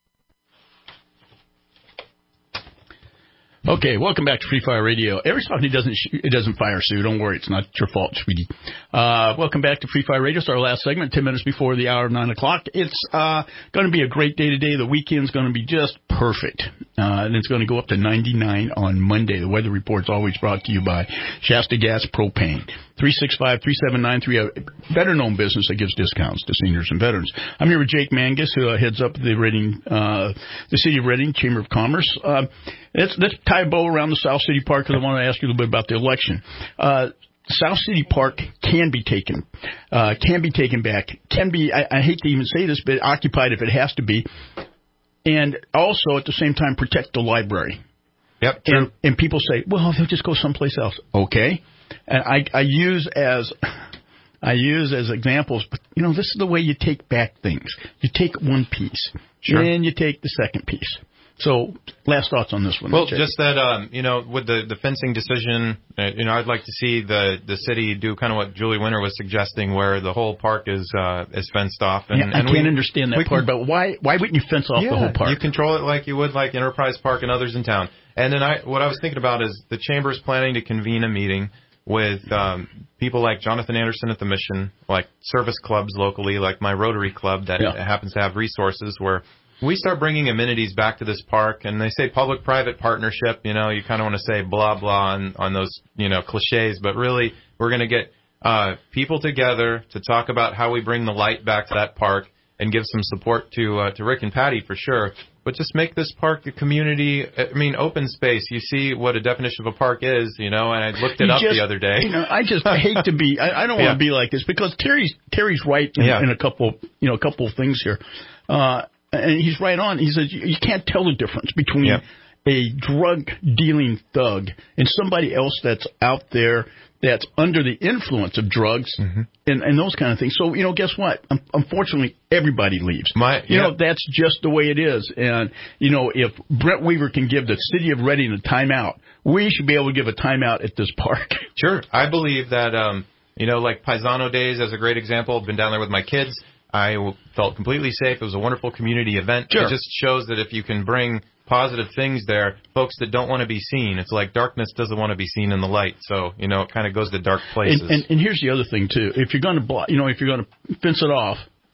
Okay, welcome back to Free Fire Radio. Every time he doesn't shoot, it doesn't fire, Sue. Don't worry, it's not your fault, sweetie. Uh, welcome back to Free Fire Radio. It's our last segment, ten minutes before the hour of nine o'clock. It's uh, going to be a great day today. The weekend's going to be just perfect, uh, and it's going to go up to ninety-nine on Monday. The weather report's always brought to you by Shasta Gas Propane. three six five, three seven nine three, a better-known business that gives discounts to seniors and veterans. I'm here with Jake Mangus, who uh, heads up the Reading, uh, the City of Reading Chamber of Commerce. Uh, let's, let's tie a bow around the South City Park because I want to ask you a little bit about the election. Uh, South City Park can be taken, uh, can be taken back, can be, I, I hate to even say this, but occupied if it has to be, and also at the same time protect the library. Yep, true. And, and people say, well, they'll just go someplace else. Okay. And I, I use as I use as examples, but you know, this is the way you take back things. You take one piece, sure, then you take the second piece. So, last thoughts on this one. Well, Jake? Just that, um, you know, with the, the fencing decision, uh, you know, I'd like to see the, the city do kind of what Julie Winter was suggesting, where the whole park is uh, is fenced off. And, yeah, I and can't we, understand that part, but why why wouldn't you fence off yeah, the whole park? You control it like you would like Enterprise Park and others in town. And then I, what I was thinking about is the chamber is planning to convene a meeting with um, people like Jonathan Anderson at the Mission, like service clubs locally, like my Rotary Club that yeah. happens to have resources where we start bringing amenities back to this park. And they say public-private partnership, you know, you kind of want to say blah, blah on, on those, you know, cliches. But really, we're going to get uh, people together to talk about how we bring the light back to that park and give some support to uh, to Rick and Patty for sure. But just make this park a community, I mean, open space. You see what a definition of a park is, you know, and I looked it you up just, the other day. You know, I just hate to be, I, I don't yeah. want to be like this because Terry's Terry's right in, yeah. in a couple, you know, a couple of things here. Uh, and he's right on. He says you, you can't tell the difference between yeah. a drug-dealing thug and somebody else that's out there that's under the influence of drugs mm-hmm. and, and those kind of things. So, you know, guess what? Um, unfortunately, everybody leaves. My, you yeah. know, that's just the way it is. And, you know, if Brent Weaver can give the city of Reading a timeout, we should be able to give a timeout at this park. Sure. I believe that, um, you know, like Paisano Days as a great example. I've been down there with my kids. I felt completely safe. It was a wonderful community event. Sure. It just shows that if you can bring positive things there, folks that don't want to be seen. It's like darkness doesn't want to be seen in the light. So, you know, it kind of goes to dark places. And, and, and here's the other thing, too. If you're going to block, you know, if you're going to fence it off,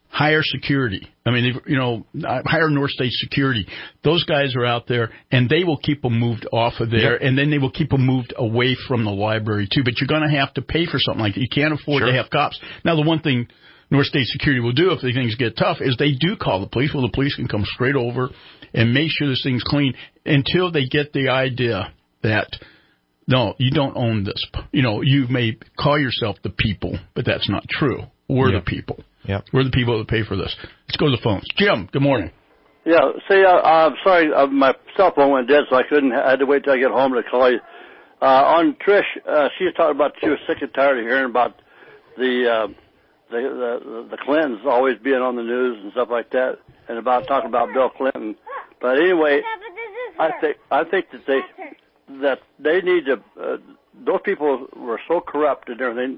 hire security. I mean, you know, hire North State Security. Those guys are out there, and they will keep them moved off of there, yep. and then they will keep them moved away from the library, too. But you're going to have to pay for something like that. You can't afford sure. to have cops. Now, the one thing North State Security will do if the things get tough is they do call the police. Well, the police can come straight over and make sure this thing's clean until they get the idea that, no, you don't own this. You know, you may call yourself the people, but that's not true. We're yep. the people. Yep. We're the people that pay for this. Let's go to the phones. Jim, good morning. Yeah, see, uh, I'm sorry, uh, my cell phone went dead, so I couldn't, I had to wait till I get home to call you. Uh, on Trish, uh, she was talking about she was sick and tired of hearing about the, uh, the, the, the Clintons always being on the news and stuff like that, and about talking about Bill Clinton. But anyway, I think, I think that they, that they need to, uh, those people were so corrupt and everything,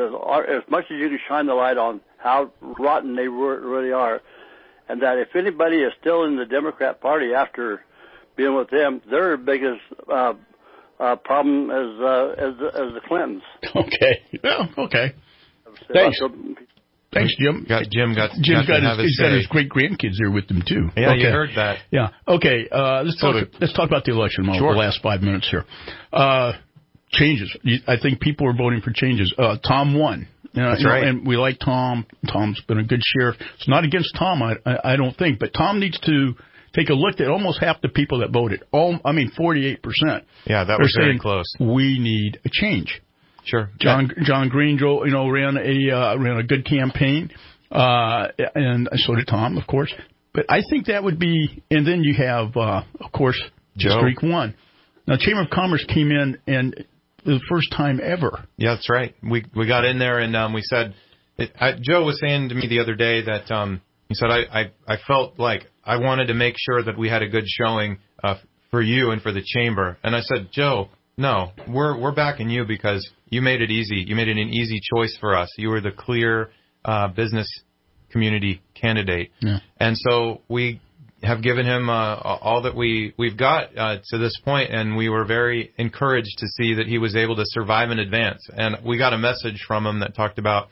as much as you can shine the light on how rotten they really are, and that if anybody is still in the Democrat Party after being with them, they're as big as uh, uh, problem as uh, as as the Clintons. Okay. Well, okay. Thanks. Thanks, Jim. Got, Jim got Jim's got, got, his, he's say. got his great grandkids there with him too. Yeah, okay. you heard that. Yeah. Okay. Uh, let's so talk. the, let's talk about the election. Mo, sure. The last five minutes here. Uh, changes. I think people are voting for changes. Uh, Tom won. You know, That's you know, right. And we like Tom. Tom's been a good sheriff. It's not against Tom, I, I, I don't think, but Tom needs to take a look at almost half the people that voted. All, I mean, forty-eight percent. Yeah, that was very saying, close. We need a change. Sure. John John Green, you know, ran a uh, ran a good campaign, uh, and so did Tom, of course. But I think that would be, and then you have, uh, of course, Joe. District One. Now, Chamber of Commerce came in and. The first time ever. Yeah, that's right. We we got in there and um, we said, it, I, Joe was saying to me the other day that um, he said, I, I, I felt like I wanted to make sure that we had a good showing uh, for you and for the chamber. And I said, Joe, no, we're we're backing you because you made it easy. You made it an easy choice for us. You were the clear uh, business community candidate. Yeah. And so we have given him uh, all that we, we've got uh, to this point, and we were very encouraged to see that he was able to survive and advance. And we got a message from him that talked about,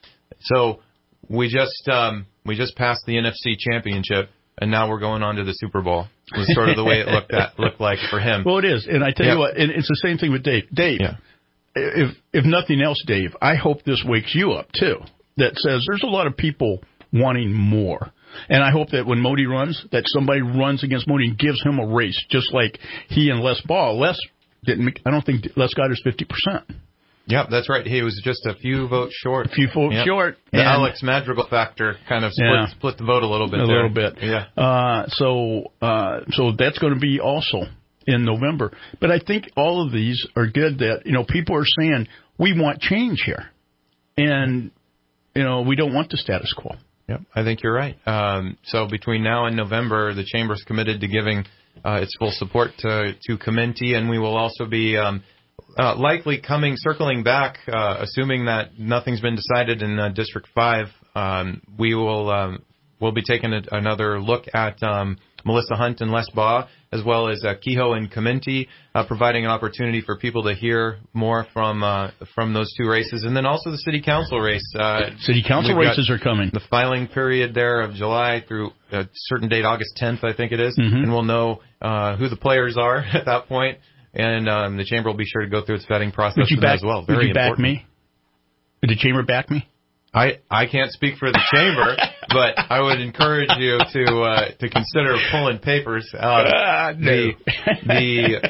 so we just um, we just passed the N F C Championship, and now we're going on to the Super Bowl. It was sort of the way it looked at, looked like for him. Well, it is, and I tell yeah. you what, and it's the same thing with Dave. Dave, yeah. if if nothing else, Dave, I hope this wakes you up, too, that says there's a lot of people wanting more. And I hope that when Modi runs, that somebody runs against Modi and gives him a race, just like he and Les Ball. Les didn't make, I don't think Les got his fifty percent. Yep, that's right. He was just a few votes short. A few votes yep. short. The and Alex Madrigal factor kind of split, yeah. split the vote a little bit a there. little bit. Yeah. Uh, so, uh, so that's going to be also in November. But I think all of these are good that, you know, people are saying we want change here. And, you know, we don't want the status quo. Yep, I think you're right. Um, so between now and November, the Chamber's committed to giving uh, its full support to, to Comenti, and we will also be um, uh, likely coming, circling back, uh, assuming that nothing's been decided in uh, District five. Um, we will um, we'll be taking a, another look at um, Melissa Hunt and Les Baugh, as well as uh, Kehoe and Comenti, uh, providing an opportunity for people to hear more from uh, from those two races. And then also the city council race. Uh, city council races are coming. The filing period there of July through a certain date, August tenth, I think it is. Mm-hmm. And we'll know uh, who the players are at that point. And um, the chamber will be sure to go through its vetting process Would you for back, that as well. Very would you back important. me? Would the chamber back me? I, I can't speak for the chamber, but I would encourage you to uh, to consider pulling papers out. Uh, no. The the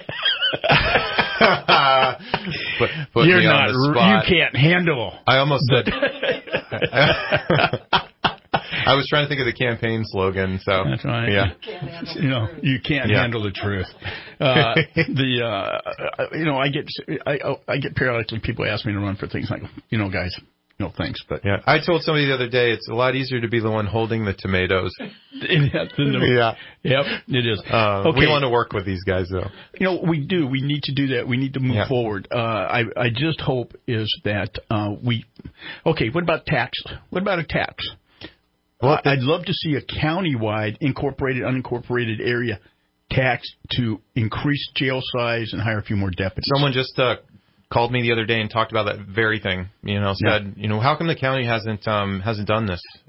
put, put You're me not. on the spot. You can't handle. I almost said. I was trying to think of the campaign slogan. So that's right. Yeah. You, you know, you can't yeah. handle the truth. Uh, the uh, you know, I get I I get periodically people ask me to run for things like, you know, guys. No thanks, but yeah, I told somebody the other day it's a lot easier to be the one holding the tomatoes. yeah, yep, it is. Uh, okay. We want to work with these guys, though. You know, we do. We need to do that. We need to move yeah. forward. Uh, I I just hope is that uh, we. Okay, what about tax? What about a tax? Well, uh, I'd love to see a countywide incorporated, unincorporated area tax to increase jail size and hire a few more deputies. Someone just. Uh, called me the other day and talked about that very thing. You know, said, yeah. you know, how come the county hasn't um, hasn't done this?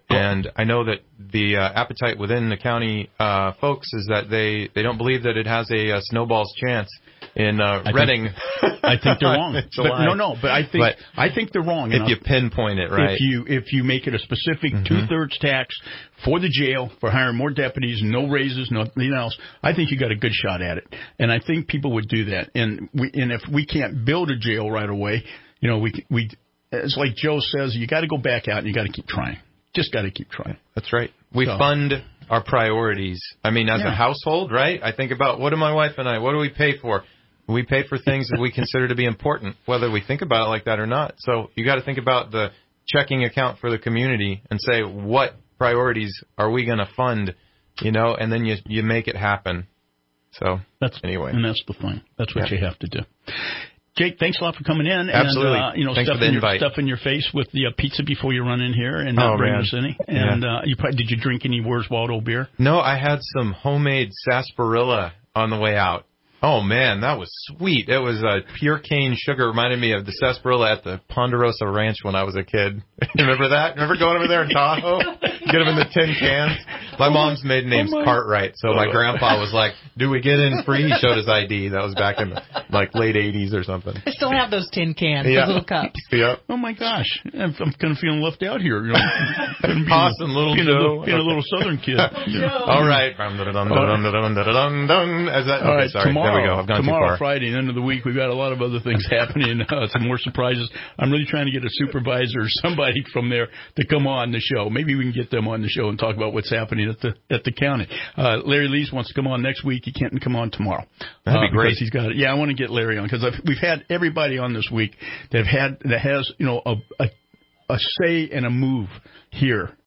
And I know that the uh, appetite within the county uh, folks is that they, they don't believe that it has a, a snowball's chance in uh, I Reading. Think, I think they're wrong. But, no, no, but I think but I think they're wrong. If you pinpoint it, right? If you if you make it a specific mm-hmm. two-thirds tax for the jail, for hiring more deputies, no raises, nothing else, I think you got a good shot at it. And I think people would do that. And we and if we can't build a jail right away, you know, we we it's like Joe says, you got to go back out and you got to keep trying. Just got to keep trying. That's right. We so. fund our priorities. I mean, as yeah. a household, right? I think about what do my wife and I, what do we pay for? We pay for things that we consider to be important, whether we think about it like that or not. So you got to think about the checking account for the community and say, what priorities are we going to fund, you know, and then you you make it happen. So that's anyway. And that's the thing. That's what yeah. you have to do. Jake, thanks a lot for coming in. Absolutely. And, uh, you know, thanks stuff for the in invite. your stuff in your face with the uh, pizza before you run in here and not oh, bring man. us any. And yeah. uh, you probably did you drink any Where's Waldo beer? No, I had some homemade sarsaparilla on the way out. Oh, man, that was sweet. It was uh, pure cane sugar. Reminded me of the sarsaparilla at the Ponderosa Ranch when I was a kid. Remember that? Remember going over there in Tahoe? Get them in the tin cans? My mom's maiden name's oh Cartwright, so my grandpa was like, do we get in free? He showed his I D. That was back in the, like late eighties or something. I still have those tin cans, yeah. those little cups. Yep. Oh, my gosh. I'm, I'm kind of feeling left out here. You know, Awesome, little being, Joe. A, being a little Southern kid. Yeah. All right. As that, All right, okay, sorry. tomorrow, there we go. I've gone tomorrow, too far. Friday, and end of the week, we've got a lot of other things happening, uh, some more surprises. I'm really trying to get a supervisor or somebody from there to come on the show. Maybe we can get them on the show and talk about what's happening at the at the county. Uh, Larry Lees wants to come on next week. He can't come on tomorrow. That'd be uh, great. Because he's got it. Yeah, I want to get Larry on because we've had everybody on this week that have had that has you know a, a a say and a move here